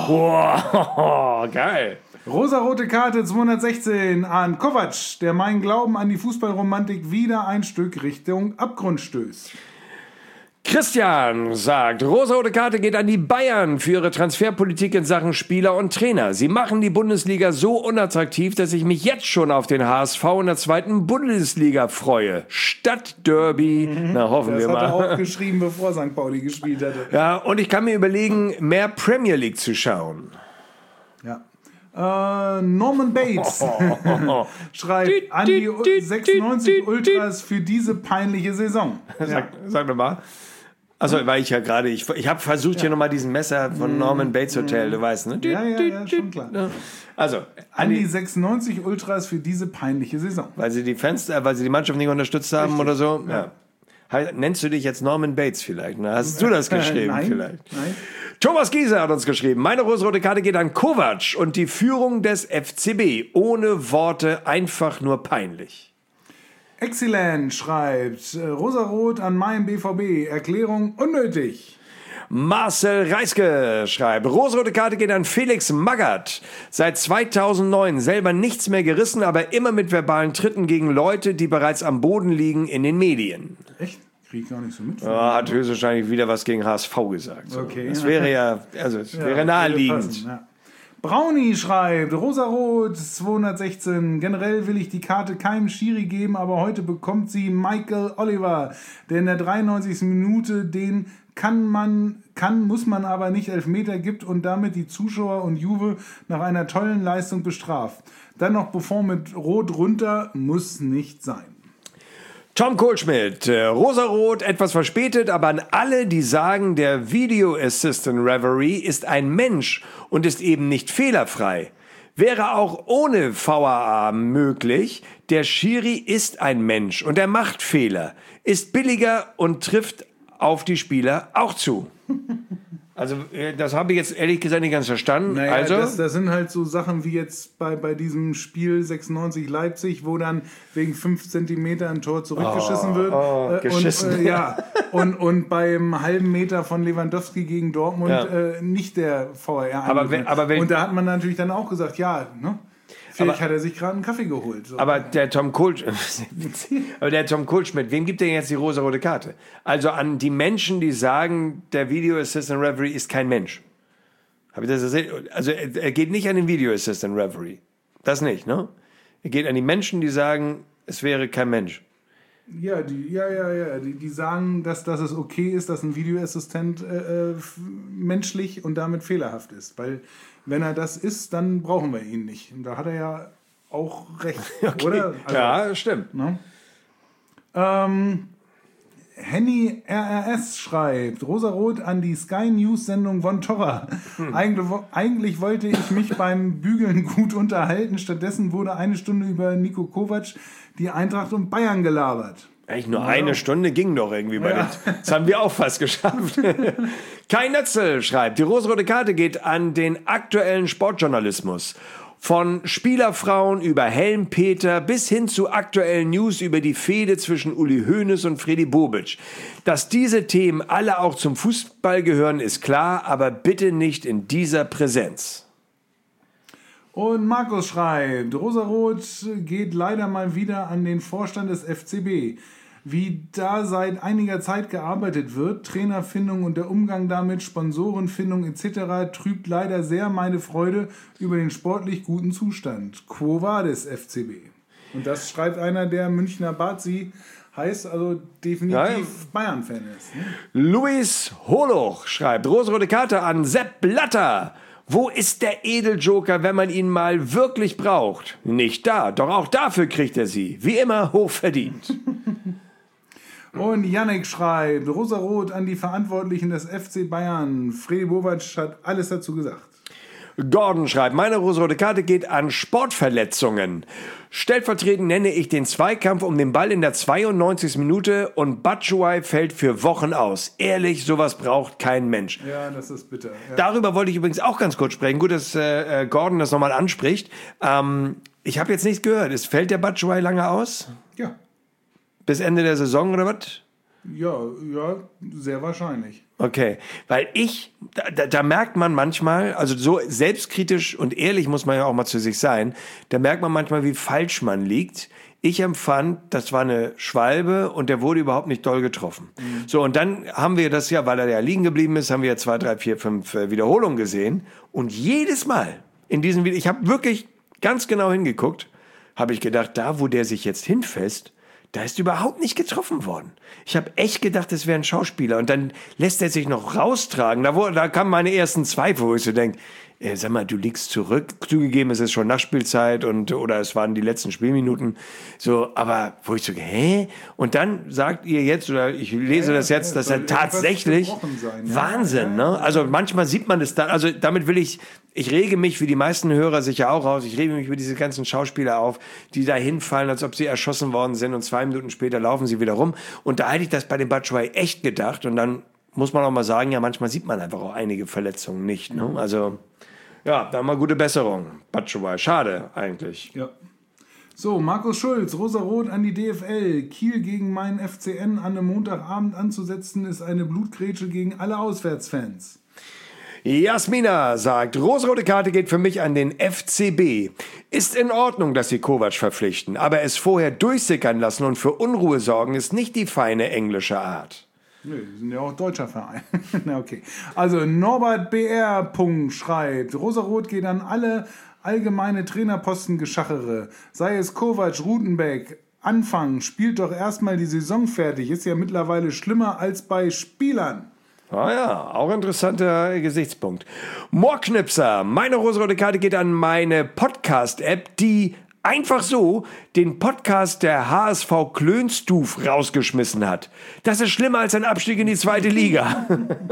Oh. Geil. Rosarote Karte zweihundertsechzehn an Kovac, der meinen Glauben an die Fußballromantik wieder ein Stück Richtung Abgrund stößt. Christian sagt, rosarote Karte geht an die Bayern für ihre Transferpolitik in Sachen Spieler und Trainer. Sie machen die Bundesliga so unattraktiv, dass ich mich jetzt schon auf den H S V in der zweiten Bundesliga freue. Stadtderby, na hoffen Das wir hat mal. er auch geschrieben, bevor Sankt Pauli gespielt hatte. Ja, und ich kann mir überlegen, mehr Premier League zu schauen. Ja. Äh, Norman Bates schreibt an die sechsundneunzig Ultras für diese peinliche Saison. Sag, sag doch mal. Also, weil ich ja gerade, ich, ich habe versucht, hier nochmal diesen Messer von Norman Bates Hotel, du weißt, ne? Ja, ja, ja, schon klar. Also, An die sechsundneunzig Ultras für diese peinliche Saison. weil sie die Fans, äh, weil sie die Mannschaft nicht unterstützt haben Richtig. oder so. Ja. He- Nennst du dich jetzt Norman Bates vielleicht? Ne? Hast du das geschrieben Nein, vielleicht? nein. Thomas Giese hat uns geschrieben, meine rosarote Karte geht an Kovac und die Führung des F C B. Ohne Worte, einfach nur peinlich. Excellent schreibt äh, Rosarot an meinem B V B. Erklärung unnötig. Marcel Reiske schreibt, rosarote Karte geht an Felix Magath. Seit zweitausendneun selber nichts mehr gerissen, aber immer mit verbalen Tritten gegen Leute, die bereits am Boden liegen in den Medien. Echt? Krieg ich gar nicht so mit. Ja, hat höchstwahrscheinlich wieder was gegen H S V gesagt. So. Okay. Das wäre ja, also es wäre Ja, naheliegend. würde passen, ja. Brownie schreibt, Rosarot zweihundertsechzehn, generell will ich die Karte keinem Schiri geben, aber heute bekommt sie Michael Oliver, der in der dreiundneunzigsten Minute den kann man, kann, muss man aber nicht Elfmeter gibt und damit die Zuschauer und Juve nach einer tollen Leistung bestraft. Dann noch bevor mit Rot runter, muss nicht sein. Tom Kohlschmidt, äh, Rosarot etwas verspätet, aber an alle, die sagen, der Video Assistant Referee ist ein Mensch und ist eben nicht fehlerfrei. Wäre auch ohne V A A möglich. Der Schiri ist ein Mensch und er macht Fehler, ist billiger und trifft auf die Spieler auch zu. Also, das habe ich jetzt ehrlich gesagt nicht ganz verstanden. Naja, also, das, das sind halt so Sachen wie jetzt bei, bei diesem Spiel sechsundneunzig Leipzig, wo dann wegen fünf Zentimeter ein Tor zurückgeschissen oh, wird. Oh, äh, geschissen. Und, äh, ja, und, und beim halben Meter von Lewandowski gegen Dortmund Ja. äh, nicht der V A R Aber wenn- aber wenn- Und da hat man natürlich dann auch gesagt, ja, ne? Vielleicht hat er sich gerade einen Kaffee geholt. So. aber der Tom Kohl, aber der Tom Kohlschmidt, wem gibt er jetzt die rosa-rote Karte? Also an die Menschen, die sagen, der Video Assistant Referee ist kein Mensch. Habe ich das gesehen? Also er, er geht nicht an den Video Assistant Referee. Das nicht, ne? Er geht an die Menschen, die sagen, es wäre kein Mensch. Ja, die, ja, ja, ja. Die, die sagen, dass, dass es okay ist, dass ein Videoassistent äh, äh, menschlich und damit fehlerhaft ist. Weil wenn er das ist, dann brauchen wir ihn nicht. Und da hat er ja auch recht, Okay. oder? Also, Ja, stimmt. ne? ähm, Henny R R S schreibt, Rosarot an die Sky News Sendung von Torra. Hm. Eigentlich, wo- eigentlich wollte ich mich beim Bügeln gut unterhalten. Stattdessen wurde eine Stunde über Nico Kovac, die Eintracht und Bayern gelabert. Eigentlich nur eine Stunde ging doch irgendwie bei den. Das haben wir auch fast geschafft. Kai Nötzel schreibt, die rosarote Karte geht an den aktuellen Sportjournalismus. Von Spielerfrauen über Helmpeter bis hin zu aktuellen News über die Fehde zwischen Uli Hoeneß und Freddy Bobic. Dass diese Themen alle auch zum Fußball gehören, ist klar, aber bitte nicht in dieser Präsenz. Und Markus schreibt, Rosarot geht leider mal wieder an den Vorstand des F C B. Wie da seit einiger Zeit gearbeitet wird, Trainerfindung und der Umgang damit, Sponsorenfindung et cetera, trübt leider sehr meine Freude über den sportlich guten Zustand. Quo vadis F C B? Und das schreibt einer, der Münchner Bazi heißt, also definitiv Ja, ja. Bayern-Fan ist. Ne? Luis Holoch schreibt, rosarote Karte an Sepp Blatter. Wo ist der Edeljoker, wenn man ihn mal wirklich braucht? Nicht da, doch auch dafür kriegt er sie. Wie immer hochverdient. Und Yannick schreibt, Rosarot an die Verantwortlichen des F C Bayern. Freddy Bobic hat alles dazu gesagt. Gordon schreibt, meine rosarote Karte geht an Sportverletzungen. Stellvertretend nenne ich den Zweikampf um den Ball in der zweiundneunzigsten Minute und Batshuayi fällt für Wochen aus. Ehrlich, sowas braucht kein Mensch. Ja, das ist bitter. Ja. Darüber wollte ich übrigens auch ganz kurz sprechen. Gut, dass äh, Gordon das nochmal anspricht. Ähm, ich habe jetzt nichts gehört. Es fällt der Batshuayi lange aus? Ja. Bis Ende der Saison oder was? Ja, ja, sehr wahrscheinlich. Okay, weil ich, da, da, da merkt man manchmal, also so selbstkritisch und ehrlich muss man ja auch mal zu sich sein, da merkt man manchmal, wie falsch man liegt. Ich empfand, das war eine Schwalbe und der wurde überhaupt nicht doll getroffen. Mhm. So, und dann haben wir das ja, weil er ja liegen geblieben ist, haben wir ja zwei, drei, vier, fünf äh, Wiederholungen gesehen. Und jedes Mal in diesen Video, ich habe wirklich ganz genau hingeguckt, habe ich gedacht, da wo der sich jetzt hinfasst, da ist überhaupt nicht getroffen worden. Ich habe echt gedacht, es wäre ein Schauspieler. Und dann lässt er sich noch raustragen. Da, wo, da kamen meine ersten Zweifel, wo ich so denke, äh, sag mal, du liegst zurück. Zugegeben, es ist schon Nachspielzeit und oder es waren die letzten Spielminuten. So, aber wo ich so, hä? Und dann sagt ihr jetzt, oder ich lese Ja, das jetzt, ja, dass soll er tatsächlich gebrochen sein, ja. Wahnsinn, Ja, ne? Also manchmal sieht man das dann, also damit will ich, ich rege mich, wie die meisten Hörer sicher auch aus, ich rege mich über diese ganzen Schauspieler auf, die da hinfallen, als ob sie erschossen worden sind und zwei Minuten später laufen sie wieder rum. Und da hätte ich das bei dem Batshuayi echt gedacht und dann muss man auch mal sagen, ja, manchmal sieht man einfach auch einige Verletzungen nicht, ne? Also, ja, dann mal gute Besserung. Batshuayi, schade eigentlich. Ja. So, Markus Schulz, Rosarot an die D F L. Kiel gegen meinen F C N an einem Montagabend anzusetzen, ist eine Blutgrätsche gegen alle Auswärtsfans. Jasmina sagt, rosarote Karte geht für mich an den F C B. Ist in Ordnung, dass sie Kovac verpflichten, aber es vorher durchsickern lassen und für Unruhe sorgen ist nicht die feine englische Art. Nö, die sind ja auch deutscher Verein. Na okay. Also Norbert B R. Punkt schreibt, Rosarot geht an alle allgemeine Trainerpostengeschachere. Sei es Kovac, Rutenbeck, Anfang, spielt doch erstmal die Saison fertig. Ist ja mittlerweile schlimmer als bei Spielern. Ah ja, auch interessanter Gesichtspunkt. Moorknipser, meine rosarote Karte geht an meine Podcast-App, die einfach so den Podcast der H S V Klönstuf rausgeschmissen hat. Das ist schlimmer als ein Abstieg in die zweite Liga.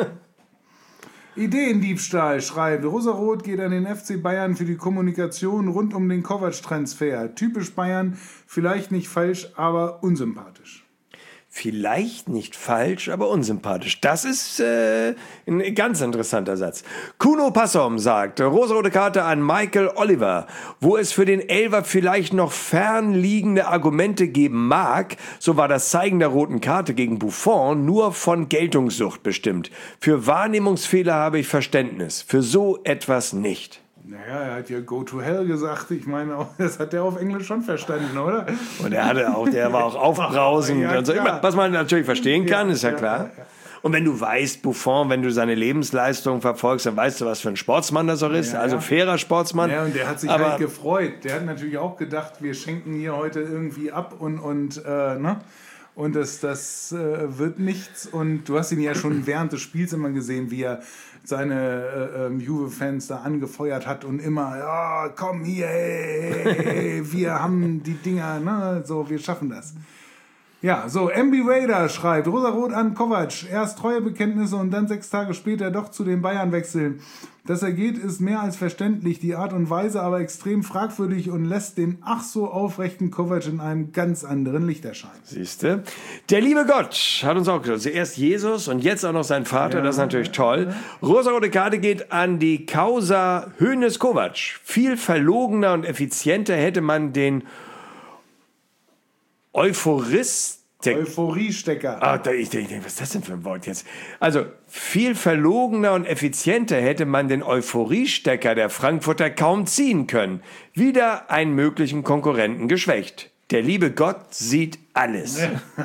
Ideendiebstahl schreibt, Rosarot geht an den F C Bayern für die Kommunikation rund um den Kovac-Transfer. Typisch Bayern, vielleicht nicht falsch, aber unsympathisch. Vielleicht nicht falsch, aber unsympathisch. Das ist äh, ein ganz interessanter Satz. Kuno Passom sagt, rosarote Karte an Michael Oliver. Wo es für den Elfer vielleicht noch fernliegende Argumente geben mag, so war das Zeigen der roten Karte gegen Buffon nur von Geltungssucht bestimmt. Für Wahrnehmungsfehler habe ich Verständnis, für so etwas nicht. Naja, er hat ja Go to Hell gesagt. Ich meine, auch, das hat er auf Englisch schon verstanden, oder? Und er hatte auch, der war auch aufbrausend Ja, und so. klar. Was man natürlich verstehen kann, Ja, ist ja, ja, klar. ja, ja. Und wenn du weißt, Buffon, wenn du seine Lebensleistung verfolgst, dann weißt du, was für ein Sportsmann das auch ist. Ja, also ja. fairer Sportsmann. Ja, und der hat sich Aber halt gefreut. Der hat natürlich auch gedacht, wir schenken hier heute irgendwie ab und, und, äh, ne? Und das, das äh, wird nichts. Und du hast ihn ja schon während des Spiels immer gesehen, wie er seine äh, ähm, Juve-Fans da angefeuert hat und immer, ja, komm hier, hey, wir haben die Dinger, ne? So, wir schaffen das. Ja, so, M B Raider schreibt, Rosarot an Kovac, erst Treuebekenntnisse und dann sechs Tage später doch zu den Bayern wechseln. Dass er geht, ist mehr als verständlich, die Art und Weise aber extrem fragwürdig und lässt den ach so aufrechten Kovac in einem ganz anderen Licht erscheinen. siehste, der liebe Gott hat uns auch gesagt, also erst Jesus und jetzt auch noch sein Vater, Ja, das ist natürlich toll. Rosarote Karte geht an die Causa Hoeneß-Kovac. Viel verlogener und effizienter hätte man den Euphorist Euphoriestecker. Ah, da, ich denke, was ist das denn für ein Wort jetzt? Also, viel verlogener und effizienter hätte man den Euphoriestecker der Frankfurter kaum ziehen können. Wieder einen möglichen Konkurrenten geschwächt. Der liebe Gott sieht alles.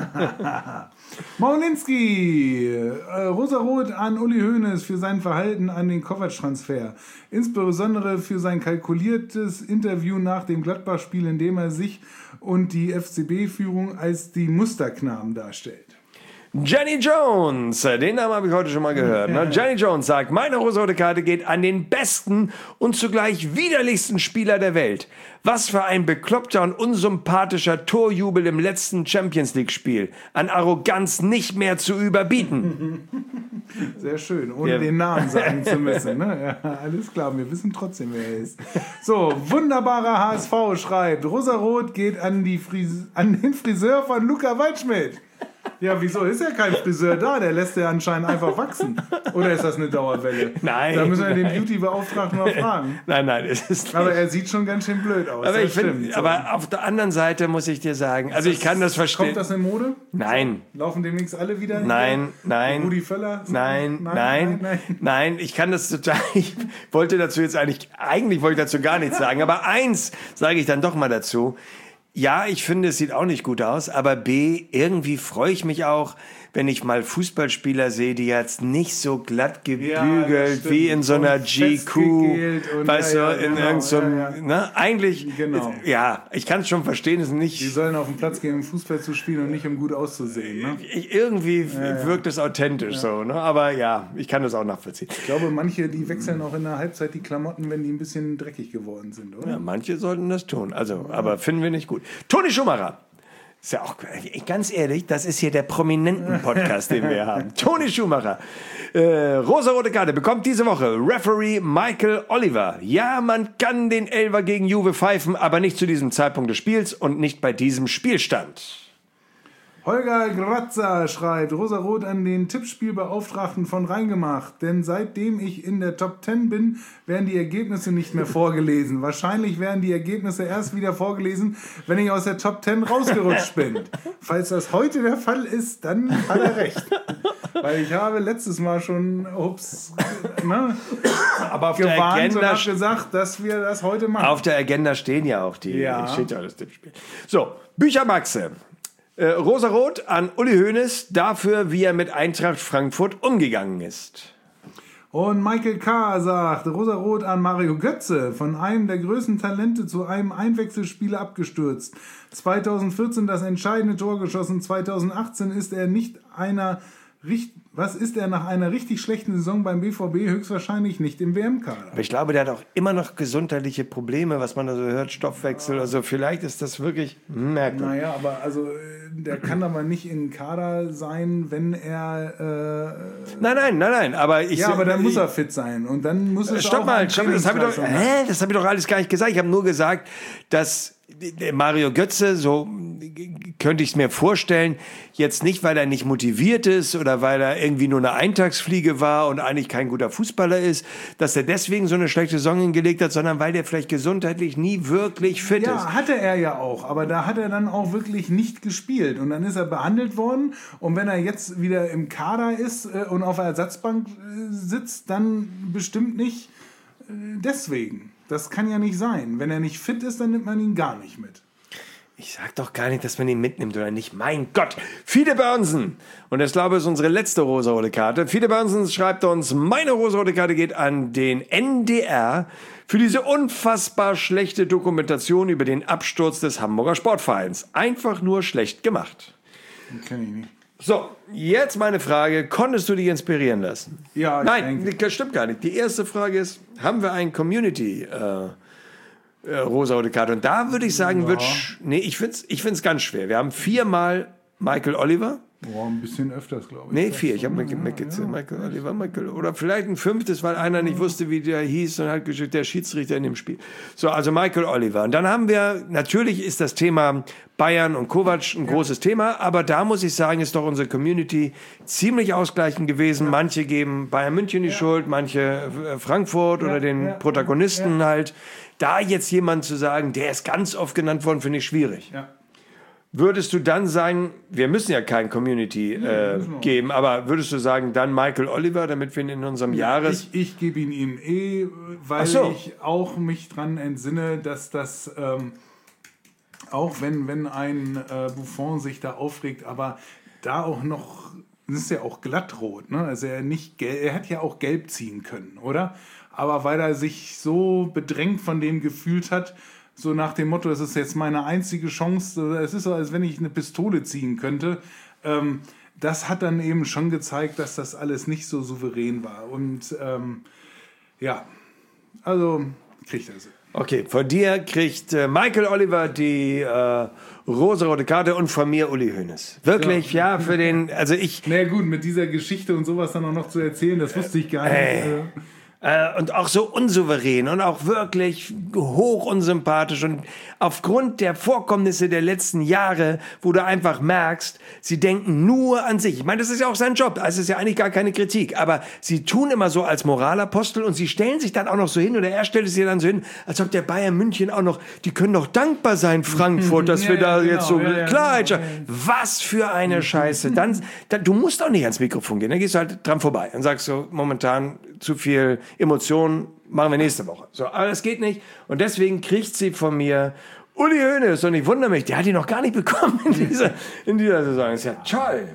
Maulinski, äh, Rosarot an Uli Hoeneß für sein Verhalten an den Kovac-Transfer. Insbesondere für sein kalkuliertes Interview nach dem Gladbach-Spiel, in dem er sich und die F C B-Führung als die Musterknaben darstellt. Jenny Jones, den Namen habe ich heute schon mal gehört. Ne? Jenny Jones sagt, meine rosarote Karte geht an den besten und zugleich widerlichsten Spieler der Welt. Was für ein bekloppter und unsympathischer Torjubel im letzten Champions-League-Spiel. An Arroganz nicht mehr zu überbieten. Sehr schön, ohne Ja. den Namen sagen zu müssen. Ne? Ja, alles klar, wir wissen trotzdem, wer er ist. So, wunderbarer H S V schreibt, Rosarot geht an, die Fris- an den Friseur von Luca Waldschmidt. Ja, wieso ist ja kein Friseur da? Der lässt ja anscheinend einfach wachsen. Oder ist das eine Dauerwelle? Nein, Da müssen wir den nein. Beauty-Beauftragten mal fragen. Nein, nein, es ist Aber er sieht schon ganz schön blöd aus. aber, das ich find, stimmt. So. aber auf der anderen Seite muss ich dir sagen, also ich kann das verstehen. Kommt das in Mode? Nein. Laufen demnächst alle wieder? Nein, hier? nein. Rudi Völler? Nein, nein, nein, nein, nein. ich kann das total, ich wollte dazu jetzt eigentlich, eigentlich wollte ich dazu gar nichts sagen, aber eins sage ich dann doch mal dazu. Ja, ich finde, es sieht auch nicht gut aus, aber B, irgendwie freue ich mich auch, wenn ich mal Fußballspieler sehe, die jetzt nicht so glatt gebügelt Ja, das stimmt. wie in so einer Und G Q, festgegelt und weißt ja, du, ja, in genau, irgend so einem, ja, ja. ne, eigentlich, Genau. ist, ja, ich kann es schon verstehen, es ist nicht... Die sollen auf den Platz gehen, um Fußball zu spielen und nicht um gut auszusehen. Ne? Ich, irgendwie wirkt es authentisch so, ne? Aber ja, ich kann das auch nachvollziehen. Ich glaube, manche, die wechseln auch in der Halbzeit die Klamotten, wenn die ein bisschen dreckig geworden sind, oder? Ja, manche sollten das tun, also, aber finden wir nicht gut. Toni Schumacher. Ist ja auch, ganz ehrlich, das ist hier der Prominenten-Podcast, den wir haben. Toni Schumacher. Äh, rosarote Karte bekommt diese Woche Referee Michael Oliver. Ja, man kann den Elfer gegen Juve pfeifen, aber nicht zu diesem Zeitpunkt des Spiels und nicht bei diesem Spielstand. Holger Grazza schreibt, Rosarot an den Tippspielbeauftragten von Reingemacht, denn seitdem ich in der Top Ten bin, werden die Ergebnisse nicht mehr vorgelesen. Wahrscheinlich werden die Ergebnisse erst wieder vorgelesen, wenn ich aus der Top Ten rausgerutscht bin. Falls das heute der Fall ist, dann hat er recht. Weil ich habe letztes Mal schon ups, ne, Aber auf gewarnt der und Agenda, habe gesagt, dass wir das heute machen. auf der Agenda stehen ja auch die, Ja. steht ja das Tippspiel. So, Büchermaxe. Äh, Rosarot an Uli Hoeneß dafür, wie er mit Eintracht Frankfurt umgegangen ist. Und Michael K. sagt, Rosarot an Mario Götze, von einem der größten Talente zu einem Einwechselspieler abgestürzt. zweitausendvierzehn das entscheidende Tor geschossen, zweitausendachtzehn ist er nicht einer richt- was ist er nach einer richtig schlechten Saison beim B V B höchstwahrscheinlich nicht im W M-Kader. Aber ich glaube, der hat auch immer noch gesundheitliche Probleme, was man da so hört, Stoffwechsel. Also vielleicht ist das wirklich merkwürdig. Naja, aber also äh, der kann aber nicht im Kader sein, wenn er äh, Nein, nein, nein, nein. Aber ich ja, aber dann ich, muss er fit sein und dann muss es Stopp auch mal, an stopp, das habe ich doch, Trainingsleistung haben. hä? Das habe ich doch alles gar nicht gesagt. Ich habe nur gesagt, dass Mario Götze, so könnte ich es mir vorstellen, jetzt nicht, weil er nicht motiviert ist oder weil er irgendwie nur eine Eintagsfliege war und eigentlich kein guter Fußballer ist, dass er deswegen so eine schlechte Saison hingelegt hat, sondern weil der vielleicht gesundheitlich nie wirklich fit ja, ist. Ja, hatte er ja auch, aber da hat er dann auch wirklich nicht gespielt und dann ist er behandelt worden und wenn er jetzt wieder im Kader ist und auf der Ersatzbank sitzt, dann bestimmt nicht deswegen. Das kann ja nicht sein. Wenn er nicht fit ist, dann nimmt man ihn gar nicht mit. Ich sag doch gar nicht, dass man ihn mitnimmt oder nicht. Mein Gott, Fiete Börnsen. Und das, glaube ich, ist unsere letzte rosarote Karte. Fiete Börnsen schreibt uns, meine rosarote Karte geht an den N D R für diese unfassbar schlechte Dokumentation über den Absturz des Hamburger Sportvereins. Einfach nur schlecht gemacht. Kenn ich nicht. So, jetzt meine Frage, konntest du dich inspirieren lassen? Ja, ich Nein, denke. das stimmt gar nicht. Die erste Frage ist, haben wir ein Community äh, äh, rosarote Karte? Und da würde ich sagen, Ja. wird sch- nee, ich finde es ich find's ganz schwer. Wir haben viermal Michael Oliver. Boah, ein bisschen öfters, glaube ich. Nee, vier. Ich habe Michael, Michael, Michael Oliver, Michael, oder vielleicht ein fünftes, weil einer nicht wusste, wie der hieß und hat geschickt, der Schiedsrichter in dem Spiel. So, also Michael Oliver. Und dann haben wir, natürlich ist das Thema Bayern und Kovac ein großes Thema, aber da muss ich sagen, ist doch unsere Community ziemlich ausgleichend gewesen. Manche geben Bayern München die Schuld, manche äh, Frankfurt oder den ja, Protagonisten halt. Da jetzt jemand zu sagen, der ist ganz oft genannt worden, finde ich schwierig. Ja. Würdest du dann sagen, wir müssen ja kein Community äh, geben, aber würdest du sagen, dann Michael Oliver, damit wir ihn in unserem Jahres... Ich, ich gebe ihn ihm eh, weil Ach so. ich auch mich dran entsinne, dass das, ähm, auch wenn, wenn ein äh, Buffon sich da aufregt, aber da auch noch, das ist ja auch glattrot, ne? Also er nicht gelb, er hätte ja auch gelb ziehen können, oder? Aber weil er sich so bedrängt von dem gefühlt hat, so nach dem Motto, es ist jetzt meine einzige Chance, es ist so, als wenn ich eine Pistole ziehen könnte. Ähm, das hat dann eben schon gezeigt, dass das alles nicht so souverän war. Und ähm, ja, also kriegt er sie. Okay, von dir kriegt äh, Michael Oliver die äh, rosarote Karte und von mir Uli Hoeneß. Wirklich, ja, ja für den, also ich... Na gut, mit dieser Geschichte und sowas dann auch noch zu erzählen, das wusste ich gar nicht. Äh, Äh, und auch so unsouverän und auch wirklich hoch unsympathisch und aufgrund der Vorkommnisse der letzten Jahre, wo du einfach merkst, sie denken nur an sich. Ich meine, das ist ja auch sein Job, also ist ja eigentlich gar keine Kritik, aber sie tun immer so als Moralapostel und sie stellen sich dann auch noch so hin, oder er stellt es sich dann so hin, als ob der Bayern München auch noch, die können doch dankbar sein, Frankfurt, dass Ja, wir da ja, jetzt so, genau, ja, ja, klar, genau, was für eine Scheiße. Dann, dann, du musst auch nicht ans Mikrofon gehen, dann gehst du halt dran vorbei und sagst so, momentan zu viel Emotionen, machen wir nächste Woche. So, aber das geht nicht. Und deswegen kriegt sie von mir Uli Hoeneß. Und ich wundere mich, der hat ihn noch gar nicht bekommen in dieser, in dieser Saison. Das ist ja toll.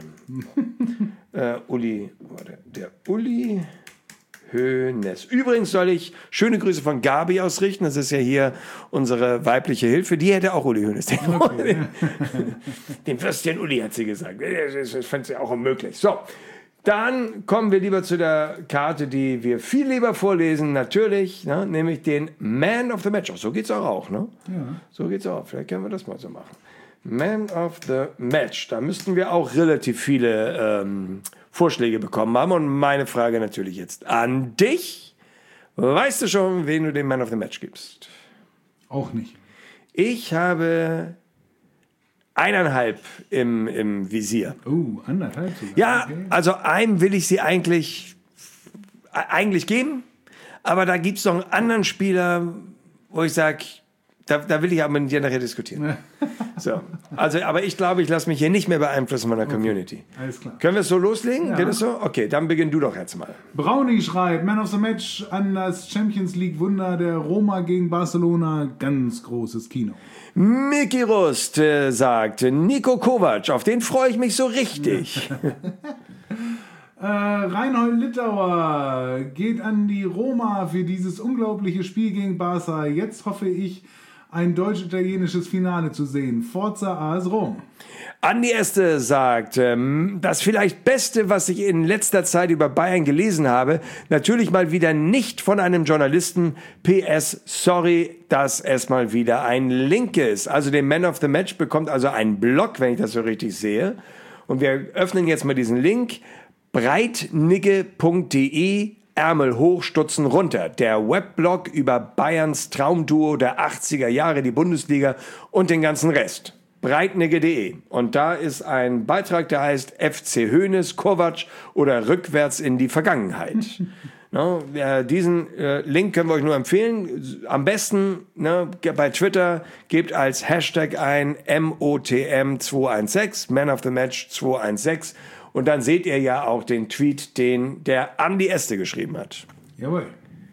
äh, Uli, warte, der Uli Hoeneß. Übrigens soll ich schöne Grüße von Gabi ausrichten. Das ist ja hier unsere weibliche Hilfe. Die hätte auch Uli Hoeneß. Den, okay. den Würstchen Uli hat sie gesagt. Das fand sie auch unmöglich. So. Dann kommen wir lieber zu der Karte, die wir viel lieber vorlesen, natürlich, ne, nämlich den Man of the Match. Oh, so geht's auch, auch, ne? Ja. So geht's auch. Vielleicht können wir das mal so machen. Man of the Match. Da müssten wir auch relativ viele ähm, Vorschläge bekommen haben. Und meine Frage natürlich jetzt an dich. Weißt du schon, wen du den Man of the Match gibst? Auch nicht. Ich habe eineinhalb im, im Visier. Oh, anderthalb sogar. Ja, okay. also einem will ich sie eigentlich, eigentlich geben, aber da gibt es noch einen anderen Spieler, wo ich sage, da, da will ich aber mit dir nachher diskutieren. So, also, aber ich glaube, ich lasse mich hier nicht mehr beeinflussen von der Community. Okay, alles klar. Können wir es so loslegen? Ja. Geht es so? Okay, dann beginn du doch jetzt mal. Brownie schreibt, Man of the Match an das Champions League Wunder der Roma gegen Barcelona. Ganz großes Kino. Miki Rust äh, sagt, Nico Kovac, auf den freue ich mich so richtig. äh, Reinhold Littauer geht an die Roma für dieses unglaubliche Spiel gegen Barca. Jetzt hoffe ich, ein deutsch-italienisches Finale zu sehen. Forza A S Rom. Andi Este sagt, ähm, das vielleicht Beste, was ich in letzter Zeit über Bayern gelesen habe, natürlich mal wieder nicht von einem Journalisten. P S, sorry, dass es mal wieder ein Link ist. Also der Man of the Match bekommt also einen Blog, wenn ich das so richtig sehe. Und wir öffnen jetzt mal diesen Link. breitnigge punkt de Ärmel hoch, Stutzen runter. Der Webblog über Bayerns Traumduo der achtziger Jahre, die Bundesliga und den ganzen Rest. breitnegge punkt de. Und da ist ein Beitrag, der heißt F C Hoeneß, Kovac oder Rückwärts in die Vergangenheit. No, äh, diesen äh, Link können wir euch nur empfehlen. Am besten ne, bei Twitter gebt als Hashtag ein M O T M zwei sechzehn, Man of the Match zwei sechzehn. Und dann seht ihr ja auch den Tweet, den der Andi Este geschrieben hat. Jawohl.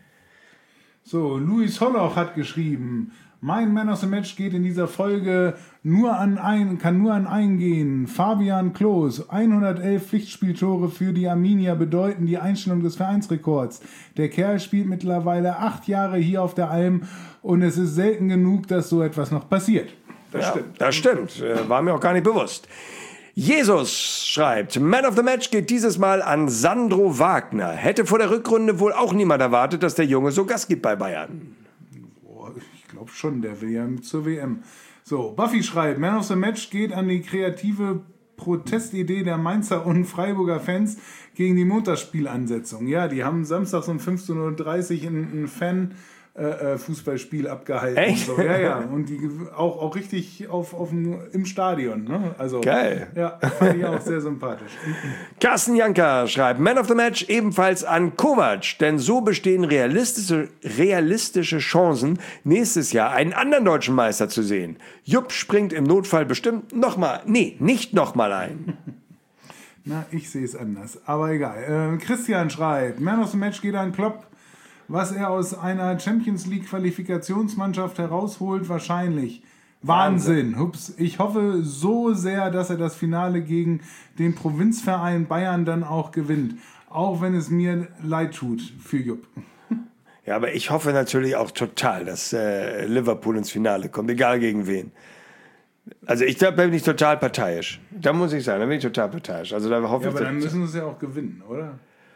So, Luis Holloch hat geschrieben, mein Man of the Match geht in dieser Folge nur an ein, kann nur an einen gehen. Fabian Klos, hundertelf Pflichtspieltore für die Arminia bedeuten die Einstellung des Vereinsrekords. Der Kerl spielt mittlerweile acht Jahre hier auf der Alm und es ist selten genug, dass so etwas noch passiert. Das ja, stimmt. Das stimmt. War mir auch gar nicht bewusst. Jesus schreibt, Man of the Match geht dieses Mal an Sandro Wagner. Hätte vor der Rückrunde wohl auch niemand erwartet, dass der Junge so Gas gibt bei Bayern. Ich glaube schon, der will ja zur W M. So, Buffy schreibt, Man of the Match geht an die kreative Protestidee der Mainzer und Freiburger Fans gegen die Montagsspielansetzung. Ja, die haben samstags um fünfzehn Uhr dreißig ein Fan äh, Fußballspiel abgehalten. Echt? Und so. Ja, ja. Und die auch, auch richtig auf, auf dem, im Stadion. Ne? Also, geil. Ja, fand ich auch sehr sympathisch. Carsten Janka schreibt, Man of the Match ebenfalls an Kovac, denn so bestehen realistische, realistische Chancen, nächstes Jahr einen anderen deutschen Meister zu sehen. Jupp springt im Notfall bestimmt nochmal, nee, nicht nochmal ein. Na, ich sehe es anders. Aber egal. Äh, Christian schreibt, Man of the Match geht an Klopp. Was er aus einer Champions League Qualifikationsmannschaft herausholt, wahrscheinlich. Wahnsinn. Hups. Ich hoffe so sehr, dass er das Finale gegen den Provinzverein Bayern dann auch gewinnt. Auch wenn es mir leid tut für Jupp. Ja, aber ich hoffe natürlich auch total, dass äh, Liverpool ins Finale kommt, egal gegen wen. Also ich glaube, da bin ich total parteiisch. Da muss ich sagen, da bin ich total parteiisch. Also da hoffe ja, ich, aber dann müssen sie es ja auch gewinnen, oder?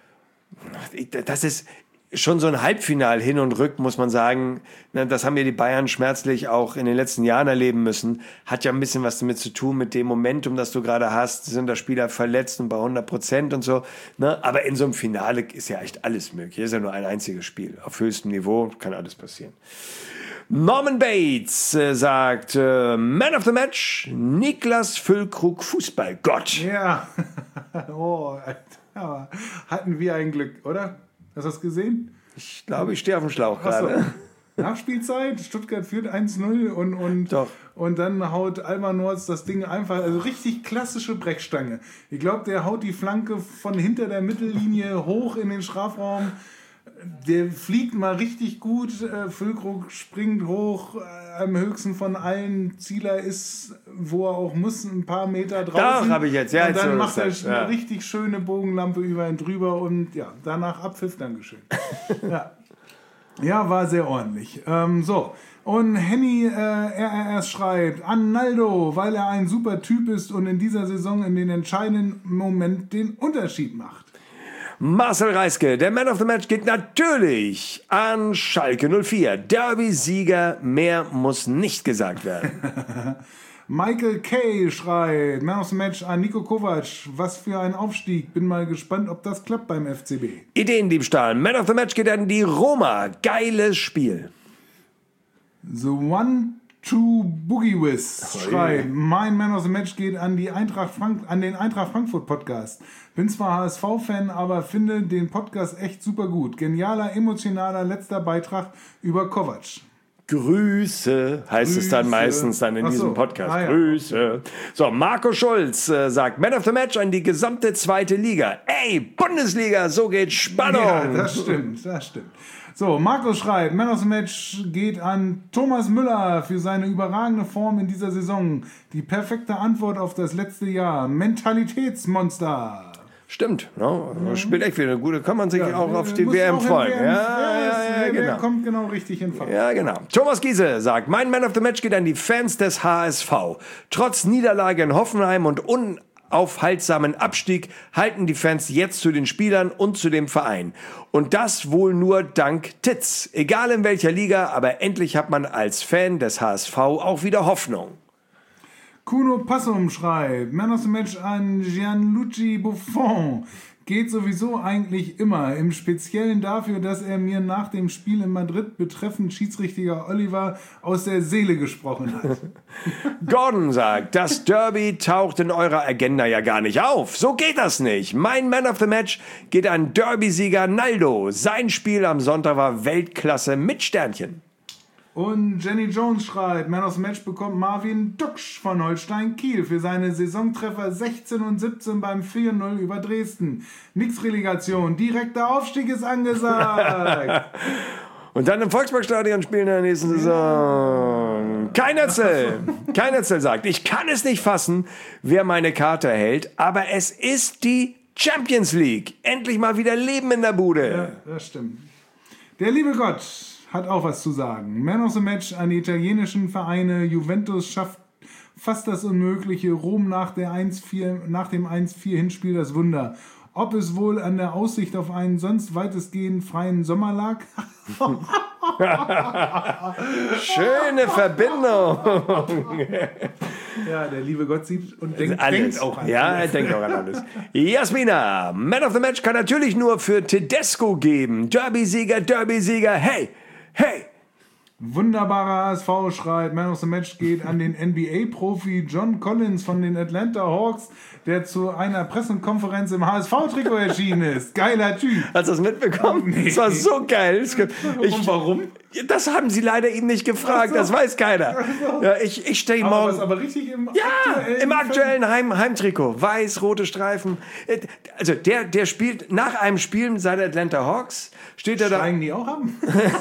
Das ist schon so ein Halbfinal hin und rück, muss man sagen. Das haben ja die Bayern schmerzlich auch in den letzten Jahren erleben müssen. Hat ja ein bisschen was damit zu tun, mit dem Momentum, das du gerade hast. Sind da Spieler verletzt und bei hundert Prozent und so. Aber in so einem Finale ist ja echt alles möglich. Es ist ja nur ein einziges Spiel. Auf höchstem Niveau kann alles passieren. Norman Bates äh, sagt, äh, Man of the Match, Niklas Füllkrug, Fußballgott. Ja, oh, aber hatten wir ein Glück, oder? Hast du das gesehen? Ich glaube, ich stehe auf dem Schlauch gerade. Nachspielzeit, Stuttgart führt eins null und, und, Doch. und dann haut Alba Nords das Ding einfach, also richtig klassische Brechstange. Ich glaube, der haut die Flanke von hinter der Mittellinie hoch in den Strafraum. Der fliegt mal richtig gut, äh, Füllkrug springt hoch, äh, am höchsten von allen. Zieler ist, wo er auch muss, ein paar Meter draußen. Da habe ich jetzt, ja. Und dann jetzt macht er eine ja. richtig schöne Bogenlampe über ihn drüber und ja, danach Abpfiff, Dankeschön. ja. ja, war sehr ordentlich. Ähm, so, und Henny äh, R R S schreibt, an Naldo, weil er ein super Typ ist und in dieser Saison in den entscheidenden Moment den Unterschied macht. Marcel Reiske, der Man of the Match geht natürlich an Schalke null vier. Derby-Sieger, mehr muss nicht gesagt werden. Michael Kay schreit, Man of the Match an Niko Kovac. Was für ein Aufstieg. Bin mal gespannt, ob das klappt beim F C B. Ideendiebstahl, Man of the Match geht an die Roma. Geiles Spiel. The One True Boogie Wiz schreibt, mein Man of the Match geht an, die Eintracht Frank- an den Eintracht Frankfurt Podcast. Bin zwar H S V-Fan, aber finde den Podcast echt super gut. Genialer, emotionaler letzter Beitrag über Kovac. Grüße, heißt Grüße. Es dann meistens dann in Ach diesem so. Podcast. Ah, ja. Grüße. So, Marco Schulz äh, sagt, Man of the Match an die gesamte zweite Liga. Ey, Bundesliga, so geht Spannung. Ja, das stimmt, das stimmt. So, Markus schreibt, Man of the Match geht an Thomas Müller für seine überragende Form in dieser Saison. Die perfekte Antwort auf das letzte Jahr. Mentalitätsmonster. Stimmt, no? mhm. Spielt echt wieder eine gute, kann man sich ja, auch auf die W M freuen. W M, ja, ja, ja, ja, ja, genau. Der kommt genau richtig in Fahrt. Ja, genau. Thomas Giese sagt, mein Man of the Match geht an die Fans des H S V. Trotz Niederlage in Hoffenheim und unaufhaltsamen Abstieg halten die Fans jetzt zu den Spielern und zu dem Verein. Und das wohl nur dank Titz. Egal in welcher Liga, aber endlich hat man als Fan des H S V auch wieder Hoffnung. Kuno Passum schreibt, Man of the Match an Gianluigi Buffon. Geht sowieso eigentlich immer, im Speziellen dafür, dass er mir nach dem Spiel in Madrid betreffend Schiedsrichter Oliver aus der Seele gesprochen hat. Gordon sagt, das Derby taucht in eurer Agenda ja gar nicht auf. So geht das nicht. Mein Man of the Match geht an Derby-Sieger Naldo. Sein Spiel am Sonntag war Weltklasse mit Sternchen. Und Jenny Jones schreibt, Man of the Match bekommt Marvin Duksch von Holstein Kiel für seine Saisontreffer sechzehn und siebzehn beim vier null über Dresden. Nix Relegation, direkter Aufstieg ist angesagt. Und dann im Volksparkstadion spielen in der nächsten Saison. Kein Etzel. Kein Etzel sagt, ich kann es nicht fassen, wer meine Karte hält, aber es ist die Champions League. Endlich mal wieder Leben in der Bude. Ja, das stimmt. Der liebe Gott hat auch was zu sagen. Man of the Match an die italienischen Vereine. Juventus schafft fast das Unmögliche. Rom nach, der eins vier, nach dem eins vier Hinspiel das Wunder. Ob es wohl an der Aussicht auf einen sonst weitestgehend freien Sommer lag? Schöne Verbindung. Ja, der liebe Gott sieht und denkt, alles. denkt auch an Ja, alles. er denkt auch an alles. Jasmina, Man of the Match kann natürlich nur für Tedesco geben. Derby-Sieger, Derby-Sieger, hey, hey. Wunderbarer H S V schreibt, Man of the Match geht an den N B A-Profi John Collins von den Atlanta Hawks, der zu einer Pressekonferenz im H S V-Trikot erschienen ist. Geiler Typ. Hast du das mitbekommen? Nee. Das war so geil. Ich, Und warum? Das haben sie leider ihm nicht gefragt, Ach so. das weiß keiner. Ja, ich ich stehe Aber, morgen... was, aber richtig im Ja, aktuellen im aktuellen Heim, Heimtrikot. Weiß, rote Streifen. Also der, der spielt nach einem Spiel seiner Atlanta Hawks, steht er da... Steigen die auch haben?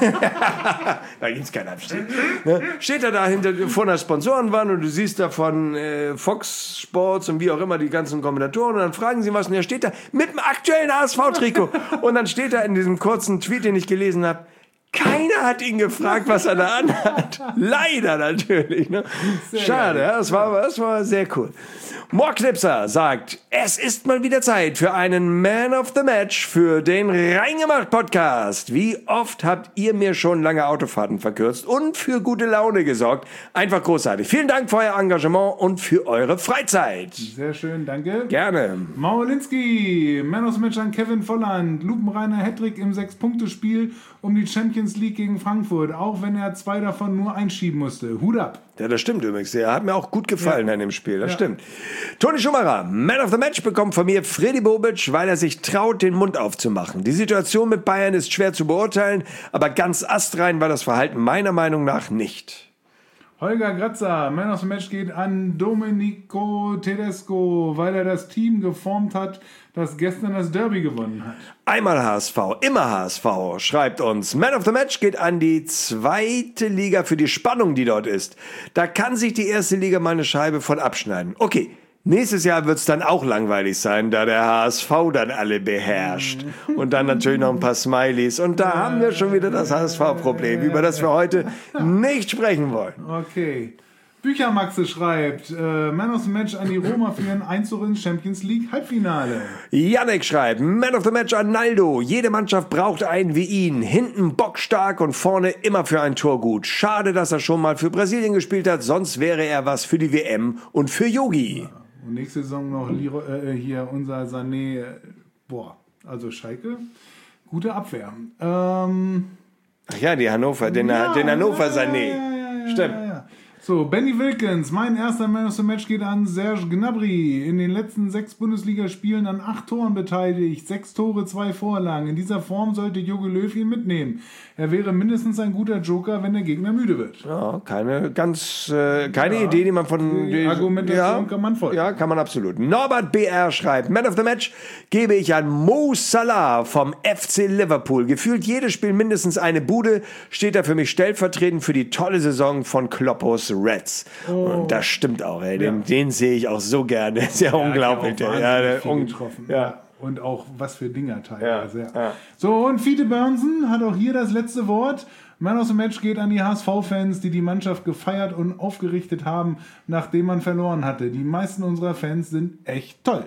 Da gibt es keinen Abstieg. Ne? Steht er da hinter, vor einer Sponsorenwand und du siehst da von äh, Fox Sports und wie auch immer die ganzen Kommentatoren und dann fragen sie was und er steht da mit dem aktuellen H S V-Trikot und dann steht er in diesem kurzen Tweet, den ich gelesen habe, keiner hat ihn gefragt, was er da anhat. Leider natürlich. Ne? Schade, ja, das, war, das war sehr cool. Morknipser sagt, es ist mal wieder Zeit für einen Man of the Match für den Reingemacht-Podcast. Wie oft habt ihr mir schon lange Autofahrten verkürzt und für gute Laune gesorgt? Einfach großartig. Vielen Dank für euer Engagement und für eure Freizeit. Sehr schön, danke. Gerne. Maulinski, Man of the Match an Kevin Volland, lupenreiner Hattrick im Sechs-Punkte-Spiel um die Champions League gegen Frankfurt, auch wenn er zwei davon nur einschieben musste. Hut ab. Ja, das stimmt übrigens. Der hat mir auch gut gefallen Ja. an dem Spiel. Das Ja. stimmt. Toni Schumacher, Man of the Match bekommt von mir Freddy Bobic, weil er sich traut, den Mund aufzumachen. Die Situation mit Bayern ist schwer zu beurteilen, aber ganz astrein war das Verhalten meiner Meinung nach nicht. Holger Gratzer, Man of the Match geht an Domenico Tedesco, weil er das Team geformt hat, das gestern das Derby gewonnen hat. Einmal H S V, immer H S V, schreibt uns. Man of the Match geht an die zweite Liga für die Spannung, die dort ist. Da kann sich die erste Liga mal eine Scheibe von abschneiden. Okay, nächstes Jahr wird es dann auch langweilig sein, da der H S V dann alle beherrscht. Und dann natürlich noch ein paar Smileys. Und da haben wir schon wieder das H S V-Problem, über das wir heute nicht sprechen wollen. Okay. Büchermaxe schreibt, äh, Man of the Match an die Roma für ihren Einzug ins Champions League Halbfinale. Yannick schreibt, Man of the Match an Naldo. Jede Mannschaft braucht einen wie ihn. Hinten bockstark und vorne immer für ein Tor gut. Schade, dass er schon mal für Brasilien gespielt hat, sonst wäre er was für die W M und für Yogi. Und nächste Saison noch Liro, äh, hier unser Sané, äh, boah, also Schalke, gute Abwehr. Ähm, Ach ja, die Hannover, den, ja, den Hannover Sané. Ja, ja, ja, Stimmt. Ja, ja. So, Benny Wilkins, mein erster Man of the Match geht an Serge Gnabry. In den letzten sechs Bundesligaspielen an acht Toren beteiligt. Sechs Tore, zwei Vorlagen. In dieser Form sollte Jogi Löw ihn mitnehmen. Er wäre mindestens ein guter Joker, wenn der Gegner müde wird. Ja, keine ganz, äh, keine ja, Idee, die man von... Die Argumentation ja, kann man folgen. Ja, kann man absolut. Norbert B R schreibt, Man of the Match gebe ich an Mo Salah vom F C Liverpool. Gefühlt jedes Spiel mindestens eine Bude, steht er für mich stellvertretend für die tolle Saison von Kloppos Reds. Oh. Und das stimmt auch, ey. Den, ja. den sehe ich auch so gerne. Der ist ja, ja unglaublich. Der, ja, der un getroffen. Ja. Und auch was für Dinger teilweise. Ja. Ja. Ja. So, und Fiete Börnsen hat auch hier das letzte Wort. Man of the Match geht an die H S V-Fans, die die Mannschaft gefeiert und aufgerichtet haben, nachdem man verloren hatte. Die meisten unserer Fans sind echt toll.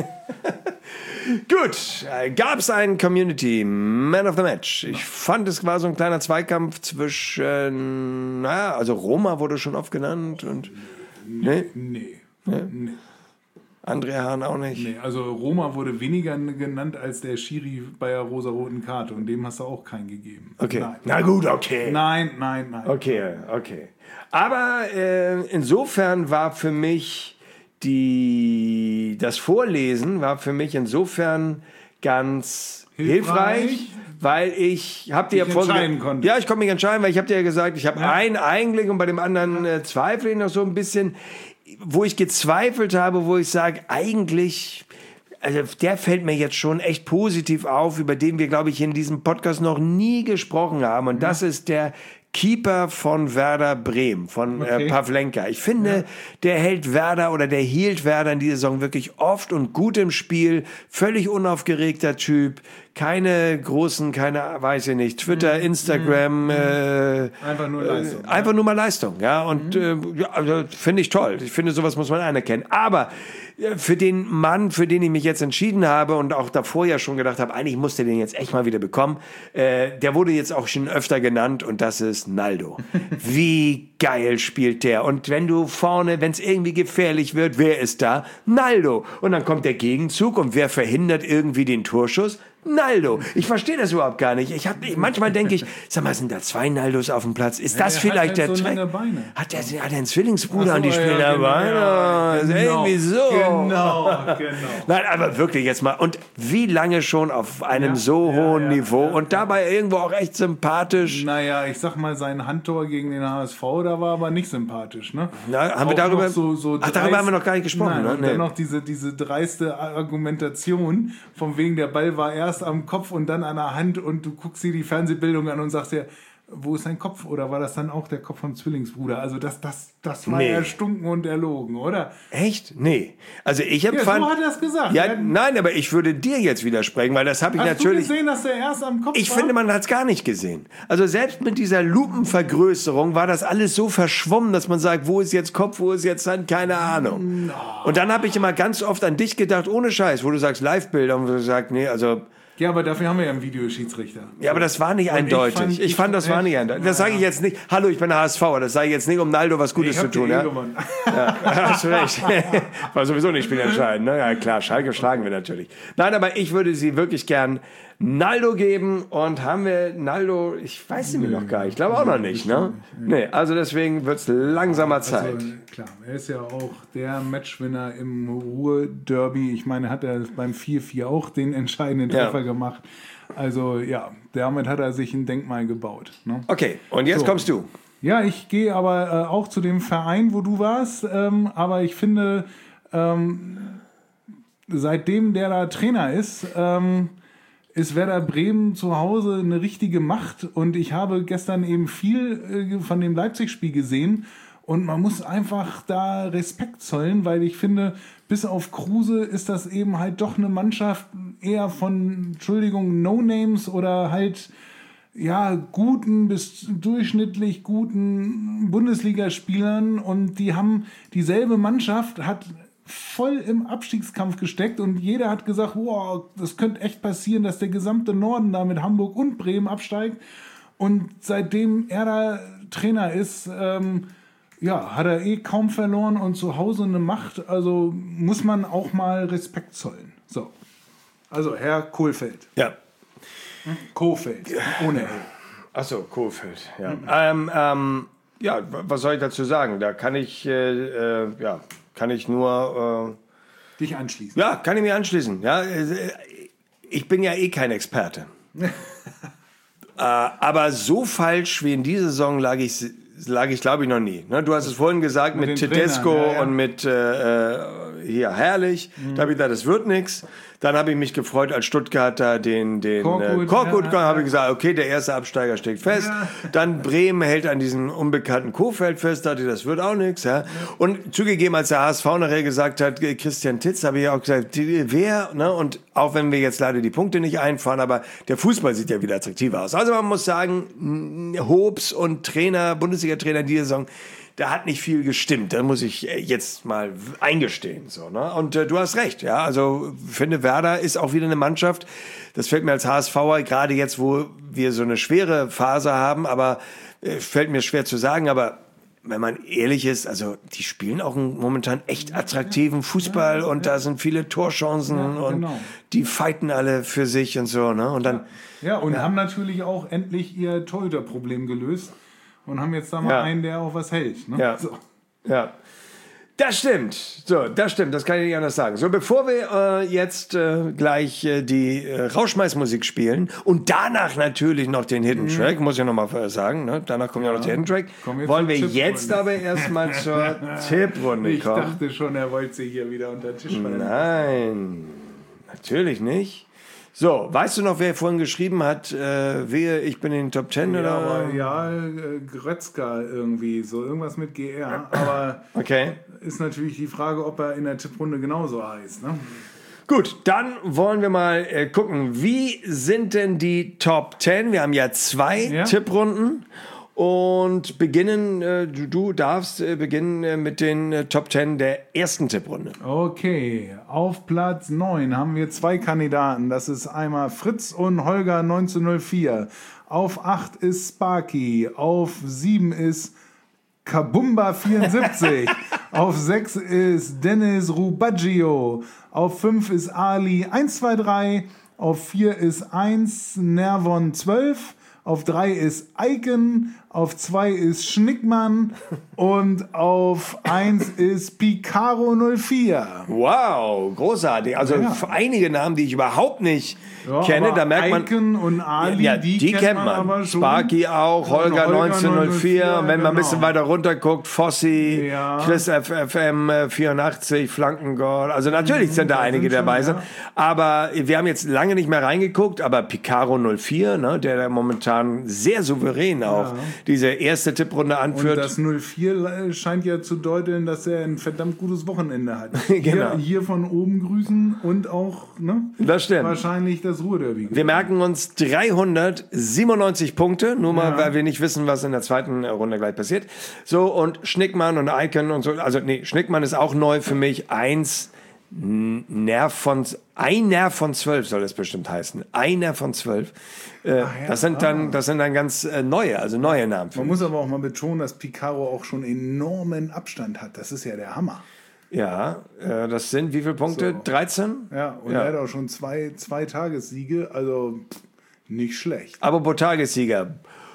Gut, gab es einen Community Man of the Match. Ich fand, es war so ein kleiner Zweikampf zwischen, naja, also Roma wurde schon oft genannt und Nee? Nee. nee. nee. André Hahn auch nicht? Nee, also Roma wurde weniger genannt als der Schiri bei der rosa-roten Karte und dem hast du auch keinen gegeben. Okay. Nein. Na gut, okay. Nein, nein, nein. Okay, okay. Aber äh, insofern war für mich die, das Vorlesen war für mich insofern ganz hilfreich, Hilfreich. weil ich hab dir ja Dich vorge- entscheiden konnte. Ja, ich konnte mich entscheiden, weil ich habe dir ja gesagt, ich habe Ja. einen eigentlich und bei dem anderen äh, zweifle ich noch so ein bisschen, wo ich gezweifelt habe, wo ich sage, eigentlich, also der fällt mir jetzt schon echt positiv auf, über den wir, glaube ich, in diesem Podcast noch nie gesprochen haben. Und das ist der Keeper von Werder Bremen, von Okay. äh, Pavlenka. Ich finde, der hält Werder oder der hielt Werder in dieser Saison wirklich oft und gut im Spiel. Völlig unaufgeregter Typ. Keine großen, keine, weiß ich nicht, Twitter, Instagram. Äh, Einfach nur Leistung. äh, einfach nur mal Leistung, ja. Und äh, ja, also, finde ich toll. Ich finde, sowas muss man anerkennen. Aber äh, für den Mann, für den ich mich jetzt entschieden habe und auch davor ja schon gedacht habe, eigentlich musste den jetzt echt mal wieder bekommen, äh, der wurde jetzt auch schon öfter genannt und das ist Naldo. Wie geil spielt der. Und wenn du vorne, wenn es irgendwie gefährlich wird, wer ist da? Naldo. Und dann kommt der Gegenzug und wer verhindert irgendwie den Torschuss? Naldo. Ich verstehe das überhaupt gar nicht. Ich hab, ich, manchmal denke ich, sag mal, sind da zwei Naldos auf dem Platz? Ist das der vielleicht hat halt der so Track? lange Beine. Hat der, hat der einen Zwillingsbruder Ach so, und die spielen ja, da genau, Beine? ja, Ist genau. irgendwie so. Genau, genau. Nein, aber wirklich jetzt mal. Und wie lange schon auf einem Ja, so ja, hohen ja, Niveau ja, und dabei irgendwo auch echt sympathisch. Naja, ich sag mal, sein Handtor gegen den H S V, da war aber nicht sympathisch, ne? Na, haben wir Auch darüber- noch so, so Ach, darüber dreist- haben wir noch gar nicht gesprochen, Nein, ne? und Nee. dann noch diese, diese dreiste Argumentation, von wegen der Ball war erst am Kopf und dann an der Hand und du guckst dir die Fernsehbildung an und sagst dir, wo ist sein Kopf? Oder war das dann auch der Kopf vom Zwillingsbruder? Also das, das, das war Nee. erstunken und erlogen, oder? Echt? Nee. Also ich Ja, empfand... so hat er es gesagt. Ja, Er- nein, aber ich würde dir jetzt widersprechen, weil das habe ich Hast natürlich... du gesehen, dass der erst am Kopf Ich war? finde, man hat es gar nicht gesehen. Also selbst mit dieser Lupenvergrößerung war das alles so verschwommen, dass man sagt, wo ist jetzt Kopf, wo ist jetzt Hand, keine Ahnung. Und dann habe ich immer ganz oft an dich gedacht, ohne Scheiß, wo du sagst Live-Bilder und wo du sagst, nee, also... Ja, aber dafür haben wir ja einen Videoschiedsrichter. Ja, aber das war nicht Und ich eindeutig. fand- Ich ich- fand, das war nicht eindeutig. Das sage ich jetzt nicht. Hallo, ich bin der H S V. Das sage ich jetzt nicht, um Naldo was Gutes Ich zu hab tun. dir eh Ja? gewonnen. Hast du recht. War sowieso nicht spielentscheidend. Ne? Ja, klar, Schalke schlagen wir natürlich. Nein, aber ich würde sie wirklich gern Naldo geben. Und haben wir Naldo, ich weiß nämlich noch gar nicht. Ich glaube auch noch nicht. Ne? Nee, also deswegen wird es langsamer Zeit. Also, klar, er ist ja auch der Matchwinner im Ruhr-Derby. Ich meine, hat er beim vier vier auch den entscheidenden Ja. Treffer gemacht. Also ja, damit hat er sich ein Denkmal gebaut. Ne? Okay, und jetzt So. kommst du. Ja, ich gehe aber äh, auch zu dem Verein, wo du warst. Ähm, aber ich finde, ähm, seitdem der da Trainer ist, ähm, ist Werder Bremen zu Hause eine richtige Macht. Und ich habe gestern eben viel äh, von dem Leipzig-Spiel gesehen. Und man muss einfach da Respekt zollen, weil ich finde, bis auf Kruse ist das eben halt doch eine Mannschaft eher von, Entschuldigung, No-Names oder halt ja, guten bis durchschnittlich guten Bundesligaspielern. Und die haben, dieselbe Mannschaft hat voll im Abstiegskampf gesteckt und jeder hat gesagt, wow, das könnte echt passieren, dass der gesamte Norden da mit Hamburg und Bremen absteigt. Und seitdem er da Trainer ist, ähm, ja, hat er eh kaum verloren und zu Hause eine Macht. Also muss man auch mal Respekt zollen. So. Also Herr Kohlfeld. Ja. Kohfeldt. Ohne L. Achso, Kohfeldt. Ja. Ähm, ähm, ja, was soll ich dazu sagen? Da kann ich, äh, äh, ja, kann ich nur... Äh, Dich anschließen. Ja, kann ich mir anschließen. Ja, ich bin ja eh kein Experte. äh, aber so falsch wie in dieser Saison lag ich, lag ich glaube ich, noch nie. Ne? Du hast es vorhin gesagt mit, Mit den Tedesco Trainern, ja, ja. und mit äh, hier Herrlich. Mhm. Da habe ich gedacht, das wird nichts. Dann habe ich mich gefreut, als Stuttgarter den, den Korkut, äh, Korkut ja, kam, habe ja. ich gesagt, okay, der erste Absteiger steckt fest. Ja. Dann Bremen hält an diesem unbekannten Kohfeldt fest, dachte ich, das wird auch nichts. Ja? Und zugegeben, als der H S V nachher gesagt hat, Christian Titz, habe ich auch gesagt, wer? Ne? Und auch wenn wir jetzt leider die Punkte nicht einfahren, aber der Fußball sieht ja wieder attraktiver aus. Also man muss sagen, Hobbs und Trainer, Bundesliga-Trainer in dieser Saison, da hat nicht viel gestimmt. Da muss ich jetzt mal eingestehen. So, ne? Und äh, du hast recht. Ja, also finde, Werder ist auch wieder eine Mannschaft. Das fällt mir als HSVer, gerade jetzt, wo wir so eine schwere Phase haben, aber äh, fällt mir schwer zu sagen, aber wenn man ehrlich ist, also die spielen auch einen momentan echt attraktiven Fußball und da sind viele Torchancen Ja, und genau. die fighten alle für sich und so, ne? Und dann Ja, und haben natürlich auch endlich ihr Torhüterproblem gelöst und haben jetzt da mal Ja. einen, der auch was hält. Ne? Ja. So. Ja, das stimmt. So, das stimmt. Das kann ich nicht anders sagen. So, bevor wir äh, jetzt äh, gleich äh, die äh, Rausschmeißmusik spielen und danach natürlich noch den Hidden Track, muss ich noch mal sagen, ne? Danach kommt ja noch der Hidden Track, Kommen wir wollen zur wir Tipprunde. jetzt aber erstmal zur Tipprunde Ich kommen. dachte schon, er wollte sie hier wieder unter den Tisch fallen. Nein, natürlich nicht. So, weißt du noch, wer vorhin geschrieben hat, äh, wehe, ich bin in den Top Ten Ja, oder? aber ja, äh, Grötzka irgendwie, so irgendwas mit G R. Aber Okay. ist natürlich die Frage, ob er in der Tipprunde genauso heißt. Ne? Gut, dann wollen wir mal äh, gucken, wie sind denn die Top Ten? Wir haben ja zwei Ja. Tipprunden und beginnen, äh, du, du darfst äh, beginnen äh, mit den äh, Top Ten der ersten Tipprunde. Okay, auf Platz neun haben wir zwei Kandidaten. Das ist einmal Fritz und Holger neunzehnhundertvier. Auf acht ist Sparky. Auf sieben ist Kabumba vierundsiebzig. Auf sechs ist Dennis Rubaggio. Auf fünf ist Ali eins zwei drei. Auf vier ist eins Nervon zwölf. Auf drei ist Icon, auf zwei ist Schnickmann und auf eins ist Picaro null vier. Wow, großartig. Also Ja. einige Namen, die ich überhaupt nicht Ja, kenne, aber da merkt man. Icon und Ali, Ja, die, die, kennt man. aber schon. Sparky auch, Holger, Holger neunzehnhundertvier. Und wenn man ein bisschen genau. weiter runter guckt, Fossi, Ja. Chris F M äh, vierundachtzig, Flankengord. Also natürlich sind da da einige sind schon, dabei. Sind. ja. Aber wir haben jetzt lange nicht mehr reingeguckt. Aber Picaro null vier, ne, der da momentan sehr souverän auch diese erste Tipprunde Und anführt. das null vier scheint ja zu deuteln, dass er ein verdammt gutes Wochenende hat. Genau. Hier, hier von oben grüßen und auch ne, Das stimmt. wahrscheinlich das Ruhrderby. Wir merken uns dreihundertsiebenundneunzig Punkte, nur mal, Ja. weil wir nicht wissen, was in der zweiten Runde gleich passiert. So, und Schnickmann und Icon und so, also nee, Schnickmann ist auch neu für mich. Eins, N- Nerv von, ein Nerv von zwölf soll es bestimmt heißen. Einer von zwölf. Äh, das sind dann, das sind dann ganz äh, neue, also neue Namen für Man mich. muss aber auch mal betonen, dass Picaro auch schon enormen Abstand hat. Das ist ja der Hammer. Ja, äh, das sind wie viele Punkte? So. dreizehn? Ja, und Ja. er hat auch schon zwei, zwei Tagessiege, also pff, nicht schlecht. Aber Tagessieger.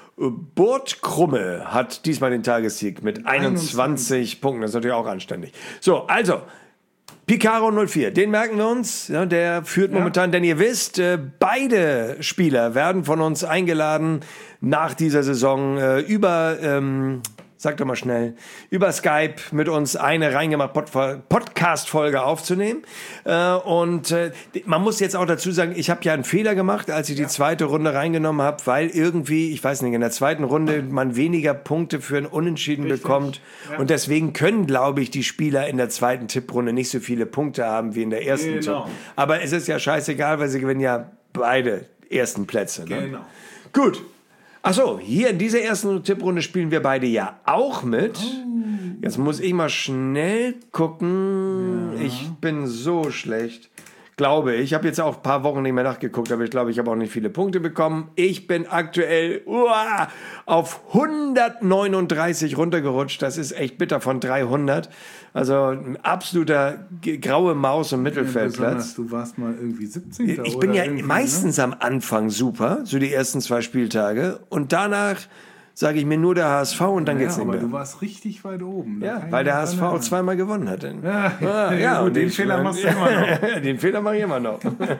Burt Krumme hat diesmal den Tagessieg mit einundzwanzig Punkten. Das ist natürlich auch anständig. So, also, Picaro null vier, den merken wir uns. Ja, der führt momentan, denn ihr wisst, äh, beide Spieler werden von uns eingeladen, nach dieser Saison äh, über... Ähm, Sag doch mal schnell, über Skype mit uns eine reingemacht Podcast-Folge aufzunehmen. Äh, und äh, man muss jetzt auch dazu sagen, ich habe ja einen Fehler gemacht, als ich die zweite Runde reingenommen habe, weil irgendwie, ich weiß nicht, in der zweiten Runde man weniger Punkte für ein Unentschieden bekommt. Und deswegen können, glaube ich, die Spieler in der zweiten Tipprunde nicht so viele Punkte haben wie in der ersten. Genau. Tipp. Aber es ist ja scheißegal, weil sie gewinnen ja beide ersten Plätze. Ne? Genau. Gut. Ach so, hier in dieser ersten Tipprunde spielen wir beide ja auch mit. Jetzt muss ich mal schnell gucken. Ich bin so schlecht. Glaube ich. Ich habe jetzt auch ein paar Wochen nicht mehr nachgeguckt, aber ich glaube, ich habe auch nicht viele Punkte bekommen. Ich bin aktuell uah, auf hundertneununddreißig runtergerutscht. Das ist echt bitter von dreihundert. Also ein absoluter g- graue Maus im Mittelfeldplatz. Du warst mal irgendwie siebzehnter Ich bin oder ja irgendwie, meistens am Anfang super, so die ersten zwei Spieltage. Und danach sage ich mir nur der H S V und dann Ne? geht's Ja, nicht aber mehr. du warst richtig weit oben. Da Ja, kann weil ich der mich H S dran V erinnern. zweimal gewonnen hat. Denn. Ja, Ah, ja, gut, und den Fehler machst du immer noch. Den Fehler mache ich immer noch.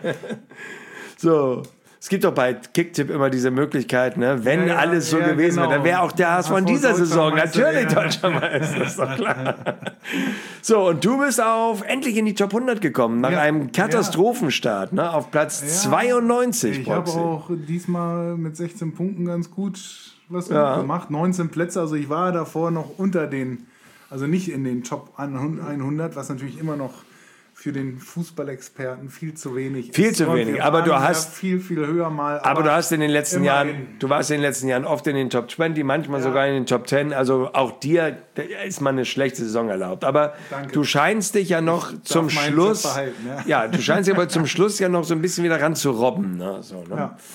So. Es gibt doch bei Kicktipp immer diese Möglichkeit, ne? Wenn Ja, ja, alles so ja, gewesen wäre, genau. dann wäre auch der H S V in H S V dieser Deutscher Saison Meister, natürlich ja. Deutscher Meister, ist doch klar. So, und du bist auf endlich in die Top hundert gekommen, nach Ja, einem Katastrophenstart, ne? Auf Platz Ja, zweiundneunzig. Ich habe Proxy. auch diesmal mit sechzehn Punkten ganz gut was Ja. gemacht. neunzehn Plätze, also ich war davor noch unter den, also nicht in den Top hundert, was natürlich immer noch für den Fußballexperten viel zu wenig ist. Viel zu Und wenig, wir aber waren du ja hast- viel, viel höher mal. Aber du hast in den letzten immerhin. Jahren, du warst in den letzten Jahren oft in den Top zwanzig, manchmal sogar in den Top zehn. Also auch dir da ist mal eine schlechte Saison erlaubt. Aber Danke. du scheinst dich ja noch zum meinen Schluss, Job behalten, ja. du scheinst dich aber zum Schluss ja noch so ein bisschen wieder ranzurobben. Ne? So, ne? Ja.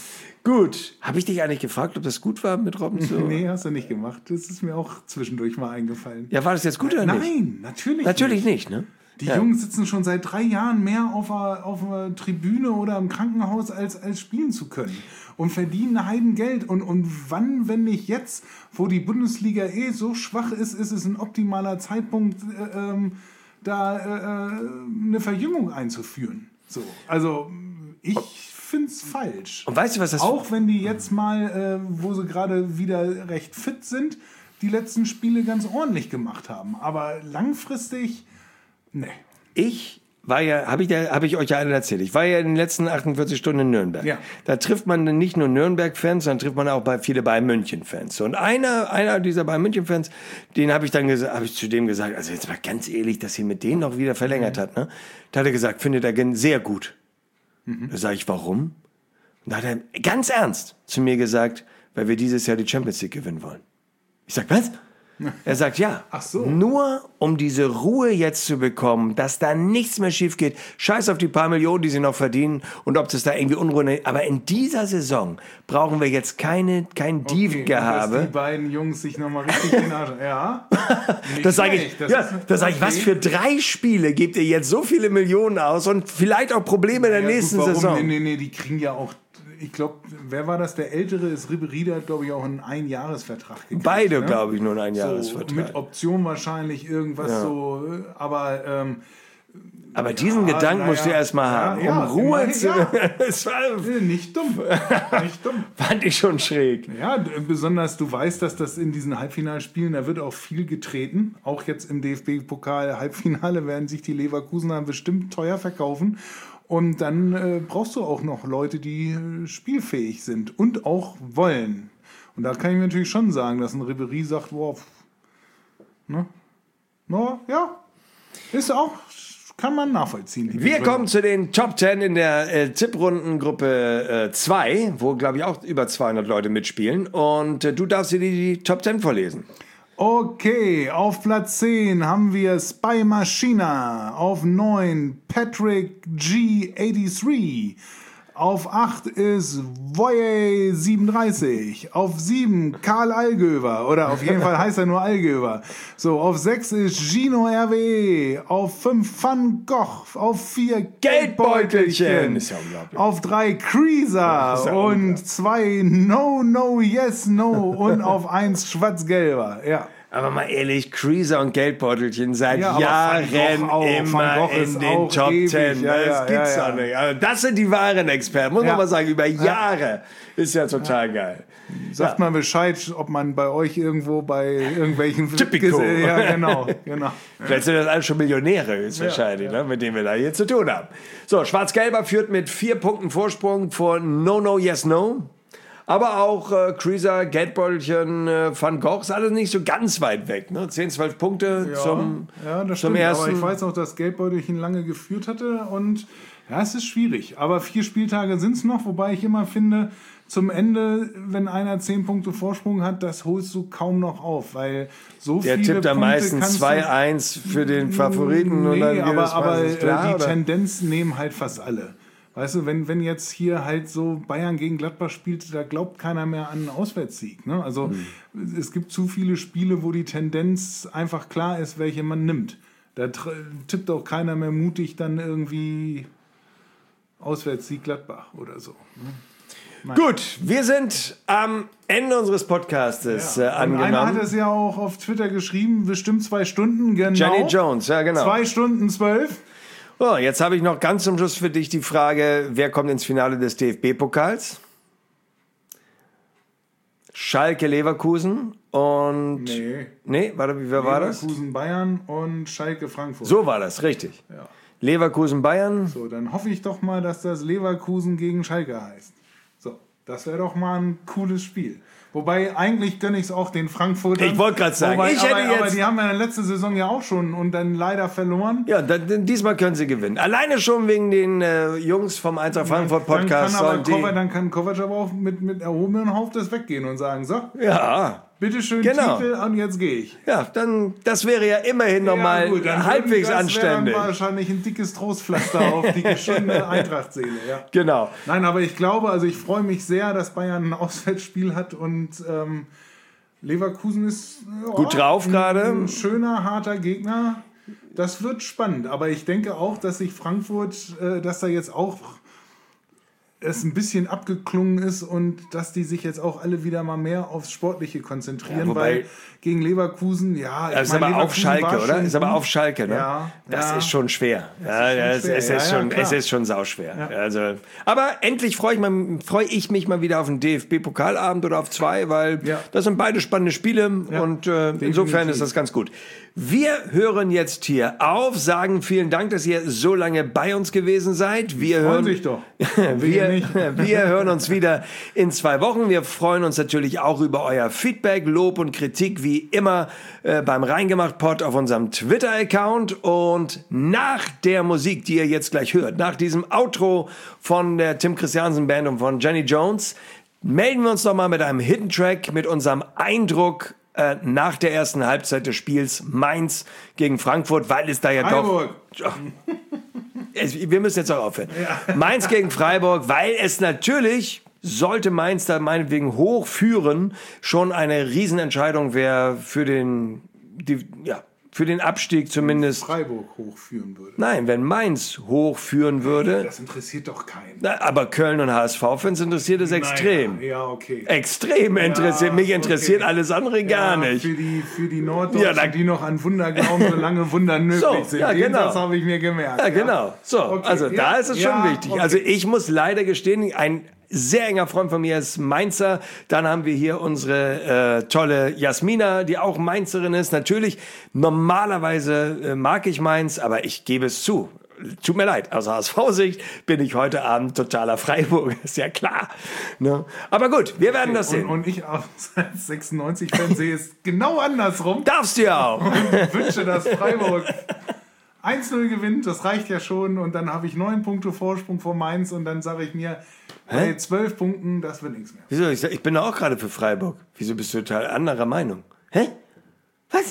Gut. Habe ich dich eigentlich gefragt, ob das gut war mit Robben zu... Nee, hast du nicht gemacht. Das ist mir auch zwischendurch mal eingefallen. Ja, war das jetzt gut oder nicht? Nein, natürlich Natürlich nicht. nicht, ne? Die Ja. Jungs sitzen schon seit drei Jahren mehr auf einer, auf einer Tribüne oder im Krankenhaus, als, als spielen zu können. Und verdienen Heidengeld. Und, und wann, wenn nicht jetzt, wo die Bundesliga eh so schwach ist, ist es ein optimaler Zeitpunkt, äh, ähm, da äh, eine Verjüngung einzuführen. So. Also ich finde es falsch. Und weißt du, was das... Auch wenn die jetzt mal, äh, wo sie gerade wieder recht fit sind, die letzten Spiele ganz ordentlich gemacht haben. Aber langfristig... Nee. Ich war ja, habe ich, ja, hab ich euch ja alle erzählt, ich war ja in den letzten achtundvierzig Stunden in Nürnberg. Ja. Da trifft man dann nicht nur Nürnberg-Fans, sondern trifft man auch bei, viele Bayern-München-Fans. Und einer, einer dieser Bayern-München-Fans, den habe ich dann gesagt, habe ich zu dem gesagt, also jetzt mal ganz ehrlich, dass sie mit denen noch wieder verlängert hat, ne? Da hat er gesagt, findet er gen- sehr gut. Mhm. Da sage ich, warum? Und da hat er ganz ernst zu mir gesagt, weil wir dieses Jahr die Champions League gewinnen wollen. Ich sag, was? Er sagt, ja, Ach so. nur um diese Ruhe jetzt zu bekommen, dass da nichts mehr schief geht. Scheiß auf die paar Millionen, die sie noch verdienen und ob es da irgendwie Unruhe... Aber in dieser Saison brauchen wir jetzt keine, kein Okay, Diefgehabe. dass die beiden Jungs sich nochmal richtig den Arsch... Ja. Nicht Das sage ich, schlecht. Das ja, ist- das sag ich, was okay. für drei Spiele gebt ihr jetzt so viele Millionen aus und vielleicht auch Probleme in der Ja, gut, nächsten warum? Saison? Nee, nee, nee, die kriegen ja auch... Ich glaube, wer war das? Der Ältere ist Ribéry, der hat, glaube ich, auch einen Einjahresvertrag gekriegt. Beide, ne? glaube ich, nur einen So, Einjahresvertrag. mit Option wahrscheinlich irgendwas Ja. so, äh, aber ähm, Aber diesen Ja, Gedanken na musst du ja. erst mal Ja, haben, ja, um Ruhe immerhin, zu... ja. Das war, äh, nicht dumm. Nicht dumm. fand ich schon schräg. Ja, d- besonders du weißt, dass das in diesen Halbfinalspielen, da wird auch viel getreten. Auch jetzt im D F B-Pokal-Halbfinale werden sich die Leverkusener bestimmt teuer verkaufen. Und dann äh, brauchst du auch noch Leute, die äh, spielfähig sind und auch wollen. Und da kann ich mir natürlich schon sagen, dass ein Ribéry sagt, wow, pff, ne? No, ja, ist auch, kann man nachvollziehen. die Wir Begründung. kommen zu den Top zehn in der äh, Tipprundengruppe zwei, wo, glaube ich, auch über zweihundert Leute mitspielen. Und äh, du darfst dir die, die Top zehn vorlesen. Okay, auf Platz zehn haben wir Spy Machina, auf neun Patrick G dreiundachtzig, auf acht ist Voye siebenunddreißig, auf sieben Karl Allgöwer, oder auf jeden Fall heißt er nur Allgöwer. So, auf sechs ist Gino R W E, auf fünf Van Gogh, auf vier Geldbeutelchen. Geldbeutelchen, Ist ja unglaublich. auf drei Creaser ist ja und unglaublich. zwei No, No, Yes, No und auf eins Schwarz-Gelber, ja. Aber mal ehrlich, Creaser und Geldbeutelchen seit Ja, aber Van Jahren Gogh auch. Van immer Gogh in ist den auch Top ewig. zehn. Ja, das ja, gibt's ja, doch ja. nicht. Also das sind die wahren Experten, muss Ja. man mal sagen, über Jahre. Ist ja total geil. Sagt mal Bescheid, ob man bei euch irgendwo bei irgendwelchen... Tipico. Ja, genau, genau. Vielleicht sind das alle schon Millionäre, ist wahrscheinlich, Ne, mit denen wir da hier zu tun haben. So, Schwarz-Gelber führt mit vier Punkten Vorsprung vor No, No, Yes, No. Aber auch äh, Creaser, Geldbeutelchen, äh, Van Gogh ist alles nicht so ganz weit weg. Ne? zehn, zwölf Punkte zum, ja, das zum stimmt. ersten. Aber ich weiß auch, dass Geldbeutelchen lange geführt hatte und ja, es ist schwierig. Aber vier Spieltage sind es noch, wobei ich immer finde, zum Ende, wenn einer zehn Punkte Vorsprung hat, das holst du kaum noch auf, weil so Der viele tippt am Punkte meistens kannst du- zwei eins für den Favoriten. und Nee, dann geht aber, das aber meistens klar, äh, die oder? Tendenz nehmen halt fast alle. Weißt du, wenn, wenn jetzt hier halt so Bayern gegen Gladbach spielt, da glaubt keiner mehr an einen Auswärtssieg. Ne? Also Mhm. es gibt zu viele Spiele, wo die Tendenz einfach klar ist, welche man nimmt. Da tr- tippt auch keiner mehr mutig dann irgendwie Auswärtssieg Gladbach oder so. Ne? Gut, wir sind am Ende unseres Podcastes äh, Und einer hat angenommen. es ja auch auf Twitter geschrieben, bestimmt zwei Stunden, genau. Jenny Jones, ja genau. Zwei Stunden zwölf. So, jetzt habe ich noch ganz zum Schluss für dich die Frage, wer kommt ins Finale des D F B-Pokals? Schalke Leverkusen und... Nee. Nee, warte, wie wer war das? Leverkusen, Bayern und Schalke Frankfurt. So war das, richtig. Ja. Leverkusen Bayern. So, dann hoffe ich doch mal, dass das Leverkusen gegen Schalke heißt. So, das wäre doch mal ein cooles Spiel. Wobei, eigentlich gönne ich es auch den Frankfurtern. Ich wollte gerade sagen, Wobei, ich hätte aber, jetzt... aber die haben ja in der letzten Saison ja auch schon und dann leider verloren. Ja, dann, diesmal können sie gewinnen. Alleine schon wegen den äh, Jungs vom Eintracht Frankfurt Podcast. Dann kann, aber die, Kovac, dann kann Kovac aber auch mit, mit erhobenem Hauptes weggehen und sagen, so, ja, bitteschön genau. Titel und jetzt gehe ich. Ja, dann, das wäre ja immerhin nochmal ja, gut, dann halbwegs das anständig. Das wäre wahrscheinlich ein dickes Trostpflaster auf die geschundene Eintracht-Seele. Ja. Genau. Nein, aber ich glaube, also ich freue mich sehr, dass Bayern ein Auswärtsspiel hat und ähm, Leverkusen ist ja, gut drauf gerade. Ein schöner, harter Gegner. Das wird spannend. Aber ich denke auch, dass sich Frankfurt, äh, dass da jetzt auch es ein bisschen abgeklungen ist und dass die sich jetzt auch alle wieder mal mehr aufs Sportliche konzentrieren, ja, wobei, weil gegen Leverkusen, ja... Das ist aber auf Schalke, oder? Ist aber auf Schalke, ne? Ja. Das ja. ist schon schwer. Ja, ist schon es, schwer. es, ist Ja, schon, ja, es ist schon sauschwer. Ja. Also, aber endlich freue ich, mal, freue ich mich mal wieder auf einen D F B-Pokalabend oder auf zwei, weil Ja. das sind beide spannende Spiele Ja, und äh, insofern ist das ganz gut. Wir hören jetzt hier auf, sagen vielen Dank, dass ihr so lange bei uns gewesen seid. Wir Freuen hören sich doch. wir, nicht. wir hören uns wieder in zwei Wochen. Wir freuen uns natürlich auch über euer Feedback, Lob und Kritik, wie immer äh, beim Reingemacht-Pod auf unserem Twitter-Account. Und nach der Musik, die ihr jetzt gleich hört, nach diesem Outro von der Tim Christiansen Band und von Jenny Jones, melden wir uns noch mal mit einem Hidden Track, mit unserem Eindruck äh, nach der ersten Halbzeit des Spiels Mainz gegen Frankfurt, weil es da ja Freiburg. doch... Es, wir müssen jetzt auch aufhören. Ja. Mainz gegen Freiburg, weil es natürlich, sollte Mainz da meinetwegen hochführen, schon eine Riesenentscheidung wäre für den, die, ja, für den Abstieg zumindest. Freiburg hochführen würde. Nein, wenn Mainz hochführen würde. Das interessiert doch keinen. Na, aber Köln und H S V-Fans interessiert es extrem. Naja, ja, okay. Extrem interessiert. Ja, Mich interessiert okay. alles andere gar ja, nicht. Für die, für die Norddeutschen, Ja, da- die noch an Wunder glauben, solange Wunder möglich So, sind. ja, Den genau. Satz habe ich mir gemerkt. Ja, genau. So, Okay, also da ja, ist es ja, schon wichtig. okay. Also ich muss leider gestehen, ein sehr enger Freund von mir ist Mainzer. Dann haben wir hier unsere äh, tolle Jasmina, die auch Mainzerin ist. Natürlich, normalerweise äh, mag ich Mainz, aber ich gebe es zu. Tut mir leid, aus H S V-Sicht bin ich heute Abend totaler Freiburger, ist ja klar. Ne? Aber gut, wir werden das sehen. Und, und ich als sechsundneunzig-Fan sehe es genau andersrum. Darfst du ja auch. Und wünsche, dass Freiburg eins null gewinnt, das reicht ja schon. Und dann habe ich neun Punkte Vorsprung vor Mainz und dann sage ich mir, bei zwölf Punkten, das wird nichts mehr. Wieso? Ich, ich bin doch auch gerade für Freiburg. Wieso bist du total anderer Meinung? Hä? Was?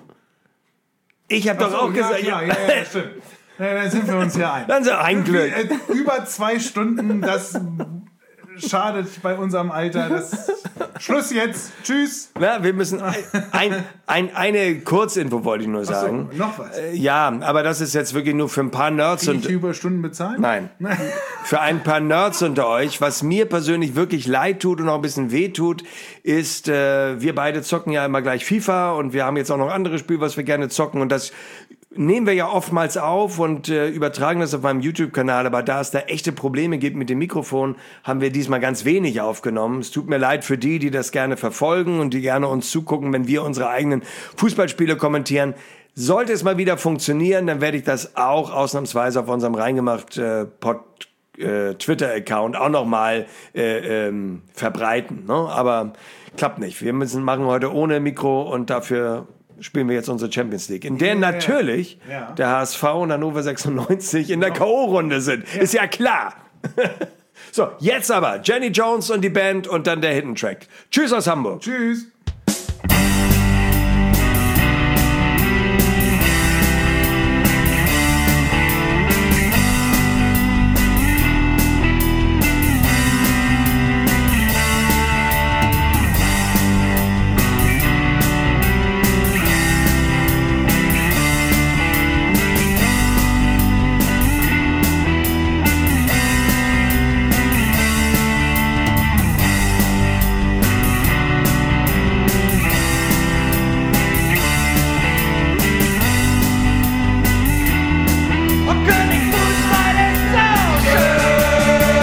Ich habe doch Ach so, auch ja, gesagt... klar, ja, ja, stimmt. Ja, dann sind wir uns ja ein. Dann so ein Glück. Äh, Über zwei Stunden, das schadet bei unserem Alter. Das Schluss jetzt. Tschüss. Ja, wir müssen ein, ein, ein, eine Kurzinfo wollte ich nur Ach so, sagen. noch was? Äh, Ja, aber das ist jetzt wirklich nur für ein paar Nerds Krieg ich und die Überstunden bezahlt? nein, für ein paar Nerds unter euch. Was mir persönlich wirklich leid tut und auch ein bisschen weh tut, ist, äh, wir beide zocken ja immer gleich FIFA und wir haben jetzt auch noch andere Spiele, was wir gerne zocken und das nehmen wir ja oftmals auf und äh, übertragen das auf meinem YouTube-Kanal, aber da es da echte Probleme gibt mit dem Mikrofon, haben wir diesmal ganz wenig aufgenommen. Es tut mir leid für die, die das gerne verfolgen und die gerne uns zugucken, wenn wir unsere eigenen Fußballspiele kommentieren. Sollte es mal wieder funktionieren, dann werde ich das auch ausnahmsweise auf unserem Reingemacht äh, Pod äh, Twitter-Account auch nochmal äh, ähm, verbreiten. Ne? Aber klappt nicht. Wir müssen machen heute ohne Mikro und dafür spielen wir jetzt unsere Champions League, in der Ja, natürlich ja. der H S V und Hannover sechsundneunzig in der K O-Runde sind. Ist ja klar. So, jetzt aber Jenny Jones und die Band und dann der Hidden Track. Tschüss aus Hamburg. Tschüss. Und König Fußball ist so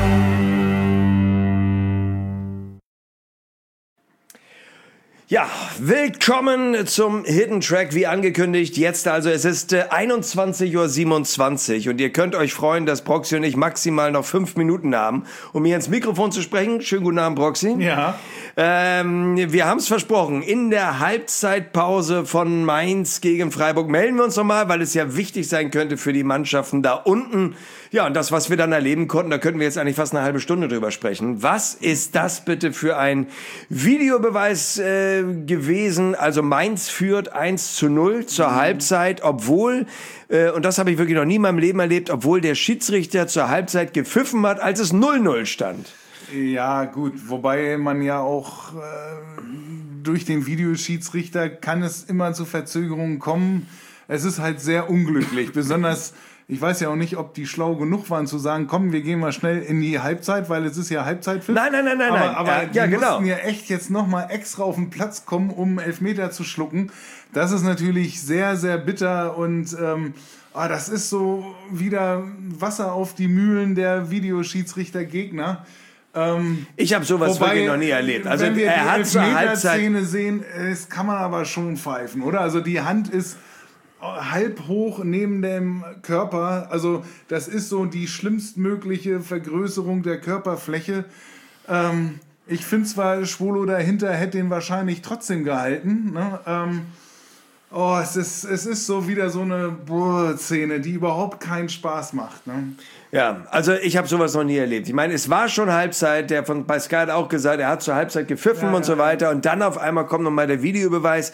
Ja, willkommen zum Hidden Track, wie angekündigt. Jetzt also, es ist äh, einundzwanzig Uhr siebenundzwanzig und ihr könnt euch freuen, dass Broxy und ich maximal noch fünf Minuten haben, um hier ins Mikrofon zu sprechen. Schönen guten Abend, Broxy. Ja. Ähm, wir haben es versprochen, in der Halbzeitpause von Mainz gegen Freiburg melden wir uns nochmal, weil es ja wichtig sein könnte für die Mannschaften da unten. Ja, und das, was wir dann erleben konnten, da könnten wir jetzt eigentlich fast eine halbe Stunde drüber sprechen. Was ist das bitte für ein Videobeweis äh, gewesen? Also Mainz führt eins zu null zur mhm. Halbzeit, obwohl, äh, und das habe ich wirklich noch nie in meinem Leben erlebt, obwohl der Schiedsrichter zur Halbzeit gepfiffen hat, als es null null stand. Ja, gut, wobei man ja auch äh, durch den Videoschiedsrichter kann es immer zu Verzögerungen kommen. Es ist halt sehr unglücklich, besonders... Ich weiß ja auch nicht, ob die schlau genug waren zu sagen, komm, wir gehen mal schnell in die Halbzeit, weil es ist ja Halbzeitpfiff. Nein, nein, nein, nein. Aber, nein. aber ja, die ja, genau. mussten ja echt jetzt nochmal extra auf den Platz kommen, um Elfmeter zu schlucken. Das ist natürlich sehr, sehr bitter und ähm, ah, das ist so wieder Wasser auf die Mühlen der Videoschiedsrichter-Gegner. Ähm, ich habe sowas wobei, wirklich noch nie erlebt. Also wenn wir er die hat zur Halbzeit Elfmeter-Szene sehen, das kann man aber schon pfeifen, oder? Also die Hand ist halb hoch neben dem Körper, also das ist so die schlimmstmögliche Vergrößerung der Körperfläche. Ähm, ich finde zwar, Schwolo dahinter hätte ihn wahrscheinlich trotzdem gehalten. Ne? Ähm, oh, es ist, es ist so wieder so eine Brrr-Szene, die überhaupt keinen Spaß macht. Ne? Ja, also ich habe sowas noch nie erlebt. Ich meine, es war schon Halbzeit, der von bei Sky hat auch gesagt, er hat zur Halbzeit gepfiffen ja, und ja, so weiter und dann auf einmal kommt nochmal der Videobeweis.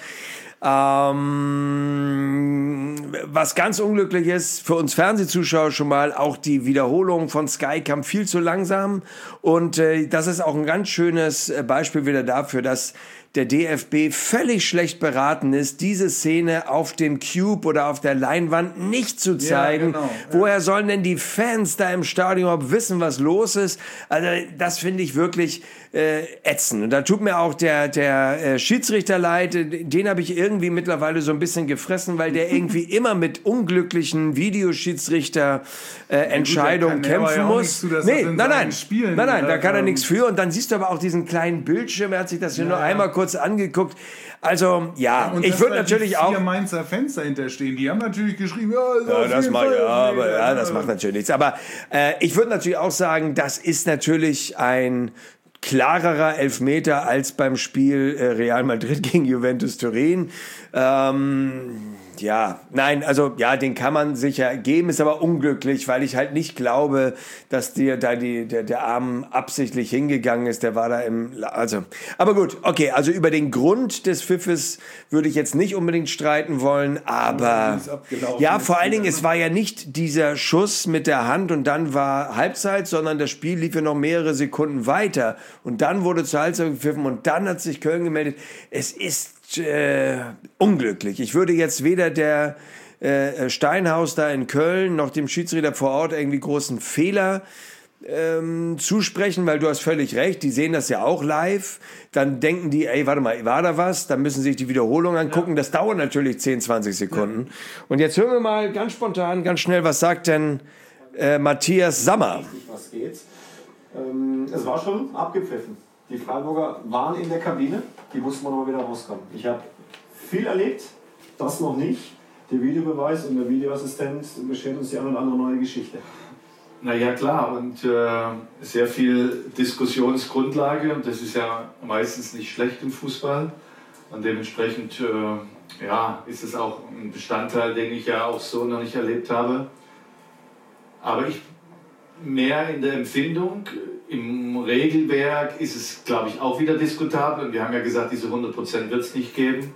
Ähm, was ganz unglücklich ist, für uns Fernsehzuschauer schon mal, auch die Wiederholung von Sky kam viel zu langsam und äh, das ist auch ein ganz schönes Beispiel wieder dafür, dass der D F B völlig schlecht beraten ist, diese Szene auf dem Cube oder auf der Leinwand nicht zu zeigen. Ja, genau. Woher sollen denn die Fans da im Stadion überhaupt wissen, was los ist? Also das finde ich wirklich äh, ätzend. Und da tut mir auch der, der äh, Schiedsrichter leid, den habe ich irgendwie mittlerweile so ein bisschen gefressen, weil der irgendwie immer mit unglücklichen Videoschiedsrichter-Entscheidungen äh, kämpfen ja muss. Zu, dass nee, das in nein, nein, Spielen, nein, nein, da kann er ähm, nichts für. Und dann siehst du aber auch diesen kleinen Bildschirm, er hat sich das hier ja, nur ja. einmal kurz angeguckt. Also, ja, und ich würde natürlich auch... Die vier Mainzer Fans dahinter stehen, die haben natürlich geschrieben, ja, ja das macht ja, aber ja, das macht natürlich nichts. Aber äh, ich würde natürlich auch sagen, das ist natürlich ein klarerer Elfmeter als beim Spiel äh, Real Madrid gegen Juventus Turin. Ähm, ja, nein, also ja, den kann man sicher geben, ist aber unglücklich, weil ich halt nicht glaube, dass dir da die, der, der Arm absichtlich hingegangen ist, der war da im, also, aber gut, okay, also über den Grund des Pfiffes würde ich jetzt nicht unbedingt streiten wollen, aber ja, vor allen Dingen, es war ja nicht dieser Schuss mit der Hand und dann war Halbzeit, sondern das Spiel lief ja noch mehrere Sekunden weiter und dann wurde zur Halbzeit gepfiffen und dann hat sich Köln gemeldet. Es ist Äh, unglücklich. Ich würde jetzt weder der äh, Steinhaus da in Köln noch dem Schiedsrichter vor Ort irgendwie großen Fehler ähm, zusprechen, weil du hast völlig recht, die sehen das ja auch live, dann denken die, ey, warte mal, war da was? Dann müssen sie sich die Wiederholung angucken, ja. Das dauert natürlich zehn, zwanzig Sekunden. Ja. Und jetzt hören wir mal ganz spontan, ganz schnell, was sagt denn äh, Matthias Sammer? Was geht? Ähm, es war schon abgepfiffen. Die Freiburger waren in der Kabine, die wussten wir noch mal wieder rauskommen. Ich habe viel erlebt, das noch nicht. Der Videobeweis und der Videoassistent beschert uns die eine oder andere neue Geschichte. Na ja, klar, und äh, sehr viel Diskussionsgrundlage und das ist ja meistens nicht schlecht im Fußball. Und dementsprechend äh, ja, ist es auch ein Bestandteil, den ich ja auch so noch nicht erlebt habe. Aber ich mehr in der Empfindung. Im Regelwerk ist es, glaube ich, auch wieder diskutabel. Und wir haben ja gesagt, diese hundert Prozent wird es nicht geben.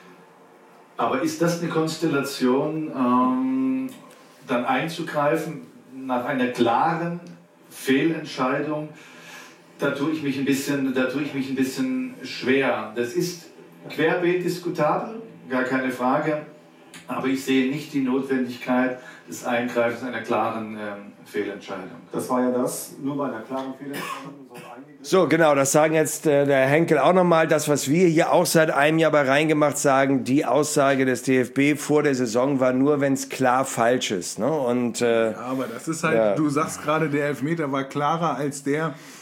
Aber ist das eine Konstellation, ähm, dann einzugreifen nach einer klaren Fehlentscheidung? Da tue ich mich ein bisschen, da tue ich mich ein bisschen schwer. Das ist querbeet diskutabel, gar keine Frage. Aber ich sehe nicht die Notwendigkeit des Eingreifens einer klaren ähm, Fehlentscheidung. Das war ja das, nur bei einer klaren Fehlentscheidung. So, genau, das sagen jetzt äh, der Henkel auch nochmal, das, was wir hier auch seit einem Jahr bei Reingemacht sagen, die Aussage des D F B vor der Saison war nur, wenn es klar falsch ist. Ne? Und, äh, ja, aber das ist halt, ja. Du sagst gerade, der Elfmeter war klarer als der,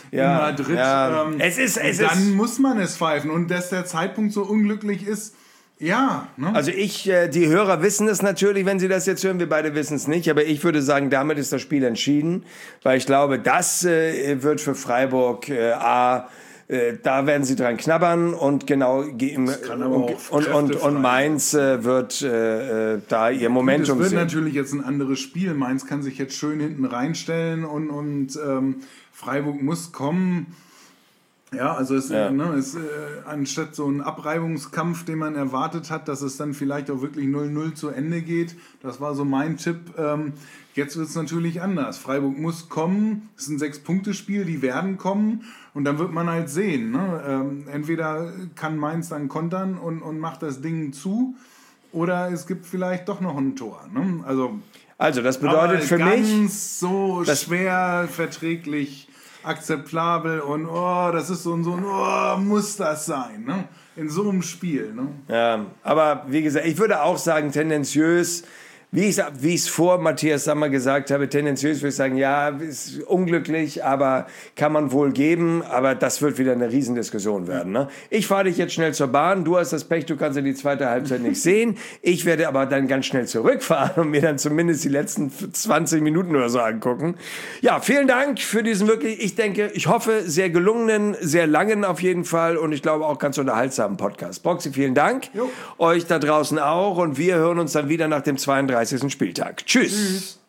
ja, in Madrid. Ja. Ähm, es ist, es dann ist, muss man es pfeifen. Und dass der Zeitpunkt so unglücklich ist, ja. Ne? Also ich, äh, die Hörer wissen es natürlich, wenn sie das jetzt hören, wir beide wissen es nicht, aber ich würde sagen, damit ist das Spiel entschieden, weil ich glaube, das äh, wird für Freiburg äh, A, äh, da werden sie dran knabbern und genau im, und, und, und, und Mainz äh, wird äh, da ihr Momentum sehen. Es wird sehen. natürlich jetzt ein anderes Spiel. Mainz kann sich jetzt schön hinten reinstellen und, und ähm, Freiburg muss kommen. Ja, also es, Ja. äh, ne, es, äh, anstatt so ein Abreibungskampf, den man erwartet hat, dass es dann vielleicht auch wirklich null null zu Ende geht, das war so mein Tipp. Ähm, jetzt wird es natürlich anders. Freiburg muss kommen, es ist ein Sechs-Punkte-Spiel, die werden kommen und dann wird man halt sehen. Ne? Ähm, entweder kann Mainz dann kontern und, und macht das Ding zu oder es gibt vielleicht doch noch ein Tor. Ne? Also, Also das bedeutet für ganz mich... ganz so schwer verträglich... akzeptabel und oh, das ist so ein, so ein oh, muss das sein, ne? In so einem Spiel, ne? Ja, aber wie gesagt, ich würde auch sagen, tendenziös, wie ich es wie ich's vor Matthias Sammer gesagt habe, tendenziös würde ich sagen, ja, ist unglücklich, aber kann man wohl geben, aber das wird wieder eine Riesendiskussion werden. Ne? Ich fahre dich jetzt schnell zur Bahn, du hast das Pech, du kannst ja die zweite Halbzeit nicht sehen, ich werde aber dann ganz schnell zurückfahren und mir dann zumindest die letzten zwanzig Minuten oder so angucken. Ja, vielen Dank für diesen wirklich, ich denke, ich hoffe, sehr gelungenen, sehr langen auf jeden Fall und ich glaube auch ganz unterhaltsamen Podcast. Boxy, vielen Dank, jo. Euch da draußen auch und wir hören uns dann wieder nach dem zweiunddreißigsten Spieltag. Tschüss. Tschüss.